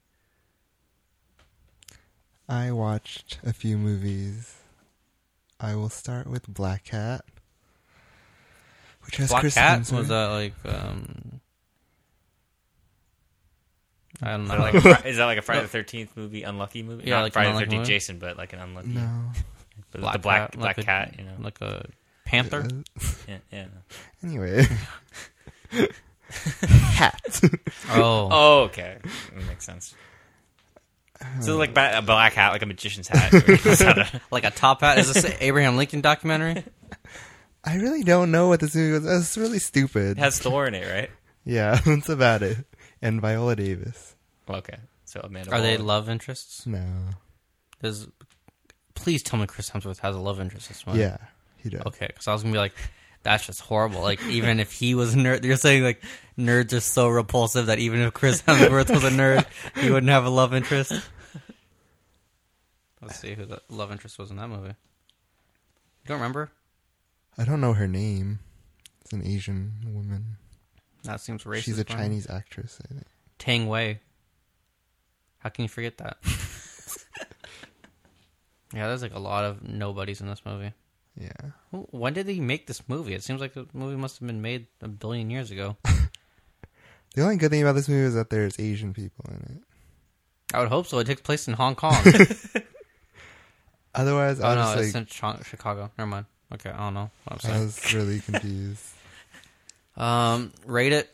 I watched a few movies. I will start with Black Cat, which has Chris Hemsworth. Was that like? I don't know. Is that like a Friday the 13th movie, unlucky movie? Yeah, not like Friday the 13th movie? Jason, but like an unlucky. No. The black cat, you know, like a panther. Yeah. Anyway, hat. Oh, okay, that makes sense. So like a black hat, like a magician's hat, like a top hat. Is this an Abraham Lincoln documentary? I really don't know what this movie was. It's really stupid. It has Thor in it, right? Yeah, that's about it. And Viola Davis. Okay, so Amanda. Are they love interests? No. Please tell me Chris Hemsworth has a love interest this one. Yeah, he does. Okay, because I was gonna be like, that's just horrible. Like even if he was a nerd, you're saying like nerds are so repulsive that even if Chris Hemsworth was a nerd, he wouldn't have a love interest. Let's see who the love interest was in that movie. You don't remember? I don't know her name. It's an Asian woman. That seems racist. She's a Chinese actress, I think. Tang Wei. How can you forget that? Yeah, there's like a lot of nobodies in this movie. Yeah. When did they make this movie? It seems like the movie must have been made a billion years ago. The only good thing about this movie is that there's Asian people in it. I would hope so. It takes place in Hong Kong. Otherwise, it's in Chicago. Never mind. Okay, I don't know what I'm saying. I was really confused. Rate it.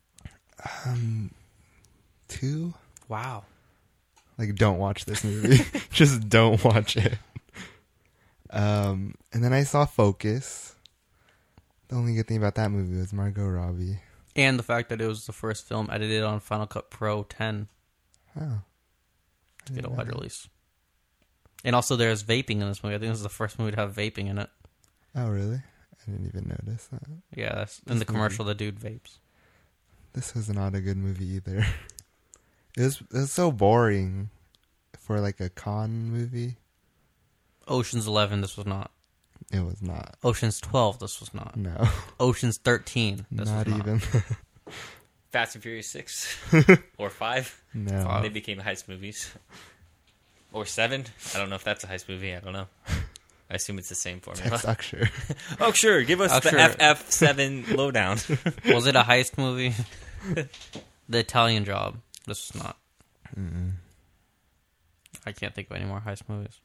2. Wow. Like, don't watch this movie. Just don't watch it. And then I saw Focus. The only good thing about that movie was Margot Robbie. And the fact that it was the first film edited on Final Cut Pro 10 Oh. to get a wide release. And also there's vaping in this movie. I think this is the first movie to have vaping in it. Oh, really? I didn't even notice that. Yeah, that's in the commercial the dude vapes. This was not a good movie either. It was so boring for like a con movie. Ocean's 11, this was not. It was not. Ocean's 12, this was not. No. Ocean's 13, this Not was not. even. Fast and Furious 6 or 5. No. Five. They became heist movies. Or 7. I don't know if that's a heist movie. I don't know. I assume it's the same formula. Tex Uxher. Oh, sure. Give us the Uxher. FF7 lowdown. Was it a heist movie? The Italian Job. This was not. Mm-mm. I can't think of any more heist movies.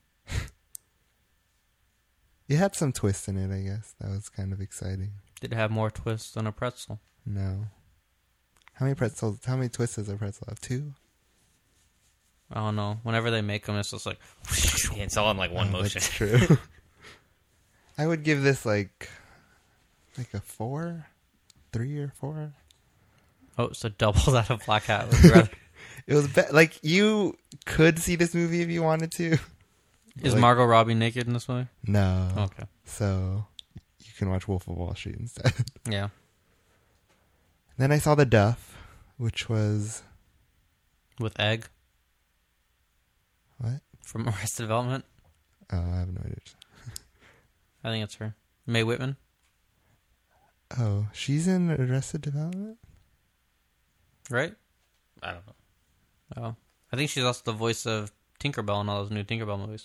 It had some twists in it, I guess. That was kind of exciting. Did it have more twists than a pretzel? No. How many twists does a pretzel have? 2? I don't know. Whenever they make them, it's just like... Yeah, it's all in like one Oh, motion. That's true. I would give this like a 4? 3 or 4? Oh, so double that of Black Hat. Would you rather- It was like, you could see this movie if you wanted to. Is Like- Margot Robbie naked in this movie? No. Okay. So you can watch Wolf of Wall Street instead. Yeah. Then I saw The Duff, which was With Egg what? from Arrested Development. Oh, I have no idea. I think it's her. Mae Whitman. Oh, she's in Arrested Development? Right? I don't know. Oh. I think she's also the voice of Tinkerbell in all those new Tinkerbell movies.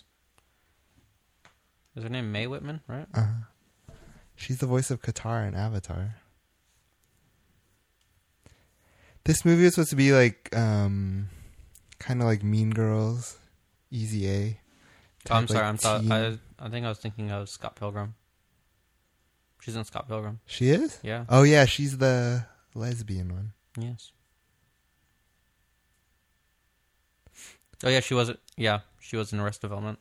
Is her name Mae Whitman, right? She's the voice of Katara in Avatar. This movie was supposed to be like, kind of like Mean Girls, Easy A. Oh, I'm type, sorry. like, teen- I think I was thinking of Scott Pilgrim. She's in Scott Pilgrim. She is? Yeah. Oh, yeah, she's the lesbian one. Yes. Oh yeah, she was. Yeah, she was in Arrested Development.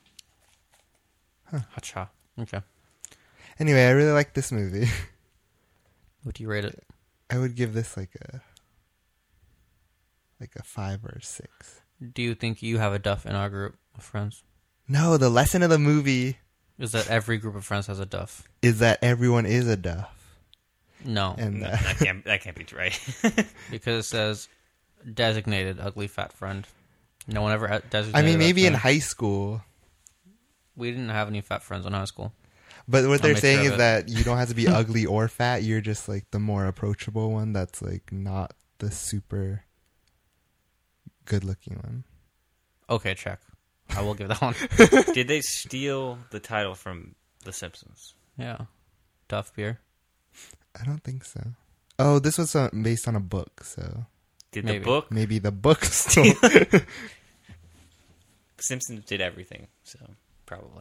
Huh. Hacha. Okay. Anyway, I really like this movie. What do you rate it? I would give this like a 5 or a 6. Do you think you have a Duff in our group of friends? No, the lesson of the movie Is that every group of friends has a Duff? is that everyone is a Duff. No, And No, that can't be right. because it says designated ugly fat friend. No one ever designated. I mean, maybe us in that. high school, We didn't have any fat friends in high school. but what I'll they're make saying sure is of it. that you don't have to be ugly or fat. You're just like the more approachable one. That's like not the super good-looking one. Okay, check. I will give that one. Did they steal the title from The Simpsons? Yeah, Duff beer. I don't think so. Oh, this was based on a book, so Did Maybe. the book? maybe the book stole. Simpsons did everything, so probably.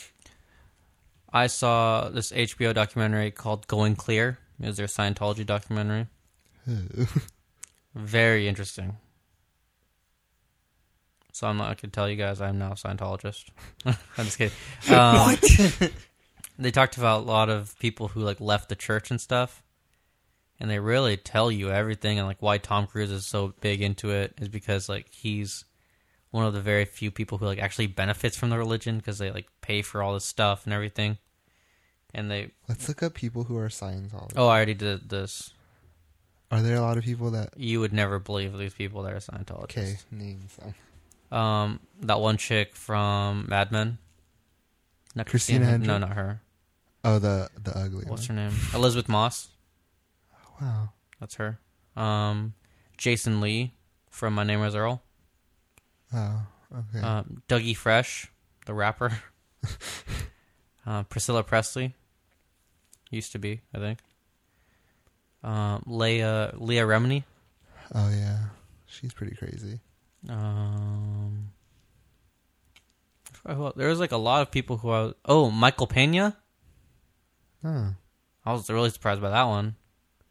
I saw this HBO documentary called Going Clear. It was their Scientology documentary. Very interesting. So I can tell you guys I'm now a Scientologist. I'm just kidding. What? They talked about a lot of people who like left the church and stuff. And they really tell you everything, and like why Tom Cruise is so big into it is because like he's one of the very few people who like actually benefits from the religion because they like pay for all this stuff and everything. And they Let's look up people who are Scientologists. I already did this. Are there a lot of people that? You would never believe these people that are Scientologists. Okay, name some. That one chick from Mad Men. Not Christina Hendrick? No, not her. Oh, the ugly What's one. her name? Elizabeth Moss. Wow. That's her. Jason Lee from My Name is Earl. Oh, okay. Dougie Fresh, the rapper. Priscilla Presley. Used to be, I think. Leah Remini. Oh yeah, she's pretty crazy. There was like a lot of people who Michael Pena. Oh, I was really surprised by that one.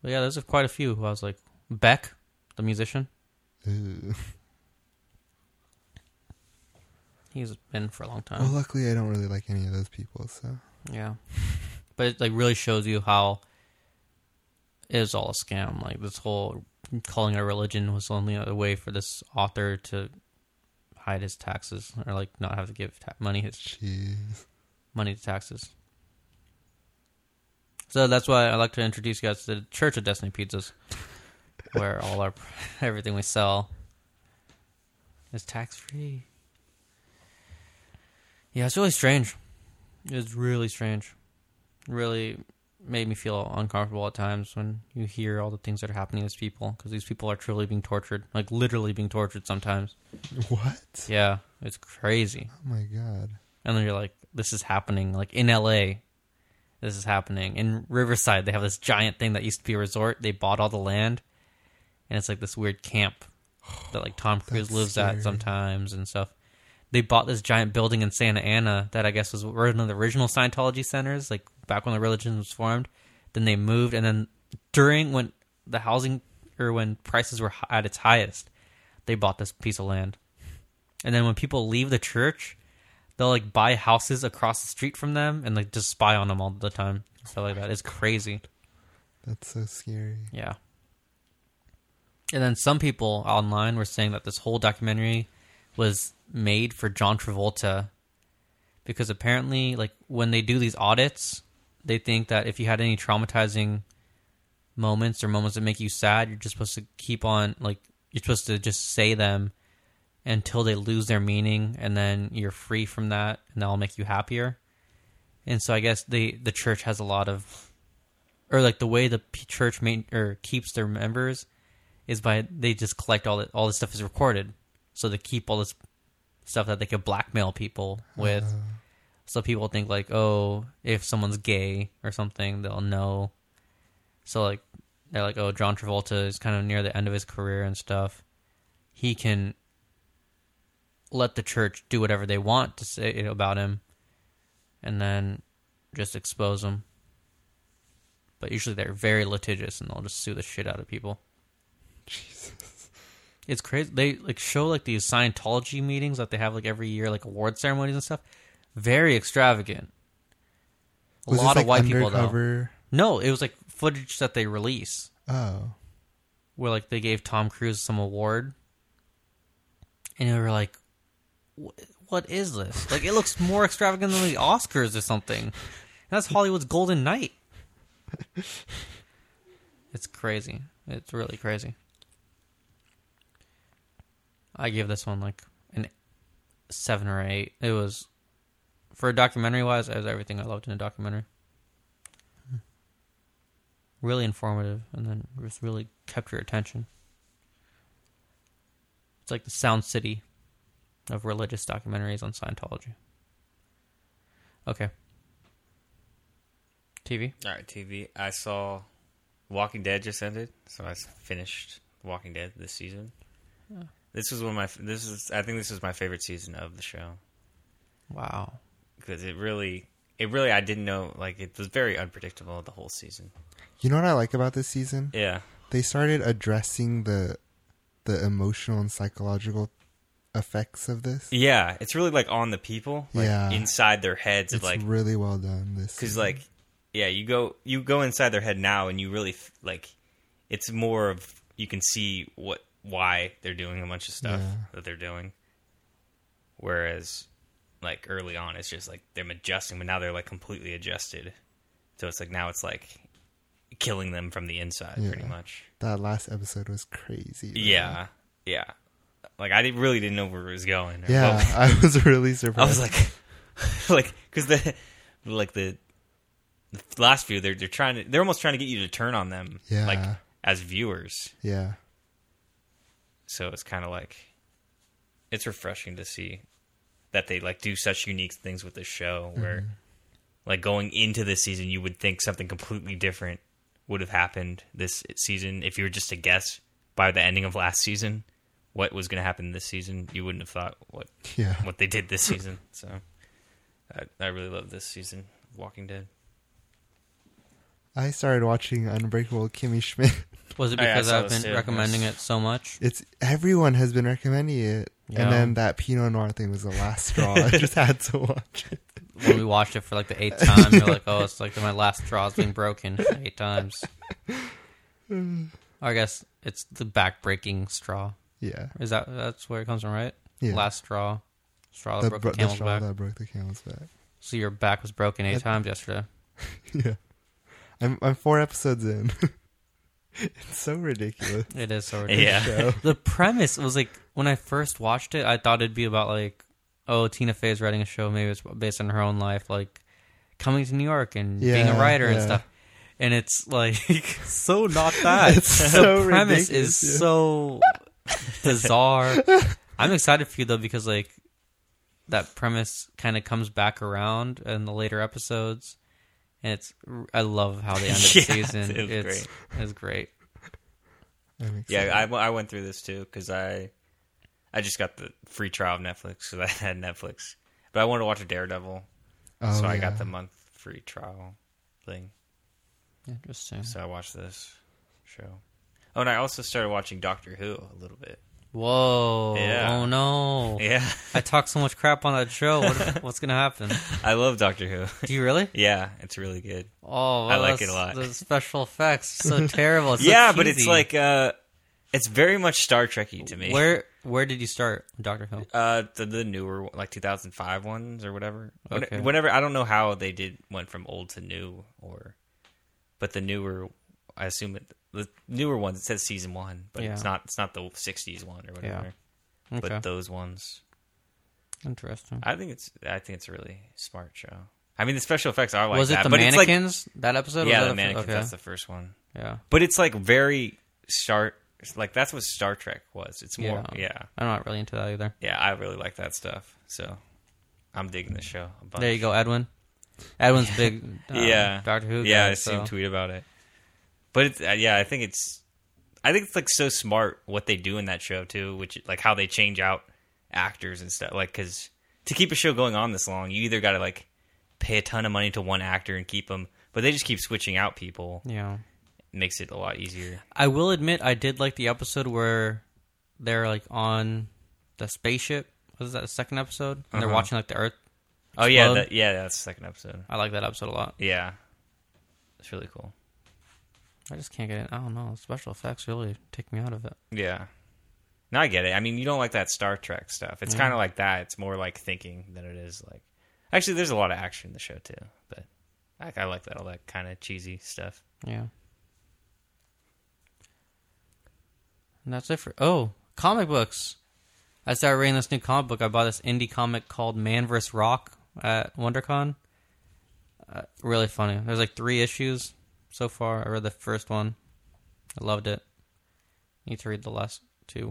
But yeah, there's quite a few who I was like, Beck, the musician. Ooh. He's been for a long time. Well, luckily I don't really like any of those people, so. Yeah. But it like really shows you how it was all a scam. Like this whole calling it a religion was only a way for this author to hide his taxes or like not have to give Jeez. money to taxes. So that's why I like to introduce you guys to the Church of Destiny Pizzas, where all our everything we sell is tax free. Yeah, it's really strange. It's really strange. Really made me feel uncomfortable at times when you hear all the things that are happening to these people, because these people are truly being tortured, like literally being tortured sometimes. What? Yeah, it's crazy. Oh my god. And then you're like, this is happening, like in LA. This is happening. In Riverside, they have this giant thing that used to be a resort. They bought all the land, and it's like this weird camp that like Tom Cruise lives scary. at sometimes and stuff. They bought this giant building in Santa Ana that I guess was one of the original Scientology centers, like back when the religion was formed. Then they moved, and then during when the housing or when prices were at its highest, they bought this piece of land. And then when people leave the church, they'll like buy houses across the street from them and like just spy on them all the time, stuff like that. It's crazy. That's so scary. Yeah. And then some people online were saying that this whole documentary was made for John Travolta, because apparently, like, when they do these audits, they think that if you had any traumatizing moments or moments that make you sad, you're just supposed to keep on, like, you're supposed to just say them until they lose their meaning, and then you're free from that, and that'll make you happier. And so I guess the church has a lot of, or like the way the church keeps their members is by they just collect all this stuff is recorded, so they keep all this stuff that they could blackmail people with. So people think like, oh, if someone's gay or something, they'll know. So like they're like, oh, John Travolta is kind of near the end of his career and stuff. He can let the church do whatever they want to say about him, and then just expose him. But usually they're very litigious, and they'll just sue the shit out of people. Jesus. It's crazy. They like show like these Scientology meetings that they have like every year, like award ceremonies and stuff. Very extravagant. A Was lot this, of like, white people though. undercover? No, it was like footage that they release Oh. where like they gave Tom Cruise some award, and they were like, "What is this? Like, it looks more extravagant than the Oscars or something." And that's Hollywood's golden night. It's crazy. It's really crazy. I give this one like an 7 or 8. It was, for a documentary wise, it was everything I loved in a documentary. Really informative, and then just really kept your attention. It's like the Sound City of religious documentaries on Scientology. Okay. TV? All right, TV. I saw Walking Dead just ended, so I finished Walking Dead this season. Yeah. This was I think this is my favorite season of the show, Wow. because it really I didn't know, like, it was very unpredictable the whole season. You know what I like about this season? Yeah. They started addressing the emotional and psychological effects of this. Yeah, it's really like on the people, like Yeah. inside their heads, It's of like, really well done. This because season. like, yeah, you go inside their head now, and you really like, it's more of, you can see why they're doing a bunch of stuff that they're doing. Whereas, like, early on, it's just like they're adjusting, but now they're like completely adjusted. So it's like now it's like killing them from the inside, pretty much. that last episode was crazy. Man. Yeah. Like, I really didn't know where it was going. Yeah, Well, I was really I surprised. was like, because the last few, they're almost trying to get you to turn on them, Yeah. like, as viewers. Yeah. So it's kind of like, it's refreshing to see that they like do such unique things with the show, where like going into this season, you would think something completely different would have happened this season. If you were just to guess by the ending of last season what was going to happen this season, you wouldn't have thought what they did this season. So I really love this season of Walking Dead. I started watching Unbreakable Kimmy Schmidt. Was it Oh, yeah, I because saw I've this been too. recommending Yes. it so much? Everyone has been recommending it, Yeah. and then that Pinot Noir thing was the last straw. I just had to watch it. When we watched it for like the 8th time, you're like, oh, it's like my last straw's being broken 8 times. Or I guess it's the back-breaking straw. Yeah, That's where it comes from, right? yeah. Last straw that the, broke bro- the the camel's straw back. that broke the camel's back. So your back was broken 8 times yesterday. Yeah, I'm 4 episodes in. It's so ridiculous. It is so Yeah. ridiculous. The premise was like, when I first watched it, I thought it'd be about like, oh, Tina Fey's writing a show, maybe it's based on her own life, like coming to New York and being a Yeah, writer and yeah. stuff. And it's like so not that. It's The so premise ridiculous, is yeah. so bizarre. I'm excited for you though, because like that premise kind of comes back around in the later episodes, and I love how they end the Yeah, season. it was It's great. I'm excited. Yeah, I went through this too because I just got the free trial of Netflix because I had Netflix, but I wanted to watch a Daredevil, Oh, so I yeah. got the month free trial thing. Interesting. So I watched this show. Oh, and I also started watching Doctor Who a little bit. Whoa! Yeah. Oh no! Yeah, I talked so much crap on that show. What's gonna happen? I love Doctor Who. Do you really? Yeah, it's really good. Oh, I like that's- it a lot. The special effects are so terrible. It's so Yeah, but it's cheesy. like it's very much Star Trek-y to me. Where did you start Doctor Who? The newer, like 2005 ones or whatever. Okay. Whenever I don't know how they went from old to new, but the newer, I assume the newer ones. It says season 1, but Yeah. it's not the 60s one or whatever. Okay. But those ones, Interesting. I think it's a really smart show. I mean, the special effects are like Was it that, the but mannequins? That episode? It's like, yeah, Was the that mannequins. Okay. That's the first one. Yeah. But it's like very like that's what Star Trek was. It's more, I'm not really into that either. yeah. I really like that stuff. So I'm digging the show a bunch. There you go, Edwin. Edwin's big. Yeah, Doctor Who. Yeah, guy, I seen so. him tweet about it. But it's I think it's like so smart what they do in that show too, which like how they change out actors and stuff. Like because to keep a show going on this long, you either got to like pay a ton of money to one actor and keep them, but they just keep switching out people. Yeah. It makes it a lot easier. I will admit, I did like the episode where they're like on the spaceship. Was that the second episode? And they're watching like the Earth. Oh yeah, Explode. that's the second episode. I like that episode a lot. Yeah, it's really cool. I just can't get it. I don't know. Special effects really take me out of it. Yeah. No, I get it. I mean, you don't like that Star Trek stuff. It's kind of like that. It's more like thinking than it is like. Actually, there's a lot of action in the show too, but I like that all that kind of cheesy stuff. Yeah. And that's it for comic books. I started reading this new comic book. I bought this indie comic called Man vs. Rock at WonderCon. Really funny. There's like 3 issues so far. I read the first one. I loved it. Need to read the last 2.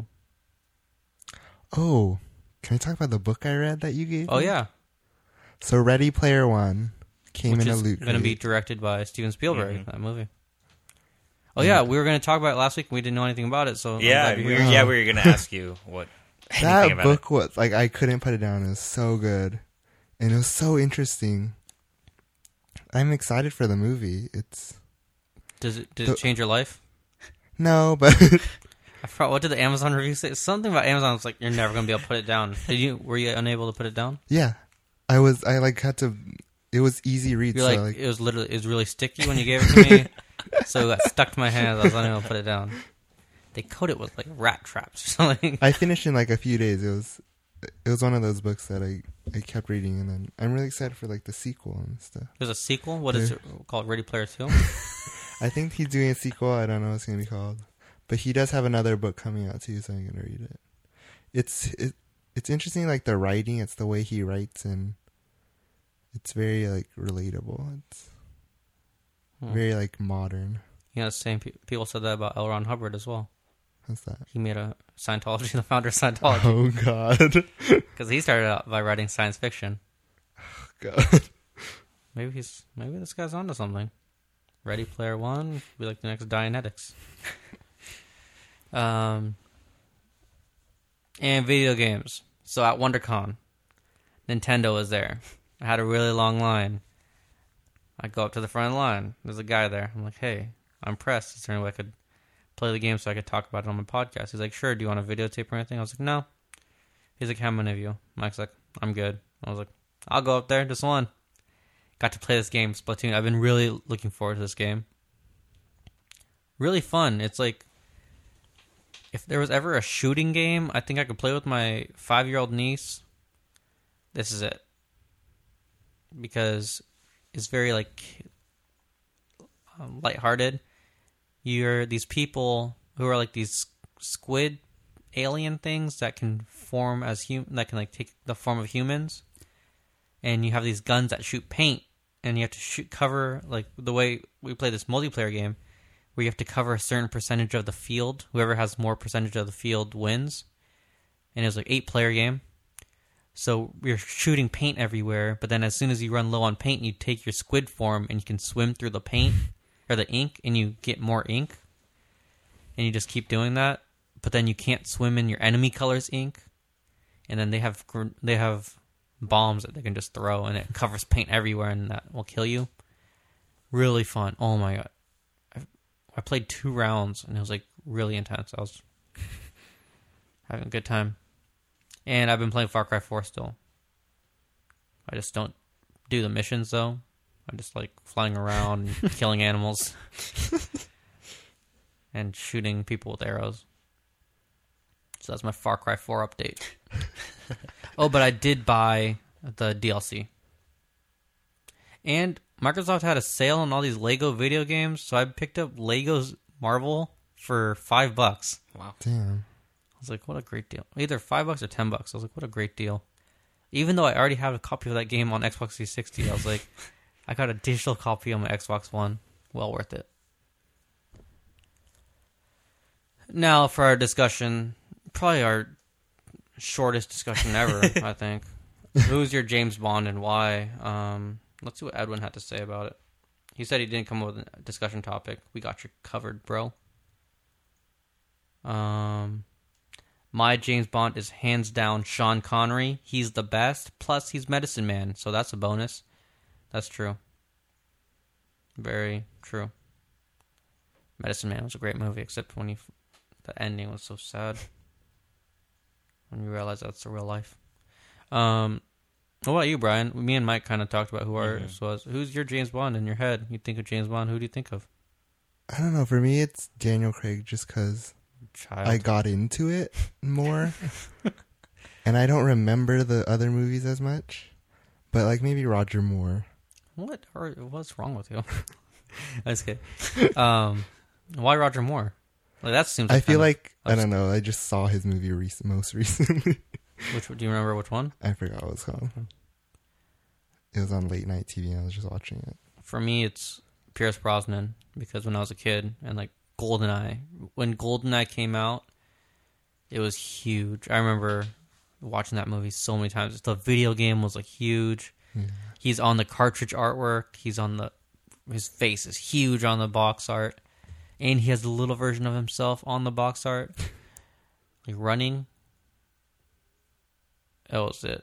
Oh, can I talk about the book I read that you gave Oh me? yeah, So Ready Player One came which in a is loot going to be crate. directed by Steven Spielberg. Mhm. That movie. Oh yeah, we were going to talk about it last week. And we didn't know anything about it, so I'm Yeah, glad we you're were, here. we were gonna ask you what anything That about book was like I couldn't put it down. It was so good, and it was so interesting. I'm excited for the movie. Did it change your life? No, but I forgot, what did the Amazon review say? Something about Amazon was like, you're never gonna be able to put it down. Were you unable to put it down? yeah, I like had to. It was easy read. You're So like, like it was really sticky when you gave it to me, so it got stuck to my hands. I was unable to put it down. They coat it with like rat traps or something. I finished in like a few days. It was one of those books that I kept reading, and then I'm really excited for like the sequel and stuff. There's a sequel. What is it called? Ready Player 2? I think he's doing a sequel. I don't know what it's gonna be called, but he does have another book coming out too, so I'm gonna read it. It's interesting, like the writing. It's the way he writes, and it's very like relatable. It's very like modern. You know, the same people said that about L. Ron Hubbard as well. How's that? He made a Scientology, the founder of Scientology, Oh God, because he started out by writing science fiction. God. Maybe this guy's onto something. Ready Player One be like the next Dianetics. And video games. So at WonderCon, Nintendo was there. I had a really long line. I go up to the front of the line. There's a guy there. I'm like, hey, I'm pressed. Is there any way I could play the game so I could talk about it on my podcast? He's like, sure. Do you want a videotape or anything? I was like, no. He's like, how many of you? Mike's like, I'm good. I was like, I'll go up there. Just one. Got to play this game, Splatoon. I've been really looking forward to this game. Really fun. It's like, if there was ever a shooting game I think I could play with my 5-year-old niece, this is it. Because it's very, like, lighthearted. You're these people who are like these squid alien things that can form as that can like take the form of humans, and you have these guns that shoot paint, and you have to cover, like the way we play this multiplayer game, where you have to cover a certain percentage of the field. Whoever has more percentage of the field wins, and it was like 8-player game. So you're shooting paint everywhere, but then as soon as you run low on paint, you take your squid form and you can swim through the paint or the ink, and you get more ink, and you just keep doing that. But then you can't swim in your enemy color's ink, and then they have bombs that they can just throw, and it covers paint everywhere, and that will kill you. Really fun. Oh my god. I played 2 rounds, and it was like really intense. I was having a good time. And I've been playing Far Cry 4 still. I just don't do the missions, though. I just like flying around and killing animals. And shooting people with arrows. So that's my Far Cry 4 update. Oh, but I did buy the DLC. And Microsoft had a sale on all these Lego video games, so I picked up Lego's Marvel for $5. Wow. Damn. I was like, what a great deal. Either $5 or $10. I was like, what a great deal. Even though I already have a copy of that game on Xbox 360, I was like, I got a digital copy on my Xbox One. Well worth it. Now for our discussion, probably our shortest discussion ever, I think. Who's your James Bond and why? Let's see what Edwin had to say about it. He said he didn't come up with a discussion topic. We got you covered, bro. My James Bond is hands down Sean Connery. He's the best. Plus, he's Medicine Man, so that's a bonus. That's true. Very true. Medicine Man was a great movie, except when the ending was so sad. When you realize that's the real life. What about you, Brian? Me and Mike kind of talked about who ours was. Who's your James Bond in your head? You think of James Bond, who do you think of? I don't know. For me, it's Daniel Craig just because I got into it more. And I don't remember the other movies as much. But like maybe Roger Moore. What's wrong with you? I was kidding. Why Roger Moore? Like that seems. I feel like I don't know. I just saw his movie most recently. Do you remember which one? I forgot what it's called. It was on late night TV, and I was just watching it. For me, it's Pierce Brosnan because when I was a kid, and like GoldenEye, when GoldenEye came out, it was huge. I remember watching that movie so many times. The video game was like huge. Yeah. He's on the cartridge artwork. His face is huge on the box art. And he has a little version of himself on the box art. Like running. That was it.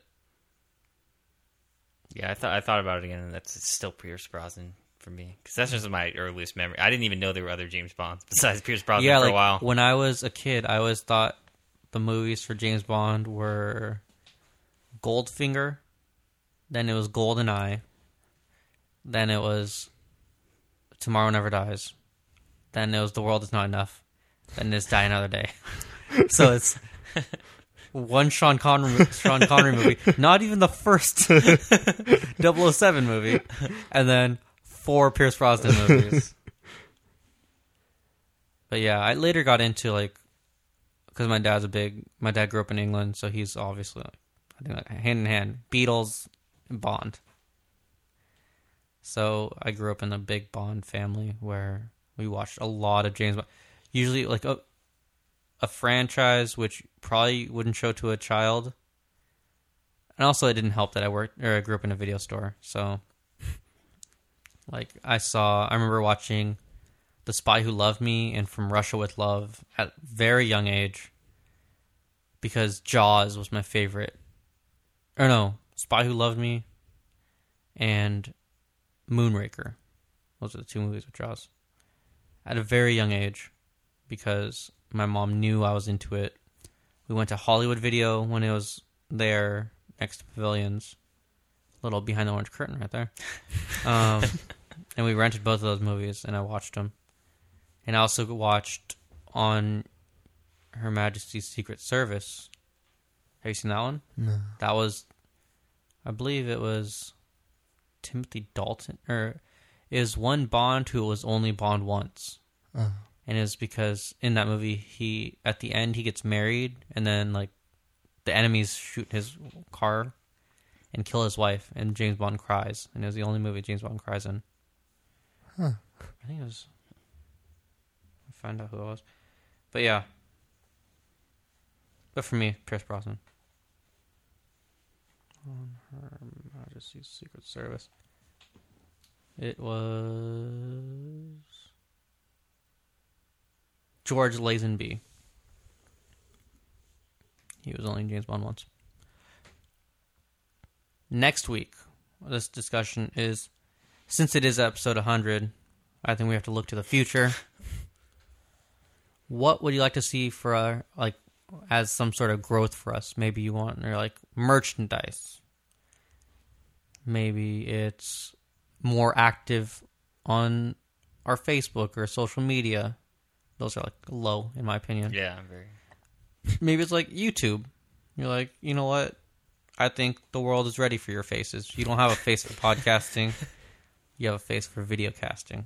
Yeah, I thought about it again, and it's still Pierce Brosnan for me. Because that's just my earliest memory. I didn't even know there were other James Bonds besides Pierce Brosnan for a while. When I was a kid, I always thought the movies for James Bond were Goldfinger. Then it was GoldenEye. Then it was Tomorrow Never Dies. Then it was The World Is Not Enough. Then it's Die Another Day. So it's one Sean Connery movie. Not even the first 007 movie. And then 4 Pierce Brosnan movies. But yeah, I later got into like, because my dad grew up in England, so he's obviously like, I think like hand in hand, Beatles and Bond. So I grew up in a big Bond family where we watched a lot of James Bond. Usually like a franchise which probably wouldn't show to a child. And also it didn't help that I grew up in a video store. So like I remember watching The Spy Who Loved Me and From Russia with Love at a very young age because Jaws was my favorite. Or no, Spy Who Loved Me and Moonraker. Those are the two movies with Jaws. At a very young age, because my mom knew I was into it. We went to Hollywood Video when it was there next to Pavilions. Little behind the orange curtain right there. And we rented both of those movies, and I watched them. And I also watched on Her Majesty's Secret Service. Have you seen that one? No. That was, I believe it was Timothy Dalton, or it was one Bond who was only Bond once. Oh. And it's because in that movie, he at the end he gets married, and then like the enemies shoot his car and kill his wife, and James Bond cries, and it was the only movie James Bond cries in. Huh. I think it was. I'll find out who it was, but yeah. But for me, Pierce Brosnan. On Her Majesty's Secret Service. It was George Lazenby. He was only in James Bond once. Next week, this discussion is, since it is episode 100, I think we have to look to the future. What would you like to see for as some sort of growth for us? Maybe you want merchandise. Maybe it's more active on our Facebook or social media. Those are low, in my opinion. Yeah, very. Maybe it's YouTube. You're like, you know what? I think the world is ready for your faces. You don't have a face for podcasting. You have a face for video casting.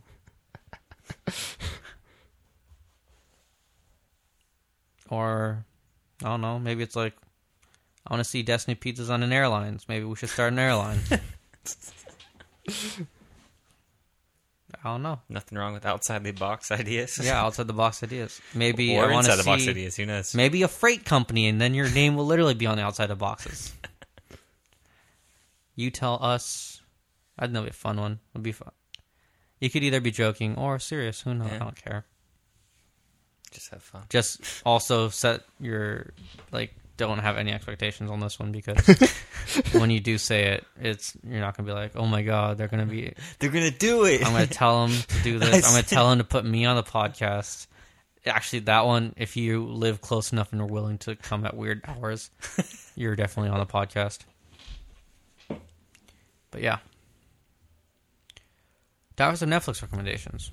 Or, I don't know, maybe it's I want to see Destiny pizzas on an airlines. Maybe we should start an airline. I don't know. Nothing wrong with outside the box ideas. Yeah, outside the box ideas. Maybe or I want to inside the box see ideas. Who knows? maybe a freight company, and then your name will literally be on the outside of boxes. You tell us. I think that'll be a fun one. It'll be fun. You could either be joking or serious. Who knows? Yeah. I don't care. Just have fun. Just also set your don't have any expectations on this one, because when you do say it, you're not gonna be like, oh my god, they're gonna do it. I'm gonna tell them to do this. I'm gonna tell them to put me on the podcast. Actually, that one, if you live close enough and are willing to come at weird hours, you're definitely on the podcast. But yeah, that was the Netflix recommendations.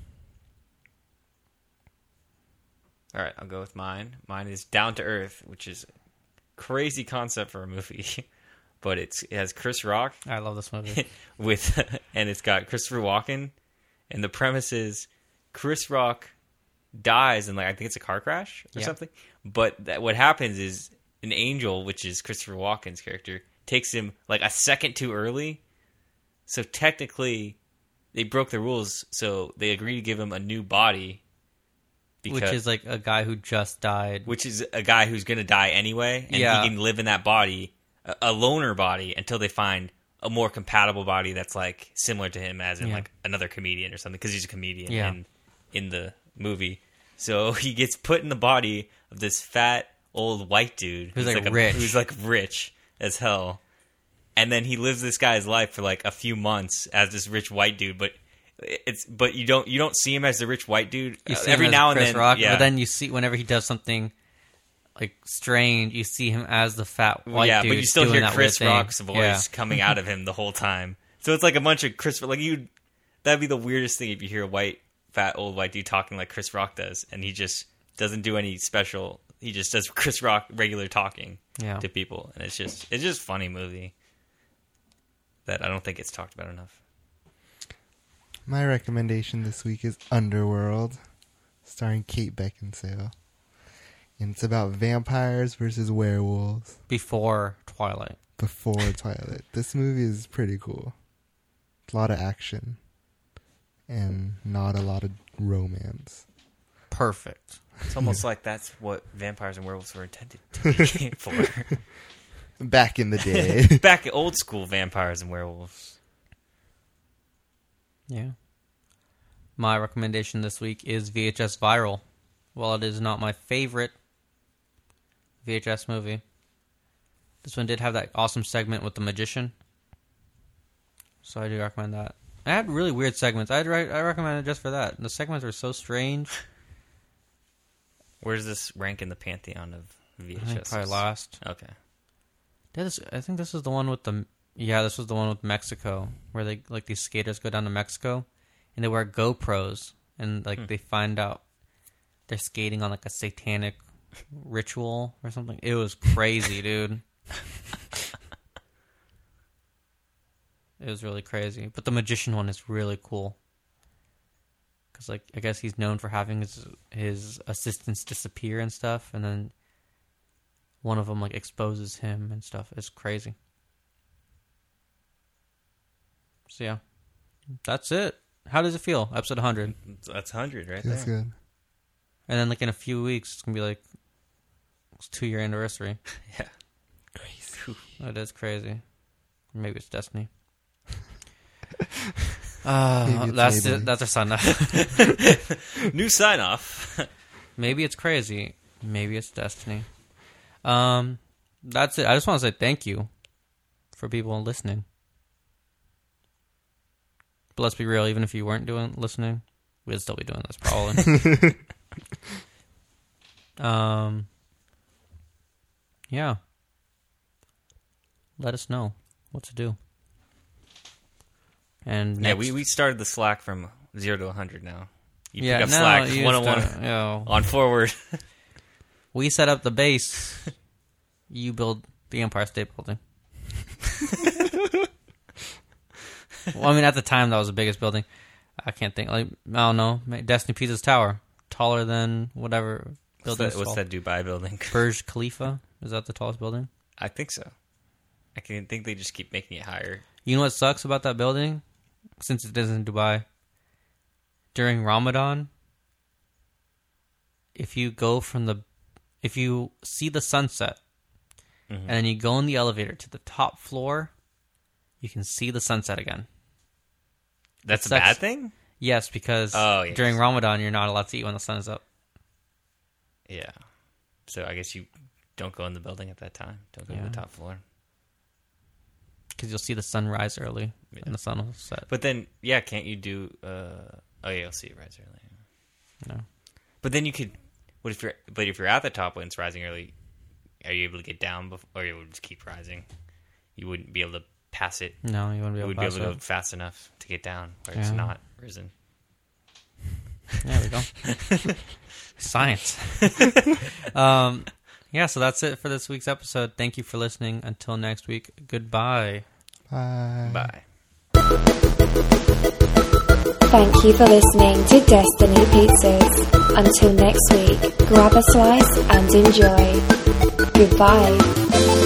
All right, I'll go with mine. Mine is Down to Earth, which is a crazy concept for a movie, but it has Chris Rock. I love this movie. And it's got Christopher Walken, and the premise is Chris Rock dies in I think it's a car crash or something. But what happens is an angel, which is Christopher Walken's character, takes him a second too early. So technically, they broke the rules. So they agree to give him a new body. Which is a guy who just died. Which is a guy who's going to die anyway. And he can live in that body, a loner body, until they find a more compatible body that's similar to him, as in another comedian or something. Because he's a comedian in the movie. So he gets put in the body of this fat old white dude. Who's rich. Who's rich as hell. And then he lives this guy's life for a few months as this rich white dude. But you don't see him as the rich white dude. You see every him as now and Chris then, Rock, but then you see whenever he does something strange, you see him as the fat white dude. But you still doing hear Chris weird Rock's voice coming out of him the whole time. So it's a bunch of Chris. That'd be the weirdest thing if you hear a fat old white dude talking like Chris Rock does, and he just doesn't do any special. He just does Chris Rock regular talking to people, and it's just funny movie that I don't think it's talked about enough. My recommendation this week is Underworld, starring Kate Beckinsale. And it's about vampires versus werewolves. Before Twilight. This movie is pretty cool. A lot of action. And not a lot of romance. Perfect. It's almost like that's what vampires and werewolves were intended to be for. Back in the day. Back at old school vampires and werewolves. Yeah. My recommendation this week is VHS Viral. While it is not my favorite VHS movie, this one did have that awesome segment with the magician. So I do recommend that. It had really weird segments. I recommend it just for that. The segments were so strange. Where's this rank in the pantheon of I think VHS? probably last. Okay. I think this is the one with this was the one with Mexico, where they like these skaters go down to Mexico, and they wear GoPros, and like they find out they're skating on like a satanic ritual or something. It was crazy, dude. It was really crazy. But the magician one is really cool. Because, like, I guess he's known for having his assistants disappear and stuff. And then one of them, like, exposes him and stuff. It's crazy. So, yeah. That's it. How does it feel? Episode 100. That's 100 right Feels there. good. And then, like, in a few weeks, it's going to be, like, it's 2-year anniversary. Yeah. Crazy. It is crazy. Maybe it's Destiny. Maybe it's That's Maybelline. it. That's our sign off. New sign off. Maybe it's crazy. Maybe it's Destiny. That's it. I just want to say thank you for people listening. But let's be real. Even if you weren't listening, we'd still be doing this probably. Yeah. Let us know what to do. And Yeah, next, we started the Slack from 0 to 100 now. You yeah, pick up no, Slack you 101 start- yo. on forward. We set up the base. You build the Empire State Building. Well, I mean, at the time, that was the biggest building. I can't think. Like, I don't know. Destiny Pizza's tower. Taller than whatever building. What's that Dubai building? Burj Khalifa? Is that the tallest building? I think so. I can think they just keep making it higher. You know what sucks about that building? Since it is in Dubai. During Ramadan, if you see the sunset, and then you go in the elevator to the top floor, you can see the sunset again. That's a Sucks. bad thing? Yes, because Yes. during Ramadan, you're not allowed to eat when the sun is up. Yeah. So I guess you don't go in the building at that time. Don't go to Yeah. the top floor. Because you'll see the sun rise early, Yeah. and the sun will set. But then, yeah, can't you do... oh, yeah, you'll see it rise early. No. But then you could... But if you're at the top when it's rising early, are you able to get down before, or you would just keep rising? You wouldn't be able to pass it. No, you wouldn't be You able would to be pass able to go it. fast enough to get down where it's Yeah. not risen. There we go. Science. Yeah, so that's it for this week's episode. Thank you for listening. Until next week, goodbye. Bye. Bye. Thank you for listening to Destiny Pizzas. Until next week, grab a slice and enjoy. Goodbye.